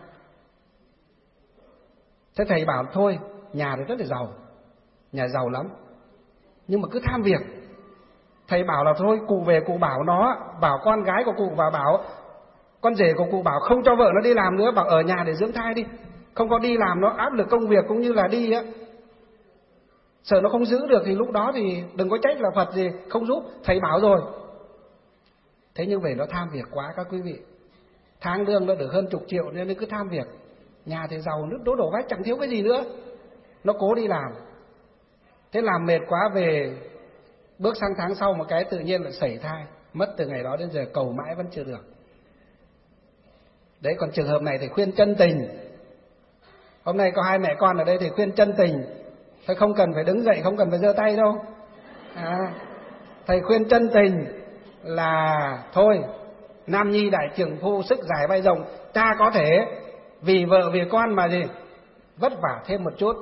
Thế thầy bảo thôi, nhà thì rất là giàu, nhà giàu lắm, nhưng mà cứ tham việc. Thầy bảo là thôi, cụ về cụ bảo con gái của cụ và bảo con rể của cụ bảo không cho vợ nó đi làm nữa, bảo ở nhà để dưỡng thai đi, không có đi làm nó áp lực công việc cũng như là đi á, sợ nó không giữ được thì lúc đó thì đừng có trách là Phật gì không giúp, thầy bảo rồi. Thế nhưng về nó tham việc quá các quý vị, tháng lương nó được hơn chục triệu nên nó cứ tham việc. Nhà thì giàu, nước đổ vách chẳng thiếu cái gì nữa, nó cố đi làm. Thế làm mệt quá về, bước sang tháng sau một cái tự nhiên lại sảy thai, mất từ ngày đó đến giờ cầu mãi vẫn chưa được. Đấy, còn trường hợp này thì khuyên chân tình. Hôm nay có 2 mẹ con ở đây thì khuyên chân tình, thầy không cần phải đứng dậy, không cần phải giơ tay đâu. Thầy khuyên chân tình là thôi, nam nhi đại trượng phu, sức dài vai rộng, ta có thể vì vợ vì con mà gì vất vả thêm một chút.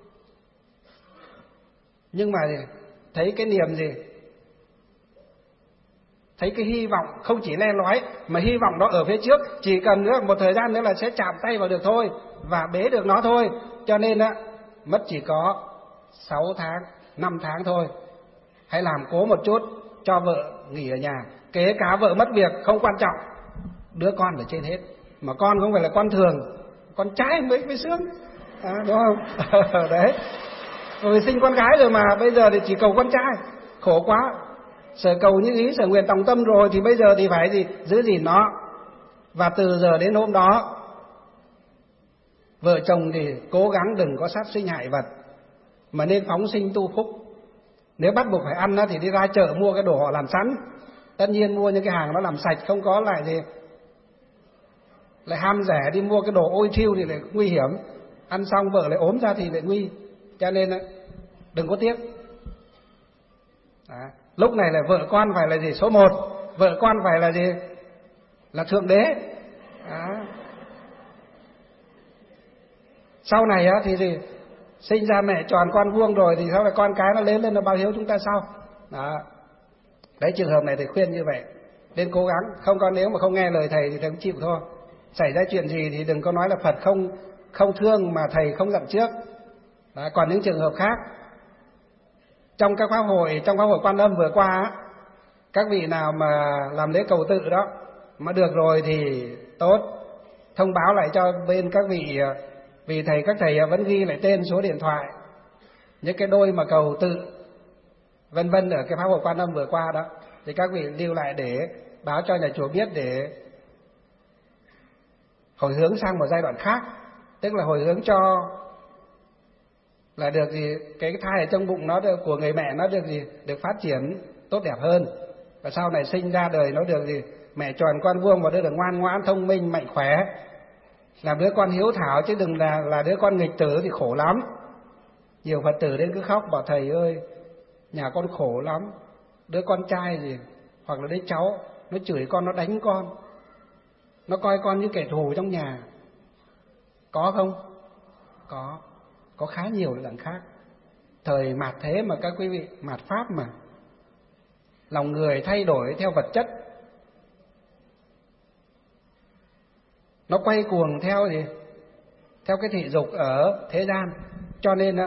Nhưng mà gì, thấy cái niềm gì, thấy cái hy vọng không chỉ le lói mà hy vọng đó ở phía trước, chỉ cần nữa một thời gian nữa là sẽ chạm tay vào được thôi và bế được nó thôi. Cho nên á, mất chỉ có 6 tháng, 5 tháng thôi. Hãy làm cố một chút, cho vợ nghỉ ở nhà, kể cả vợ mất việc không quan trọng, đứa con ở trên hết. Mà con không phải là con thường, con trai mới sướng, đúng không? Đấy, rồi sinh con gái rồi mà bây giờ thì chỉ cầu con trai, khổ quá. Sở cầu như ý, sở nguyện tòng tâm rồi thì bây giờ thì phải gì giữ gìn nó. Và từ giờ đến hôm đó, vợ chồng thì cố gắng đừng có sát sinh hại vật, mà nên phóng sinh tu phúc. Nếu bắt buộc phải ăn thì đi ra chợ mua cái đồ họ làm sẵn. Tất nhiên mua những cái hàng nó làm sạch, không có lại gì lại ham rẻ đi mua cái đồ ôi thiêu thì lại nguy hiểm. Ăn xong vợ lại ốm ra thì lại nguy. Cho nên đừng có tiếc. Lúc này là vợ con phải là gì? Số 1. Vợ con phải là gì? Là thượng đế. Sau này thì gì? Sinh ra mẹ tròn con vuông rồi thì sau này con cái nó lớn lên nó báo hiếu chúng ta sau. Đấy, trường hợp này thì khuyên như vậy. Nên cố gắng, không có nếu mà không nghe lời thầy thì thầy cũng chịu thôi. Xảy ra chuyện gì thì đừng có nói là Phật không thương mà thầy không dặn trước. Còn những trường hợp khác, trong các pháp hội Quan Âm vừa qua, các vị nào mà làm lễ cầu tự đó mà được rồi thì tốt, thông báo lại cho bên các vị, vì các thầy vẫn ghi lại tên, số điện thoại, những cái đôi mà cầu tự vân vân ở cái pháp hội Quan Âm vừa qua đó, thì các vị lưu lại để báo cho nhà chùa biết để hồi hướng sang một giai đoạn khác, tức là hồi hướng cho là được gì cái thai ở trong bụng nó được, của người mẹ nó được gì được phát triển tốt đẹp hơn, và sau này sinh ra đời nó được gì mẹ tròn con vuông và đứa được ngoan ngoãn thông minh mạnh khỏe, làm đứa con hiếu thảo, chứ đừng là đứa con nghịch tử thì khổ lắm. Nhiều Phật tử đến cứ khóc bảo thầy ơi nhà con khổ lắm, đứa con trai gì hoặc là đứa cháu nó chửi con, nó đánh con, nó coi con như kẻ thù trong nhà. Có không? Có khá nhiều lần khác. Thời mạt thế mà các quý vị, mạt Pháp mà, lòng người thay đổi theo vật chất, nó quay cuồng theo gì? Theo cái thị dục ở thế gian. Cho nên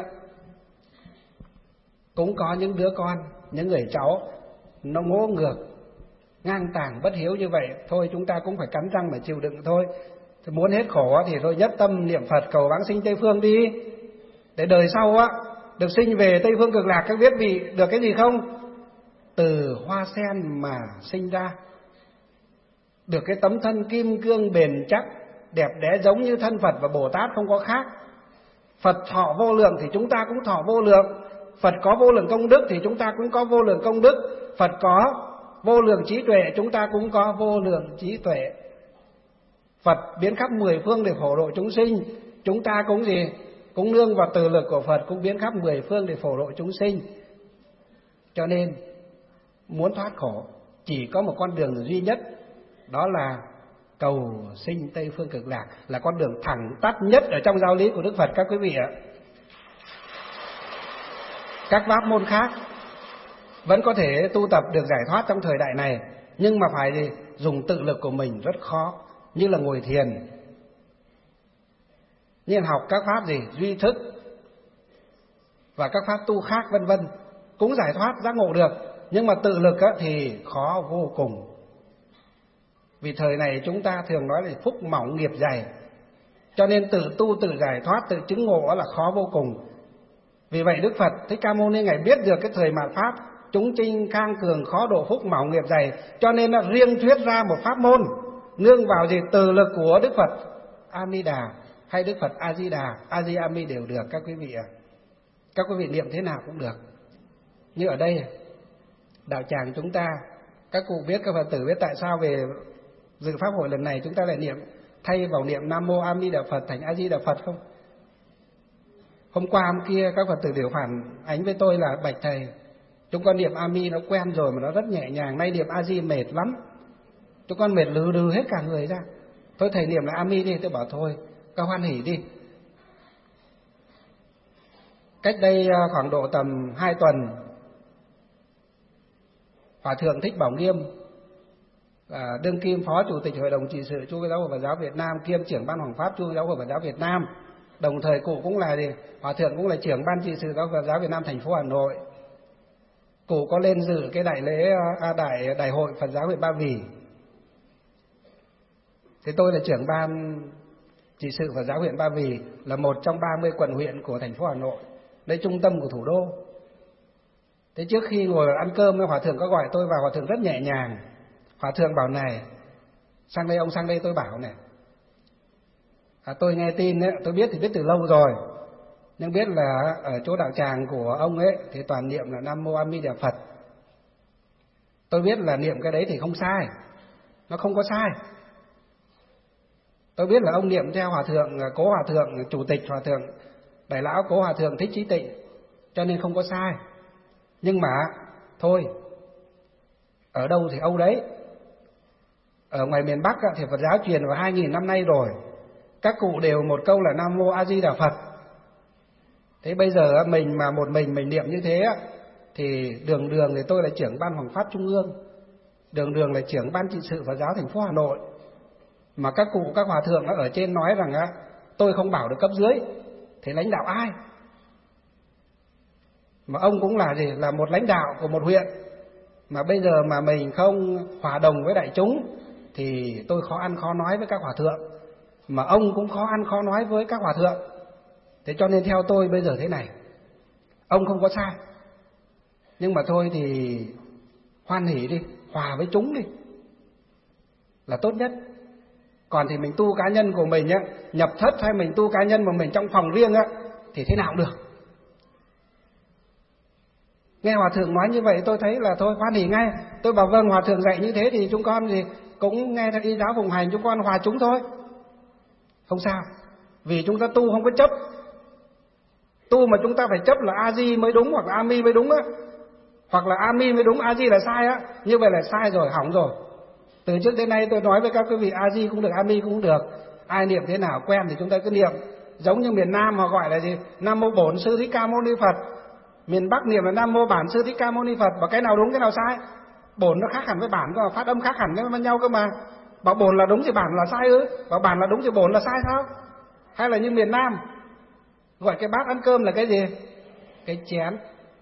cũng có những đứa con, những người cháu nó ngỗ ngược, ngang tàng bất hiếu như vậy. Thôi chúng ta cũng phải cắn răng mà chịu đựng thôi. Thì muốn hết khổ thì thôi nhất tâm niệm Phật cầu vãng sinh Tây Phương đi, để đời sau được sinh về Tây Phương Cực Lạc, các biết bị được cái gì không? Từ hoa sen mà sinh ra, được cái tấm thân kim cương bền chắc, đẹp đẽ giống như thân Phật và Bồ Tát không có khác. Phật thọ vô lượng thì chúng ta cũng thọ vô lượng. Phật có vô lượng công đức thì chúng ta cũng có vô lượng công đức. Phật có vô lượng trí tuệ, chúng ta cũng có vô lượng trí tuệ. Phật biến khắp 10 phương để phổ độ chúng sinh, chúng ta cũng gì? Cũng nương vào từ lực của Phật, cũng biến khắp 10 phương để phổ độ chúng sinh. Cho nên muốn thoát khổ chỉ có một con đường duy nhất, đó là cầu sinh Tây Phương Cực Lạc, là con đường thẳng tắt nhất ở trong giáo lý của Đức Phật các quý vị ạ. Các pháp môn khác vẫn có thể tu tập được giải thoát trong thời đại này, nhưng mà phải gì? Dùng tự lực của mình rất khó, như là ngồi thiền, như là học các pháp gì? Duy thức và các pháp tu khác vân vân, cũng giải thoát giác ngộ được, nhưng mà tự lực thì khó vô cùng. Vì thời này chúng ta thường nói là phúc mỏng nghiệp dày, cho nên tự tu tự giải thoát, tự chứng ngộ là khó vô cùng. Vì vậy Đức Phật Thích Ca Mâu Ni Ngài biết được cái thời mạt pháp chúng sinh khang cường khó độ, phúc mỏng nghiệp dày, cho nên là riêng thuyết ra một pháp môn nương vào gì? Từ lực của Đức Phật A Di Đà hay Đức Phật A Di Đà, A Di A Mi đều được các quý vị ạ. Các quý vị niệm thế nào cũng được. Như ở đây đạo tràng chúng ta, các cụ biết, các Phật tử biết tại sao về dự pháp hội lần này chúng ta lại niệm, thay vào niệm Nam Mô A Di Đà Phật thành A Di Đà Phật không? Hôm qua hôm kia các Phật tử đều phản ánh với tôi là bạch thầy, chúng con niệm A Mi nó quen rồi mà nó rất nhẹ nhàng, nay niệm A Di mệt lắm, chúng con mệt lừ đừ hết cả người ra. Thôi thầy niệm là A Mi đi. Tôi bảo thôi, các hoan hỉ đi. Cách đây khoảng độ tầm 2 tuần, Hòa thượng Thích Bảo Nghiêm, đương kim phó chủ tịch hội đồng trị sự Chu Giáo hội Phật giáo Việt Nam, kiêm trưởng ban hoàng pháp Chu Giáo hội Phật giáo Việt Nam, đồng thời cụ cũng là gì? Hòa thượng cũng là trưởng ban trị sự Giáo hội Phật giáo Việt Nam thành phố Hà Nội. Cụ có lên dự cái đại lễ đại hội Phật giáo huyện Ba Vì. Thế tôi là trưởng ban trị sự Phật giáo huyện Ba Vì, là một trong 30 quận huyện của thành phố Hà Nội, đây trung tâm của thủ đô. Thế trước khi ngồi ăn cơm, Hòa thượng có gọi tôi vào, Hòa thượng rất nhẹ nhàng. Hòa thượng bảo này, sang đây, ông sang đây. Tôi bảo này, tôi nghe tin ấy, tôi biết thì biết từ lâu rồi, nhưng biết là ở chỗ đạo tràng của ông ấy thì toàn niệm là Nam Mô A Di Đà Phật. Tôi biết là niệm cái đấy thì không sai, nó không có sai. Tôi biết là ông niệm theo Hòa thượng Cố Hòa thượng, chủ tịch Hòa thượng Đại lão Cố Hòa thượng Thích Trí Tịnh, cho nên không có sai. Nhưng mà thôi, ở đâu thì Âu đấy. Ở ngoài miền Bắc thì Phật giáo truyền vào 2000 năm nay rồi, các cụ đều một câu là Nam Mô A Di Đà Phật. Thế bây giờ mình mà một mình niệm như thế thì đường thì tôi là trưởng ban hoàng pháp trung ương, đường là trưởng ban trị sự Phật giáo thành phố Hà Nội, mà các cụ các hòa thượng ở trên nói rằng tôi không bảo được cấp dưới, thế lãnh đạo ai? Mà ông cũng là gì? Là một lãnh đạo của một huyện, mà bây giờ mà mình không hòa đồng với đại chúng thì tôi khó ăn khó nói với các hòa thượng, mà ông cũng khó ăn khó nói với các hòa thượng. Thế cho nên theo tôi bây giờ thế này, ông không có sai, nhưng mà thôi thì hoan hỉ đi, hòa với chúng đi là tốt nhất. Còn thì mình tu cá nhân của mình nhập thất hay mình tu cá nhân của mình trong phòng riêng thì thế nào cũng được. Nghe hòa thượng nói như vậy tôi thấy là thôi hoan hỉ ngay. Tôi bảo vâng, hòa thượng dạy như thế thì chúng con thì cũng nghe theo y giáo phụng hành, chúng con hòa chúng thôi, không sao. Vì chúng ta tu không có chấp. Tu mà chúng ta phải chấp là A Di mới đúng hoặc là A Mi mới đúng hoặc là A Mi mới đúng, A Di là sai như vậy là sai rồi, hỏng rồi. Từ trước đến nay tôi nói với các quý vị, A Di cũng được, A Mi cũng được, ai niệm thế nào quen thì chúng ta cứ niệm. Giống như miền Nam họ gọi là gì? Nam Mô Bổn Sư Thích Ca Mâu Ni Phật. Miền Bắc niệm là Nam Mô Bản Sư Thích Ca Mâu Ni Phật. Bảo cái nào đúng cái nào sai? Bổn nó khác hẳn với bản, phát âm khác hẳn với nhau cơ mà. Bảo bổn là đúng thì bản là sai bảo bản là đúng thì bổn là sai sao? Hay là như miền Nam gọi cái bát ăn cơm là cái gì? Cái chén.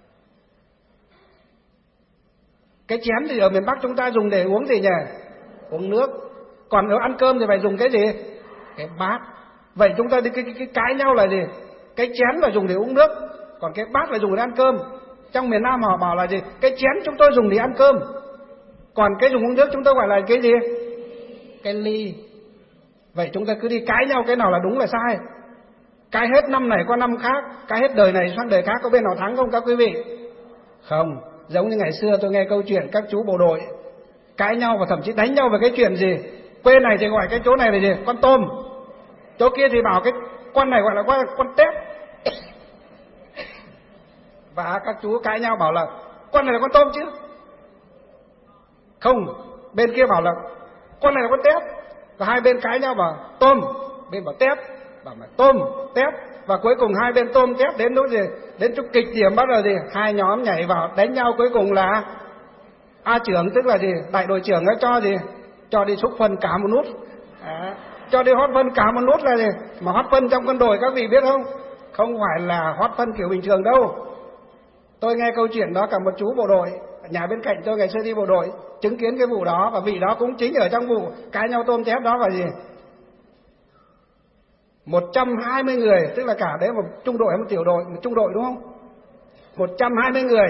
Cái chén thì ở miền Bắc chúng ta dùng để uống gì nhỉ? Uống nước. Còn nếu ăn cơm thì phải dùng cái gì? Cái bát. Vậy chúng ta cái cãi nhau là gì? Cái chén là dùng để uống nước, còn cái bát là dùng để ăn cơm. Trong miền Nam họ bảo là gì? Cái chén chúng tôi dùng để ăn cơm, còn cái dùng uống nước chúng tôi gọi là cái gì? Cái ly. Vậy chúng ta cứ đi cãi nhau cái nào là đúng là sai. Cãi hết năm này qua năm khác, cãi hết đời này sang đời khác, có bên nào thắng không các quý vị? Không. Giống như ngày xưa tôi nghe câu chuyện các chú bộ đội cãi nhau và thậm chí đánh nhau về cái chuyện gì? Quê này thì gọi cái chỗ này là gì? Con tôm. Chỗ kia thì bảo cái con này gọi là con tép. Và các chú cãi nhau bảo là con này là con tôm chứ. Không, bên kia bảo là con này là con tép. Và hai bên cãi nhau bảo tôm, bên bảo tép, bảo là tôm, tép. Và cuối cùng hai bên tôm tép đến lúc gì? Đến chút kịch điểm bắt đầu gì? Hai nhóm nhảy vào đánh nhau, cuối cùng là A trưởng tức là gì? Đại đội trưởng ấy cho gì? Cho đi xúc phân cả một nút. Cho đi hót phân cả một nút là gì? Mà hót phân trong quân đội các vị biết không? Không phải là hót phân kiểu bình thường đâu. Tôi nghe câu chuyện đó cả một chú bộ đội, nhà bên cạnh tôi ngày xưa đi bộ đội, chứng kiến cái vụ đó, và vị đó cũng chính ở trong vụ cãi nhau tôm tép đó. Và gì? 120 người, tức là cả đấy một trung đội hay một tiểu đội, một trung đội đúng không? 120 người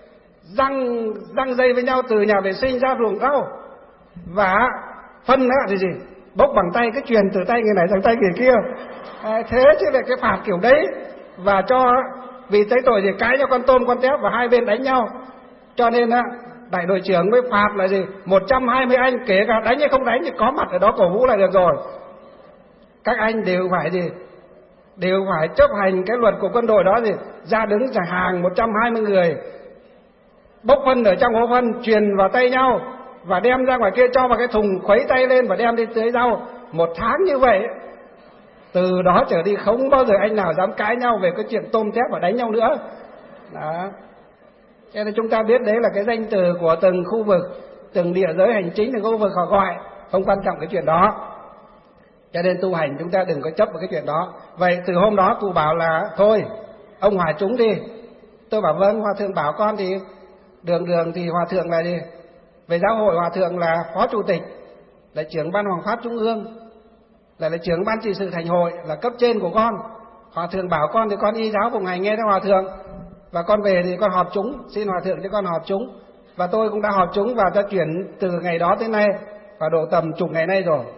răng dây với nhau từ nhà vệ sinh ra ruộng rau, và phân nữa thì gì? Bốc bằng tay, cái truyền từ tay người này sang tay người kia. Thế chứ lại cái phạt kiểu đấy, và cho vì tới tội thì cãi nhau con tôm con tép và hai bên đánh nhau, cho nên đại đội trưởng mới phạt là gì? 120 anh, kể cả đánh hay không đánh thì có mặt ở đó cổ vũ là được rồi. Các anh đều phải gì? Đều phải chấp hành cái luật của quân đội đó, gì? Ra đứng giải hàng 120 người, bốc phân ở trong hố phân, truyền vào tay nhau và đem ra ngoài kia cho vào cái thùng, khuấy tay lên và đem đi tưới rau. 1 tháng như vậy, từ đó trở đi không bao giờ anh nào dám cãi nhau về cái chuyện tôm tép và đánh nhau nữa. Đó. Cho nên chúng ta biết đấy là cái danh từ của từng khu vực, từng địa giới hành chính, từng khu vực họ gọi, không quan trọng cái chuyện đó. Cho nên tu hành chúng ta đừng có chấp vào cái chuyện đó. Vậy từ hôm đó cụ bảo là thôi ông hòa chúng đi. Tôi bảo vâng. Hòa thượng bảo con thì đường thì hòa thượng là gì? Về giáo hội hòa thượng là phó chủ tịch, là trưởng ban Hoàng pháp Trung ương, là trưởng ban trị sự thành hội, là cấp trên của con. Hòa thượng bảo con thì con y giáo một ngày nghe theo hòa thượng, và con về thì con họp chúng, xin hòa thượng cho con họp chúng. Và tôi cũng đã họp chúng và đã chuyển từ ngày đó tới nay, và độ tầm chục ngày nay rồi.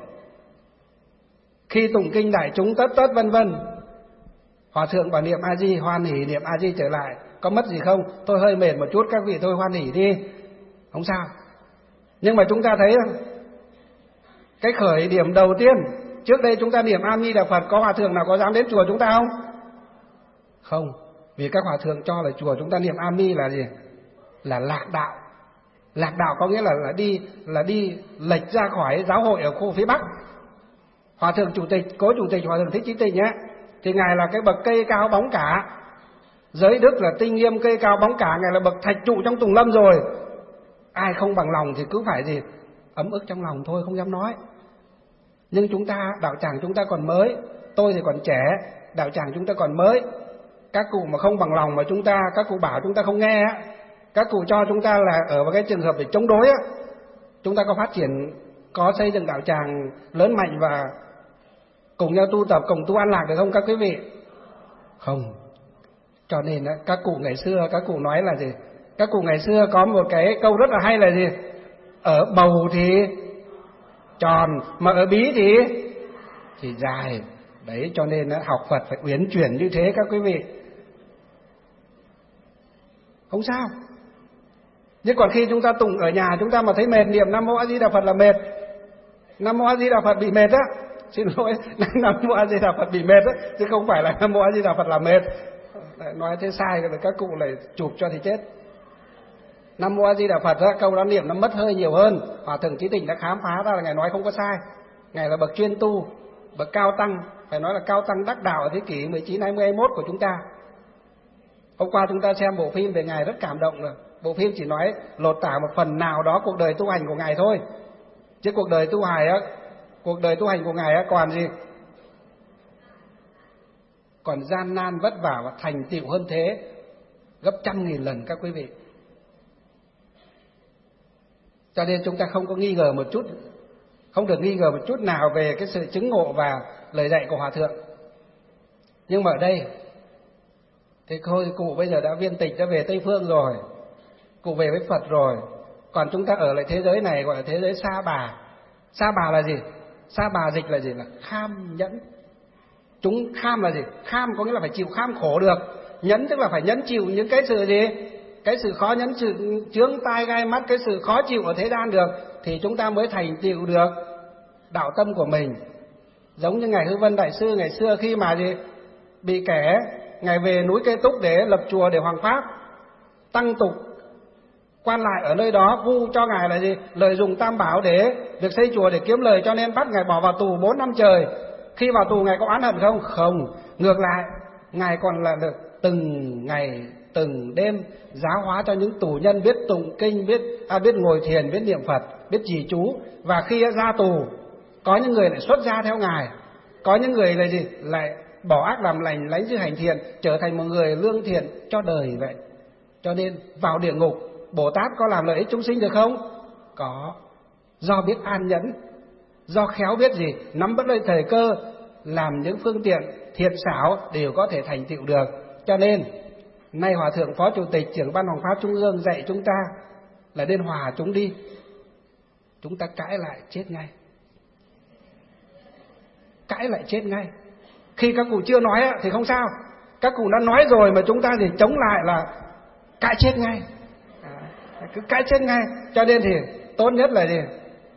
Khi tụng kinh đại chúng tất vân vân, hòa thượng bảo niệm A Di, hoan hỉ niệm A Di trở lại, có mất gì không? Tôi hơi mệt một chút, các vị thôi hoan hỉ đi, không sao. Nhưng mà chúng ta thấy cái khởi điểm đầu tiên, trước đây chúng ta niệm A Di Đà Phật, có hòa thượng nào có dám đến chùa chúng ta không? Không, vì các hòa thượng cho là chùa chúng ta niệm A Di là gì? Là lạc đạo. Lạc đạo có nghĩa là đi lệch ra khỏi giáo hội ở khu phía Bắc. Hòa thượng chủ tịch, cố chủ tịch Hòa thượng Thích Chí Tịnh ấy, thì ngài là cái bậc cây cao bóng cả, giới đức là tinh nghiêm cây cao bóng cả, ngài là bậc thạch trụ trong Tùng Lâm rồi. Ai không bằng lòng thì cứ phải gì? Ấm ức trong lòng thôi, không dám nói. Nhưng chúng ta, đạo tràng chúng ta còn mới, tôi thì còn trẻ, đạo tràng chúng ta còn mới. Các cụ mà không bằng lòng mà các cụ bảo chúng ta không nghe á, các cụ cho chúng ta là ở vào cái trường hợp để chống đối á, chúng ta có phát triển, có xây dựng đạo tràng lớn mạnh và cùng nhau tu tập, cùng tu an lạc được không các quý vị? Không. Cho nên các cụ ngày xưa, các cụ nói là gì? Các cụ ngày xưa có một cái câu rất là hay là gì? Ở bầu thì tròn, mà ở bí thì dài. Đấy, cho nên học Phật phải uyển chuyển như thế các quý vị. Không sao. Nhưng còn khi chúng ta tụng ở nhà, chúng ta mà thấy mệt, niệm Nam Mô A Di Đà Phật là mệt. Nam Mô A Di Đà Phật bị mệt á. Xin lỗi, Nam Mô A Di Đà Phật bị mệt á, chứ không phải là Nam Mô A Di Đà Phật là mệt. Nói thế sai rồi các cụ lại chụp cho thì chết. Nam Mô A Di Đà Phật á, câu đó niệm nó mất hơi nhiều hơn. Hòa thượng Chí Tịnh đã khám phá ra là ngài nói không có sai. Ngài là bậc chuyên tu, bậc cao tăng, phải nói là cao tăng đắc đạo ở thế kỷ 19, 20, 21 của chúng ta. Hôm qua chúng ta xem bộ phim về ngài rất cảm động rồi. Bộ phim chỉ nói lột tả một phần nào đó cuộc đời tu hành của ngài thôi. Chứ cuộc đời tu hành của ngài còn gì? Còn gian nan vất vả và thành tựu hơn thế gấp 100.000 lần các quý vị. Cho nên chúng ta không có nghi ngờ một chút, không được nghi ngờ một chút nào về cái sự chứng ngộ và lời dạy của Hòa thượng. Nhưng mà ở đây Thế thôi cụ bây giờ đã viên tịch, đã về Tây Phương rồi, cụ về với Phật rồi. Còn chúng ta ở lại thế giới này gọi là thế giới sa bà. Sa bà là gì? Sa bà dịch là gì? Là kham nhẫn. Chúng kham là gì? Kham có nghĩa là phải chịu kham khổ được. Nhẫn tức là phải nhẫn chịu những cái sự gì? Cái sự khó nhẫn, sự chướng tai gai mắt, cái sự khó chịu ở thế gian được, thì chúng ta mới thành tựu được đạo tâm của mình. Giống như ngài Hư Vân Đại Sư ngày xưa khi mà gì? Bị kẻ, ngài về núi Kê Túc để lập chùa để hoằng pháp, tăng tục quan lại ở nơi đó vu cho ngài là gì? Lợi dụng tam bảo để việc xây chùa để kiếm lời, cho nên bắt ngài bỏ vào tù 4 năm trời. Khi vào tù ngài có oán hận không? Không. Ngược lại, ngài còn là được từng ngày từng đêm giáo hóa cho những tù nhân biết tụng kinh, biết ngồi thiền, biết niệm Phật, biết trì chú. Và khi ra tù, có những người lại xuất gia theo ngài, có những người là gì? Lại bỏ ác làm lành, lánh dữ hành thiện, trở thành một người lương thiện cho đời vậy. Cho nên vào địa ngục, Bồ Tát có làm lợi ích chúng sinh được không? Có. Do biết an nhẫn, do khéo biết gì? Nắm bắt lấy thời cơ, làm những phương tiện thiện xảo đều có thể thành tựu được. Cho nên nay Hòa Thượng Phó Chủ tịch Trưởng Ban Hoằng Pháp Trung ương dạy chúng ta là nên hòa chúng đi. Chúng ta cãi lại chết ngay. Cãi lại chết ngay. Khi các cụ chưa nói thì không sao, các cụ đã nói rồi mà chúng ta thì chống lại là cãi chết ngay. Cứ cãi chết ngay. Cho nên thì tốt nhất là gì?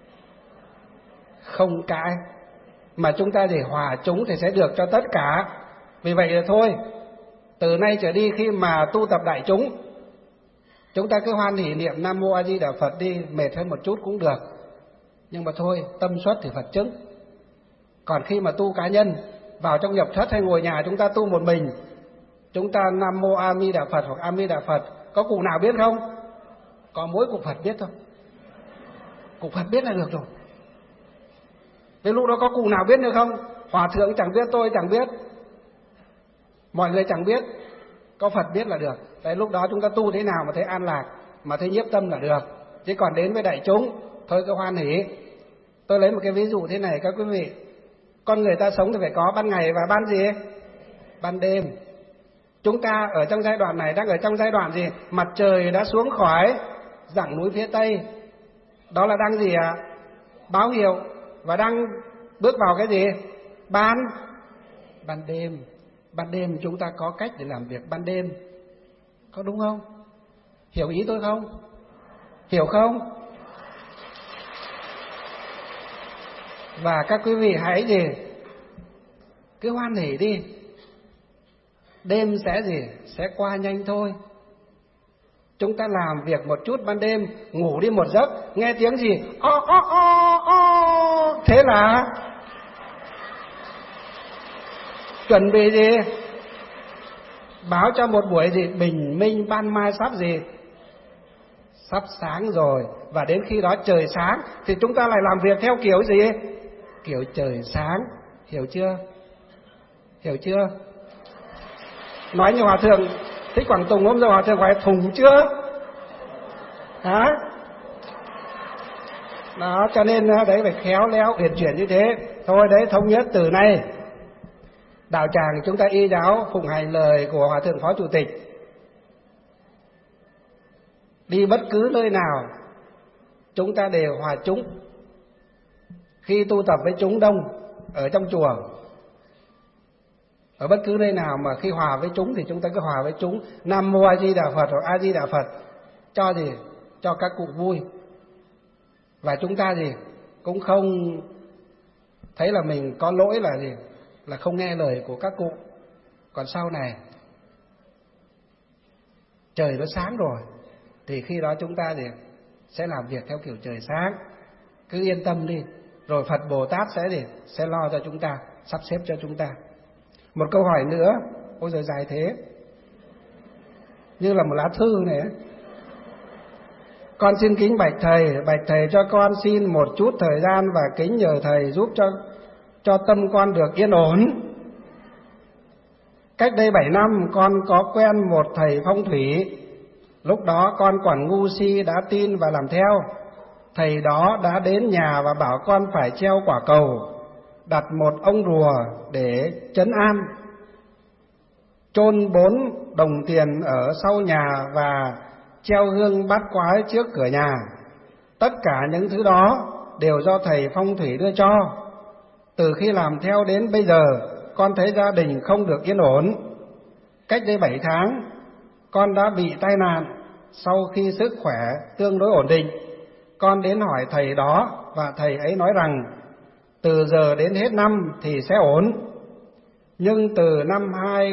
Không cãi, mà chúng ta để hòa chúng thì sẽ được cho tất cả. Vì vậy là thôi, từ nay trở đi khi mà tu tập đại chúng, chúng ta cứ hoan hỷ niệm Nam Mô A Di Đà Phật đi, mệt hơn một chút cũng được. Nhưng mà thôi, tâm xuất thì Phật chứng. Còn khi mà tu cá nhân, vào trong nhập thất hay ngồi nhà chúng ta tu một mình, chúng ta Nam Mô A Di Đà Phật hoặc A Di Đà Phật, có cụ nào biết không? Có mỗi cụ Phật biết thôi. Cụ Phật biết là được rồi. Đến lúc đó có cụ nào biết nữa không? Hòa thượng chẳng biết, tôi chẳng biết, mọi người chẳng biết, có Phật biết là được. Đấy, lúc đó chúng ta tu thế nào mà thấy an lạc, mà thấy nhiếp tâm là được. Chứ còn đến với đại chúng, thôi cứ hoan hỷ. Tôi lấy một cái ví dụ thế này các quý vị. Con người ta sống thì phải có ban ngày và ban gì? Ban đêm. Chúng ta ở trong giai đoạn này đang ở trong giai đoạn gì? Mặt trời đã xuống khỏi dãy núi phía Tây. Đó là đang gì ạ? Báo hiệu. Và đang bước vào cái gì? Ban đêm. Ban đêm chúng ta có cách để làm việc ban đêm. Có đúng không? Hiểu ý tôi không? Hiểu không? Và các quý vị hãy gì? Cứ hoan hỉ đi. Đêm sẽ gì? Sẽ qua nhanh thôi. Chúng ta làm việc một chút ban đêm, ngủ đi một giấc, nghe tiếng gì? Thế là chuẩn bị gì? Báo cho một buổi gì? Bình minh ban mai sắp gì? Sắp sáng rồi. Và đến khi đó trời sáng thì chúng ta lại làm việc theo kiểu gì? Kiểu trời sáng. Hiểu chưa? Hiểu chưa? Nói như Hòa Thượng Thích Quảng Tùng hôm giờ, Hòa Thượng hỏi thùng chưa? Hả? Đó, cho nên đấy phải khéo léo uyển chuyển như thế. Thôi đấy, thống nhất từ nay đạo tràng chúng ta y giáo phụng hành lời của Hòa Thượng Phó Chủ tịch. Đi bất cứ nơi nào chúng ta đều hòa chúng. Khi tu tập với chúng đông ở trong chùa, ở bất cứ nơi nào mà khi hòa với chúng thì chúng ta cứ hòa với chúng. Nam Mô A Di Đà Phật hoặc A Di Đà Phật, cho gì? Cho các cụ vui. Và chúng ta gì? Cũng không thấy là mình có lỗi là gì? Là không nghe lời của các cụ. Còn sau này trời nó sáng rồi thì khi đó chúng ta gì? Sẽ làm việc theo kiểu trời sáng. Cứ yên tâm đi. Rồi Phật Bồ Tát sẽ gì? Sẽ lo cho chúng ta, sắp xếp cho chúng ta. Một câu hỏi nữa. Ôi giời, dài thế, như là một lá thư này. Con xin kính bạch thầy cho con xin một chút thời gian và kính nhờ thầy giúp cho tâm con được yên ổn. Cách đây 7 năm con có quen một thầy phong thủy. Lúc đó con còn ngu si đã tin và làm theo. Thầy đó đã đến nhà và bảo con phải treo quả cầu, đặt một ông rùa để trấn an. chôn 4 đồng tiền ở sau nhà và treo hương bát quái trước cửa nhà. Tất cả những thứ đó đều do thầy phong thủy đưa cho. Từ khi làm theo đến bây giờ, con thấy gia đình không được yên ổn. Cách đây 7 tháng, con đã bị tai nạn. Sau khi sức khỏe tương đối ổn định, con đến hỏi thầy đó và thầy ấy nói rằng từ giờ đến hết năm thì sẽ ổn. Nhưng từ năm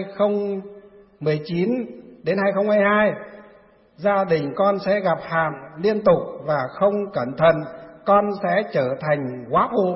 2019 đến 2022, gia đình con sẽ gặp hạn liên tục và không cẩn thận con sẽ trở thành góa phụ.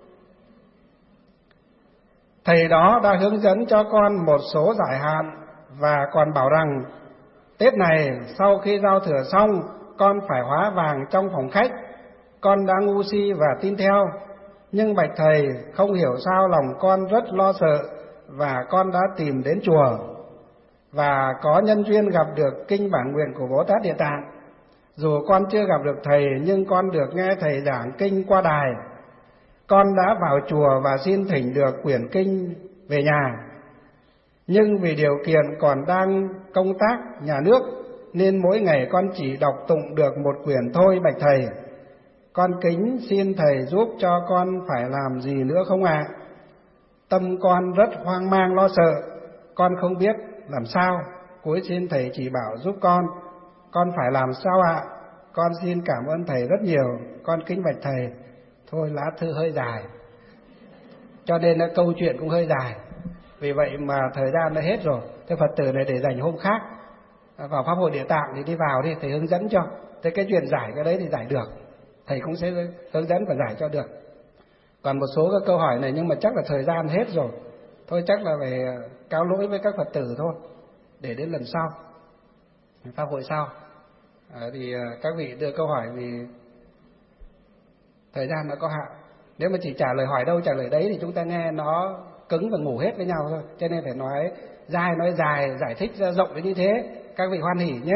Thầy đó đã hướng dẫn cho con một số giải hạn và còn bảo rằng Tết này sau khi giao thừa xong, con phải hóa vàng trong phòng khách. Con đã ngu si và tin theo, nhưng bạch thầy, không hiểu sao lòng con rất lo sợ và con đã tìm đến chùa và có nhân duyên gặp được kinh bản nguyện của Bồ Tát Địa Tạng. Dù con chưa gặp được thầy nhưng con được nghe thầy giảng kinh qua đài. Con đã vào chùa và xin thỉnh được quyển kinh về nhà. Nhưng vì điều kiện còn đang công tác nhà nước nên mỗi ngày con chỉ đọc tụng được một quyển thôi bạch thầy. Con kính xin thầy giúp cho con phải làm gì nữa không ạ? Tâm con rất hoang mang lo sợ, con không biết làm sao. Cuối xin thầy chỉ bảo giúp con phải làm sao ạ? Con xin cảm ơn thầy rất nhiều, con kính bạch thầy. Thôi lá thư hơi dài, cho nên là câu chuyện cũng hơi dài. Vì vậy mà thời gian đã hết rồi. Thế Phật tử này để dành hôm khác vào Pháp hội Địa Tạng thì đi vào đi, thầy hướng dẫn cho. Thế cái chuyện giải cái đấy thì giải được, thầy cũng sẽ hướng dẫn và giải cho được. Còn một số các câu hỏi này nhưng mà chắc là thời gian hết rồi. Thôi chắc là phải cáo lỗi với các Phật tử thôi, để đến lần sau, Pháp hội sau thì các vị đưa câu hỏi vì thời gian nó có hạn. Nếu mà chỉ trả lời hỏi đâu trả lời đấy thì chúng ta nghe nó cứng và ngủ hết với nhau thôi. Cho nên phải nói dai nói dài, giải thích ra rộng đến như thế. Các vị hoan hỉ nhé.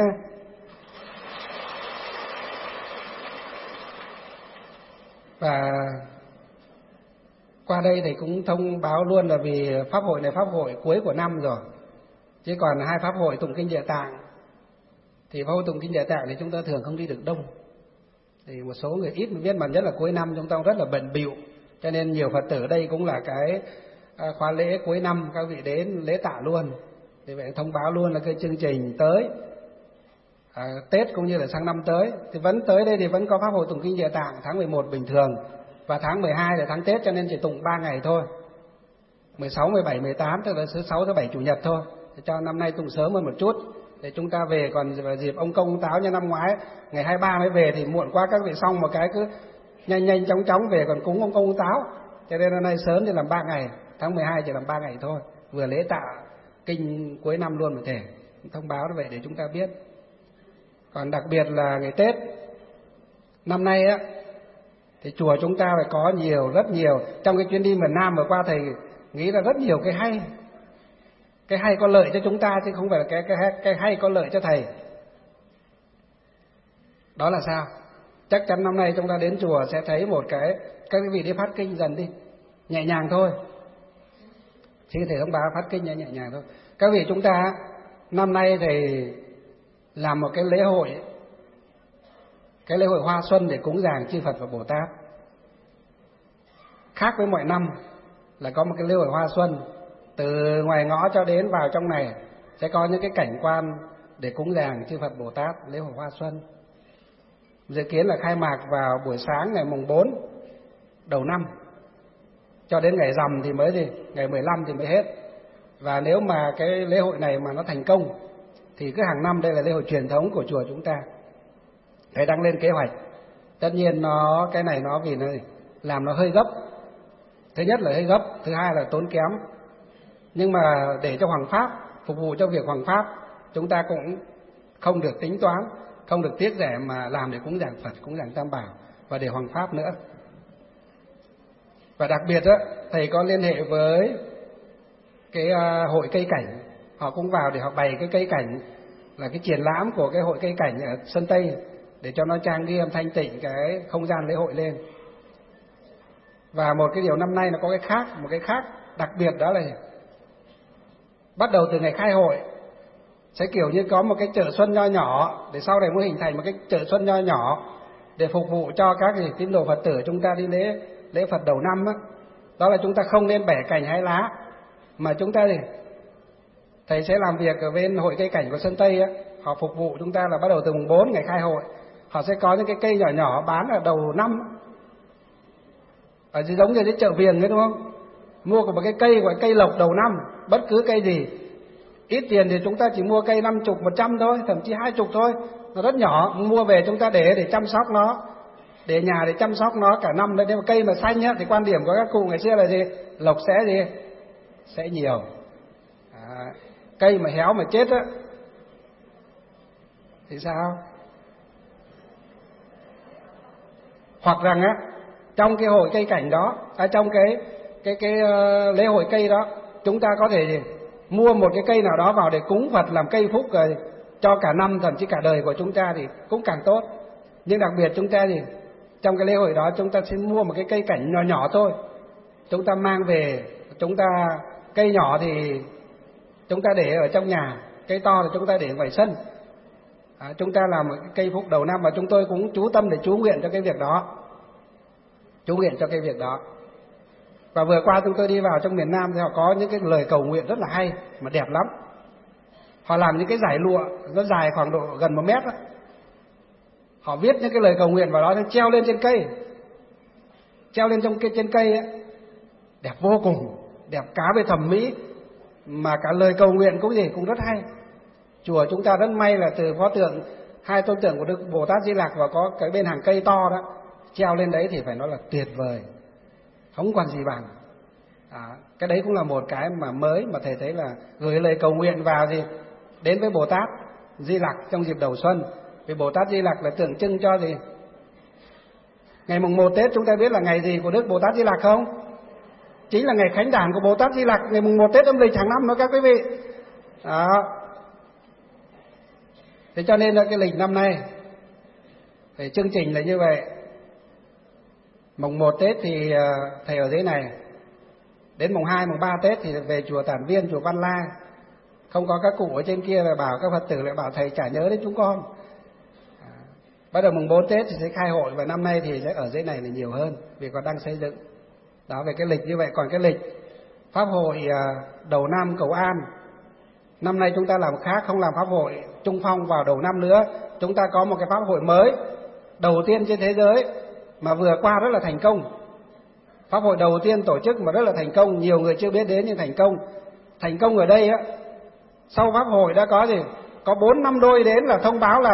Và qua đây thì cũng thông báo luôn là vì Pháp hội này Pháp hội cuối của năm rồi, chứ còn 2 Pháp hội tụng kinh Địa Tạng thì Pháp hội tụng kinh Địa Tạng thì chúng ta thường không đi được đông. Thì một số người ít biết, mà nhất là cuối năm chúng ta rất là bận bịu, cho nên nhiều Phật tử đây cũng là cái khóa lễ cuối năm các vị đến lễ tạ luôn. Thì vậy thông báo luôn là cái chương trình tới Tết cũng như là sang năm tới thì vẫn tới đây thì vẫn có Pháp hội tụng kinh Địa Tạng tháng 11 bình thường, và tháng 12 là tháng Tết cho nên chỉ tụng 3 ngày thôi, 16, 17, 18 tức là thứ 6, thứ 7, chủ nhật thôi, để cho năm nay tụng sớm hơn một chút để chúng ta về. Còn vào dịp ông Công ông Táo như năm ngoái ngày 23 mới về thì muộn quá, các vị xong một cái cứ nhanh chóng về còn cúng ông Công ông Táo, cho nên năm nay sớm thì làm 3 ngày, tháng 12 chỉ làm 3 ngày thôi, vừa lễ tạ kinh cuối năm luôn một thể. Thông báo như vậy để chúng ta biết. Còn đặc biệt là ngày Tết năm nay á thì chùa chúng ta phải có rất nhiều. Trong cái chuyến đi miền Nam vừa qua thầy nghĩ là rất nhiều cái hay. Cái hay có lợi cho chúng ta chứ không phải là cái hay có lợi cho thầy. Đó là sao? Chắc chắn năm nay chúng ta đến chùa sẽ thấy một cái, các vị đi phát kinh dần đi, nhẹ nhàng thôi. Chỉ thầy thông báo phát kinh nhẹ nhàng thôi. Các vị chúng ta năm nay thầy làm một cái lễ hội hoa xuân để cúng dường chư Phật và Bồ Tát. Khác với mọi năm là có một cái lễ hội hoa xuân, từ ngoài ngõ cho đến vào trong này sẽ có những cái cảnh quan để cúng dường chư Phật Bồ Tát, lễ hội hoa xuân. Dự kiến là khai mạc vào buổi sáng ngày mùng 4 đầu năm, cho đến ngày rằm thì mới gì, ngày 15 thì mới hết. Và nếu mà cái lễ hội này mà nó thành công thì cứ hàng năm đây là lễ hội truyền thống của chùa chúng ta. Thầy đang lên kế hoạch. Tất nhiên cái này nó vì nó làm nó hơi gấp. Thứ nhất là hơi gấp, thứ hai là tốn kém. Nhưng mà để cho hoằng pháp, phục vụ cho việc hoằng pháp, chúng ta cũng không được tính toán, không được tiếc rẻ mà làm để cúng dường Phật, cúng dường Tam Bảo và để hoằng pháp nữa. Và đặc biệt đó, thầy có liên hệ với cái hội cây cảnh, họ cũng vào để họ bày cái cây cảnh, là cái triển lãm của cái hội cây cảnh ở Sơn Tây, để cho nó trang nghiêm thanh tịnh cái không gian lễ hội lên. Và một cái điều năm nay là có cái khác, một cái khác đặc biệt đó là Bắt đầu từ ngày khai hội sẽ kiểu như có một cái chợ xuân nho nhỏ, để sau này mới hình thành một cái chợ xuân nho nhỏ để phục vụ cho các tín đồ Phật tử chúng ta đi lễ Phật đầu năm á. Đó là chúng ta không nên bẻ cành hái lá, mà chúng ta thầy sẽ làm việc ở bên hội cây cảnh của Sơn Tây á, họ phục vụ chúng ta là bắt đầu từ mùng 4 ngày khai hội, họ sẽ có những cái cây nhỏ nhỏ bán ở đầu năm, ở giống như cái chợ Viềng ấy đúng không? Mua một cái cây gọi cây lộc đầu năm, bất cứ cây gì, ít tiền thì chúng ta chỉ mua cây 50, 100 thôi, thậm chí 20 thôi, nó rất nhỏ, mua về chúng ta để chăm sóc nó, để nhà để chăm sóc nó cả năm đấy. Nếu mà cây mà xanh nhá, thì quan điểm của các cụ ngày xưa là gì? Lộc sẽ nhiều. Cây mà héo mà chết á thì sao? Hoặc rằng á, trong cái hội cây cảnh đó, trong cái lễ hội cây đó, chúng ta có thể mua một cái cây nào đó vào để cúng Phật làm cây phúc rồi cho cả năm, thậm chí cả đời của chúng ta thì cũng càng tốt. Nhưng đặc biệt chúng ta trong cái lễ hội đó chúng ta sẽ mua một cái cây cảnh nhỏ nhỏ thôi, chúng ta mang về, cây nhỏ thì chúng ta để ở trong nhà, cây to thì chúng ta để ngoài sân. Chúng ta làm một cái cây phúc đầu năm, và chúng tôi cũng chú tâm để chú nguyện cho cái việc đó. Và vừa qua chúng tôi đi vào trong miền Nam thì họ có những cái lời cầu nguyện rất là hay mà đẹp lắm. Họ làm những cái dải lụa nó dài khoảng độ gần 1 mét đó. Họ viết những cái lời cầu nguyện vào đó, treo lên trên cây, trên cây ấy. Đẹp vô cùng, đẹp cả về thẩm mỹ mà cả lời cầu nguyện cũng rất hay. Chùa chúng ta rất may là từ pho tượng, 2 tôn tượng của Đức Bồ Tát Di Lặc và có cái bên hàng cây to đó, treo lên đấy thì phải nói là tuyệt vời, không còn gì bằng. Cái đấy cũng là một cái mà mới mà thầy thấy là gửi lời cầu nguyện vào đến với Bồ Tát Di Lặc trong dịp đầu xuân. Vì Bồ Tát Di Lặc là tượng trưng cho ngày mùng 1 Tết chúng ta biết là ngày gì của Đức Bồ Tát Di Lặc không? Chính là ngày khánh đản của Bồ Tát Di Lặc, ngày mùng 1 Tết âm lịch hàng năm đó các quý vị. Thế cho nên là cái lịch năm nay thì chương trình là như vậy. Mùng 1 Tết thì thầy ở dưới này, đến mùng 2, mùng 3 Tết thì về chùa Tản Viên, chùa Văn Lai. Không có các cụ ở trên kia là bảo các Phật tử lại bảo thầy chả nhớ đến chúng con. Bắt đầu mùng 4 Tết thì sẽ khai hội, và năm nay thì sẽ ở dưới này là nhiều hơn vì còn đang xây dựng. Đó, về cái lịch như vậy. Còn cái lịch pháp hội đầu năm cầu an, năm nay chúng ta làm khác, không làm pháp hội trung phong vào đầu năm nữa. Chúng ta có một cái pháp hội mới, đầu tiên trên thế giới mà vừa qua rất là thành công. Pháp hội đầu tiên tổ chức mà rất là thành công, nhiều người chưa biết đến nhưng thành công. Thành công ở đây á, sau pháp hội đã có 4 năm đôi đến là thông báo là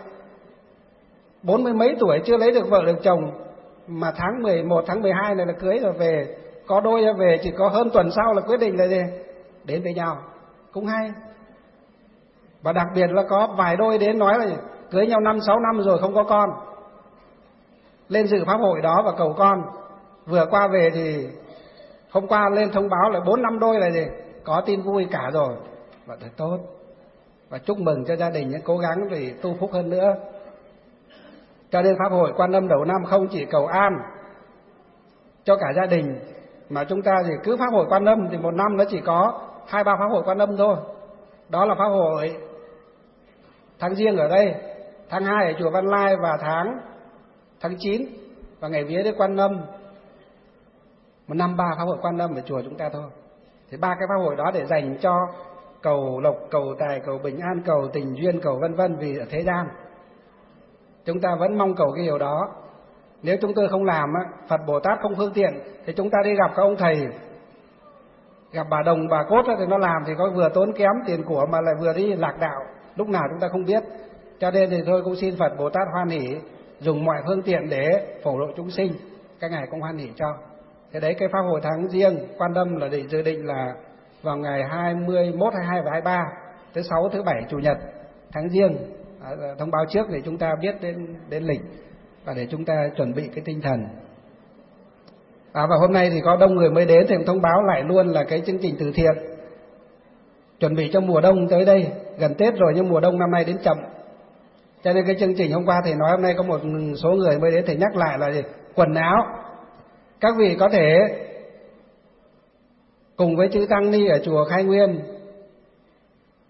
40 mấy tuổi chưa lấy được vợ được chồng, mà tháng 11, tháng 12 này là cưới rồi về. Có đôi về chỉ có hơn tuần sau là quyết định là đến với nhau, cũng hay. Và đặc biệt là có vài đôi đến nói là cưới nhau 5-6 năm rồi không có con, lên dự pháp hội đó và cầu con. Vừa qua về thì hôm qua lên thông báo là 4 năm đôi là có tin vui cả rồi. Và thật tốt, và chúc mừng cho gia đình những cố gắng để tu phúc hơn nữa. Cho nên pháp hội Quan Âm đầu năm không chỉ cầu an cho cả gia đình, mà chúng ta thì cứ pháp hội Quan Âm thì một năm nó chỉ có 2-3 pháp hội Quan Âm thôi. Đó là pháp hội tháng Giêng ở đây, tháng 2 ở chùa Văn Lai, và tháng 9 và ngày vía Đức Quan Âm. Một năm 3 pháp hội Quan Âm ở chùa chúng ta thôi. Thì 3 cái pháp hội đó để dành cho cầu lộc, cầu tài, cầu bình an, cầu tình duyên, cầu vân vân. Vì ở thế gian chúng ta vẫn mong cầu cái điều đó. Nếu chúng tôi không làm, Phật Bồ Tát không phương tiện, thì chúng ta đi gặp các ông thầy, gặp bà Đồng, bà Cốt thì nó làm thì có vừa tốn kém tiền của mà lại vừa đi lạc đạo, lúc nào chúng ta không biết. Cho nên thì tôi cũng xin Phật Bồ Tát hoan hỷ dùng mọi phương tiện để phổ độ chúng sinh, các ngài cũng hoan hỷ cho. Thế đấy, cái pháp hội tháng Giêng Quan Âm là dự định là vào ngày 21, 22 và 23, thứ 6, thứ 7, Chủ nhật tháng Giêng. Thông báo trước để chúng ta biết đến lịch và để chúng ta chuẩn bị cái tinh thần. Và hôm nay thì có đông người mới đến thì thông báo lại luôn là cái chương trình từ thiện chuẩn bị cho mùa đông tới đây, gần Tết rồi nhưng mùa đông năm nay đến chậm. Cho nên cái chương trình hôm qua thầy nói hôm nay có một số người mới đến, thầy nhắc lại là quần áo. Các vị có thể cùng với chư Tăng Ni ở chùa Khai Nguyên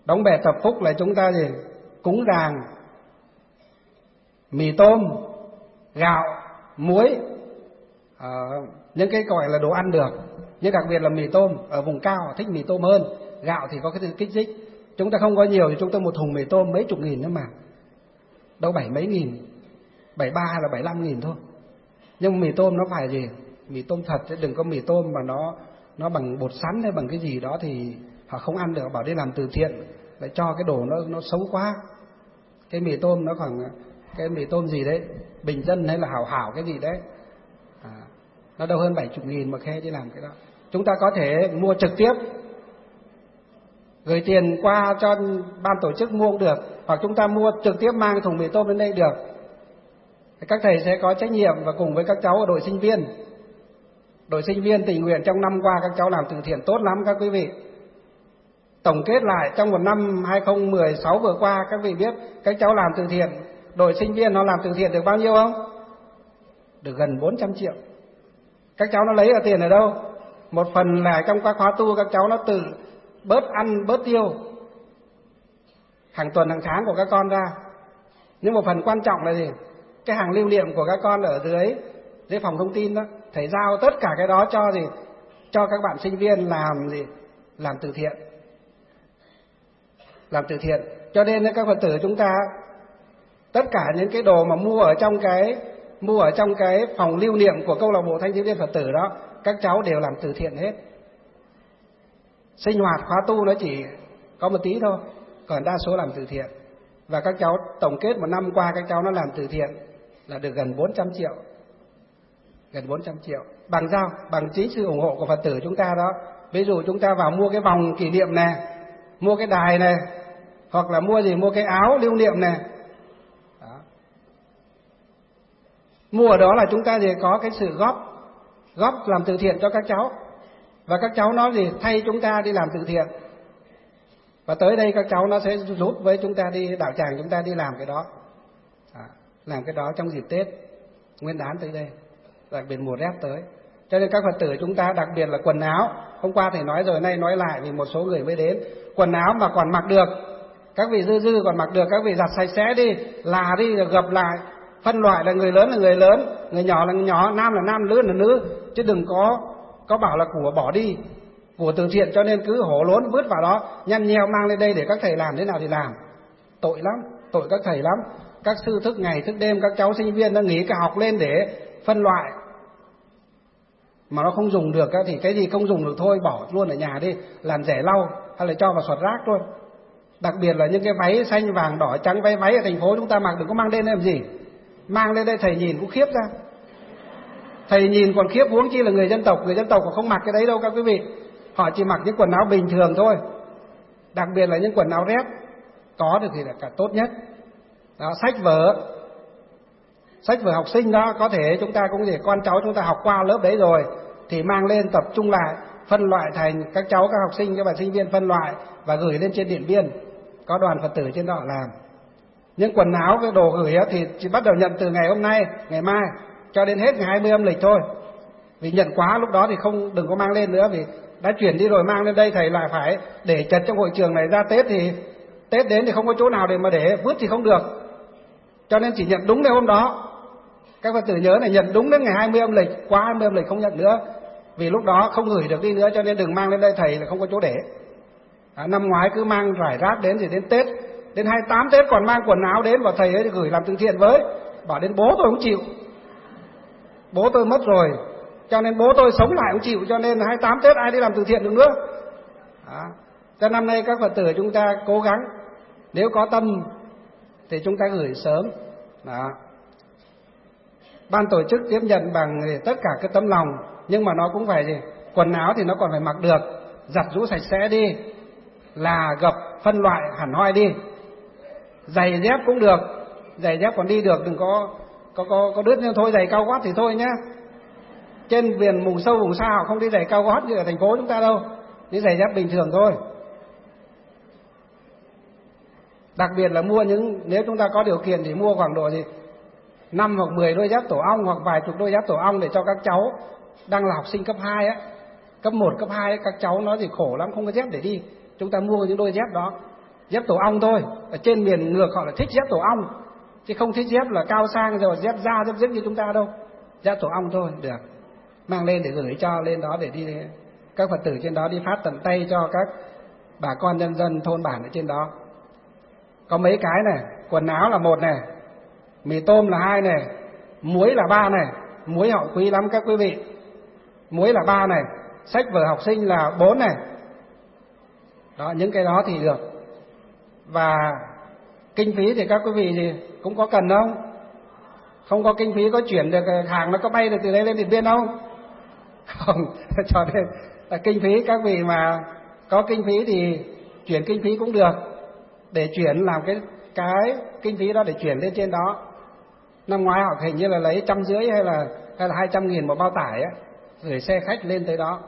Đóng bè tập phúc là chúng ta gì? Cúng dường mì tôm, gạo, muối, những cái gọi là đồ ăn được. Nhưng đặc biệt là mì tôm, ở vùng cao họ thích mì tôm hơn. Gạo thì có cái kích thích. Chúng ta không có nhiều thì chúng ta một thùng mì tôm mấy chục nghìn nữa mà. Đâu 7 mấy nghìn, 73 hay là 75 nghìn thôi. Nhưng mì tôm nó phải gì? Mì tôm thật chứ đừng có mì tôm mà nó bằng bột sắn hay bằng cái gì đó thì họ không ăn được, bảo đi làm từ thiện lại cho cái đồ nó xấu quá. Cái mì tôm nó khoảng cái mì tôm gì đấy, bình dân hay là hảo hảo cái gì đấy, nó đâu hơn 70 nghìn mà khe đi làm cái đó. Chúng ta có thể mua trực tiếp, gửi tiền qua cho ban tổ chức mua cũng được, hoặc chúng ta mua trực tiếp mang thùng mì tôm đến đây được. Các thầy sẽ có trách nhiệm và cùng với các cháu ở đội sinh viên. Đội sinh viên tình nguyện trong năm qua các cháu làm từ thiện tốt lắm các quý vị. Tổng kết lại trong một năm 2016 vừa qua, các vị biết các cháu làm từ thiện, đội sinh viên nó làm từ thiện được bao nhiêu không? Được gần 400 triệu. Các cháu nó lấy ở tiền ở đâu? Một phần là trong các khóa tu các cháu nó tự bớt ăn bớt tiêu hàng tuần hàng tháng của các con ra. Nhưng một phần quan trọng là gì? Cái hàng lưu niệm của các con ở dưới phòng thông tin đó, thầy giao tất cả cái đó cho gì? Cho các bạn sinh viên làm gì? Làm từ thiện. Làm từ thiện. Cho nên các Phật tử chúng ta tất cả những cái đồ mà mua ở trong cái phòng lưu niệm của câu lạc bộ Thanh thiếu niên Phật tử đó, các cháu đều làm từ thiện hết. Sinh hoạt khóa tu nó chỉ có một tí thôi, còn đa số làm từ thiện. Và các cháu tổng kết một năm qua các cháu nó làm từ thiện là được gần 400 triệu. Gần 400 triệu. Bằng sao? Bằng chính sự ủng hộ của Phật tử chúng ta đó. Ví dụ chúng ta vào mua cái vòng kỷ niệm này, mua cái đài này, hoặc là mua cái áo lưu niệm này. Đó. Mua ở đó là chúng ta thì có cái sự góp làm từ thiện cho các cháu. Và các cháu nó gì? Thay chúng ta đi làm từ thiện. Và tới đây các cháu nó sẽ giúp với chúng ta đi đạo tràng, chúng ta đi làm cái đó. Làm cái đó trong dịp Tết Nguyên đán tới đây, đặc biệt mùa rét tới. Cho nên các Phật tử chúng ta đặc biệt là quần áo, hôm qua thầy nói rồi, nay nói lại vì một số người mới đến. Quần áo mà còn mặc được, các vị dư còn mặc được, các vị giặt sạch sẽ đi, là đi, gập lại, phân loại là người lớn là người lớn, người nhỏ là người nhỏ, nam là nam, nữ là nữ, chứ đừng có bảo là của bỏ đi, của từ thiện. Cho nên cứ hổ lốn vứt vào đó, nhăn nheo mang lên đây để các thầy làm thế nào thì làm. Tội lắm, tội các thầy lắm. Các sư thức ngày thức đêm, các cháu sinh viên nó nghỉ cả học lên để phân loại, mà nó không dùng được thì cái gì không dùng được thôi bỏ luôn ở nhà đi, làm rẻ lau hay là cho vào xoạt rác luôn. Đặc biệt là những cái váy xanh vàng đỏ trắng, váy ở thành phố chúng ta mặc đừng có mang lên làm gì. Mang lên đây thầy nhìn cũng khiếp ra, thầy nhìn còn khiếp, huống chi là người dân tộc còn không mặc cái đấy đâu các quý vị. Họ chỉ mặc những quần áo bình thường thôi, đặc biệt là những quần áo rét có được thì là cả tốt nhất đó. Sách vở học sinh đó, có thể chúng ta cũng để con cháu chúng ta học qua lớp đấy rồi thì mang lên tập trung lại, phân loại thành các cháu, các học sinh, các bạn sinh viên phân loại và gửi lên trên điện biên, có đoàn Phật tử trên đó làm. Những quần áo, cái đồ gửi thì chỉ bắt đầu nhận từ ngày hôm nay, ngày mai cho đến hết ngày 20 âm lịch thôi. Vì nhận quá lúc đó thì đừng có mang lên nữa, vì đã chuyển đi rồi mang lên đây thầy lại phải để chật trong hội trường này, ra Tết đến thì không có chỗ nào để mà để vứt thì không được. Cho nên chỉ nhận đúng ngày hôm đó. Các Phật tử nhớ này, nhận đúng đến ngày 20 âm lịch, quá 20 âm lịch không nhận nữa, vì lúc đó không gửi được đi nữa. Cho nên đừng mang lên đây, thầy là không có chỗ để. Năm ngoái cứ mang rải rác đến, thì đến Tết, đến 28 Tết còn mang quần áo đến, và thầy ấy gửi làm từ thiện với, bảo đến bố tôi không chịu, bố tôi mất rồi, cho nên bố tôi sống lại không chịu, cho nên 28 Tết ai đi làm từ thiện được nữa. Cho năm nay các Phật tử chúng ta cố gắng, nếu có tâm thì chúng ta gửi sớm. Đó. Ban tổ chức tiếp nhận bằng tất cả cái tấm lòng, nhưng mà nó cũng phải gì? Quần áo thì nó còn phải mặc được, giặt giũ sạch sẽ đi, là gập phân loại hẳn hoi đi. Giày dép cũng được, giày dép còn đi được, đừng có đứt, nhưng thôi giày cao gót thì thôi nhá. Trên miền vùng sâu vùng xa họ không đi giày cao gót như ở thành phố chúng ta đâu, đi giày dép bình thường thôi. Đặc biệt là mua nếu chúng ta có điều kiện thì mua khoảng độ 5 hoặc 10 đôi dép tổ ong, hoặc vài chục đôi dép tổ ong để cho các cháu đang là học sinh cấp 2 cấp 1, cấp 2 các cháu nó khổ lắm, không có dép để đi. Chúng ta mua những đôi dép đó dép tổ ong thôi. Ở trên miền ngược họ là thích dép tổ ong, chứ không thích dép là cao sang rồi dép da dép dứt như chúng ta đâu. Dép tổ ong thôi được, mang lên để gửi cho lên đó để đi, các Phật tử trên đó đi phát tận tay cho các bà con nhân dân thôn bản ở trên đó. Có mấy cái này, quần áo là 1 này, mì tôm là 2 này, muối là 3 này, muối họ quý lắm các quý vị. Muối là 3 này, sách vở học sinh là 4 này. Đó, những cái đó thì được. Và kinh phí thì các quý vị thì cũng có cần không? Không có kinh phí có chuyển được hàng nó có bay được từ đây lên Điện Biên không? Không, cho nên là kinh phí các vị mà có kinh phí thì chuyển kinh phí cũng được, để chuyển làm cái kinh phí đó để chuyển lên trên đó. Năm ngoái họ hình như là lấy 150 hay là 200.000 một bao tải á, gửi xe khách lên tới đó.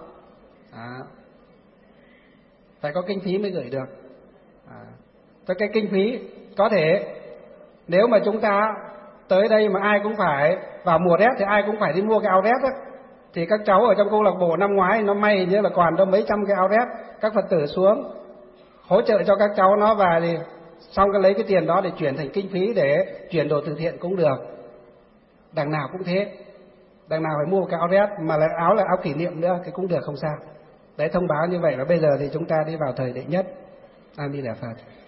Phải có kinh phí mới gửi được. Cái kinh phí có thể nếu mà chúng ta tới đây mà ai cũng phải vào mùa rét thì ai cũng phải đi mua cái áo rét á, thì các cháu ở trong câu lạc bộ năm ngoái nó may như là còn đâu mấy trăm cái áo rét, các Phật tử xuống hỗ trợ cho các cháu nó, và thì xong cái lấy cái tiền đó để chuyển thành kinh phí để chuyển đồ từ thiện cũng được. Đằng nào cũng thế, đằng nào phải mua một cái áo rét mà là áo kỷ niệm nữa thì cũng được, không sao. Đấy, thông báo như vậy là bây giờ thì chúng ta đi vào thời đệ nhất. A Di Đà Phật.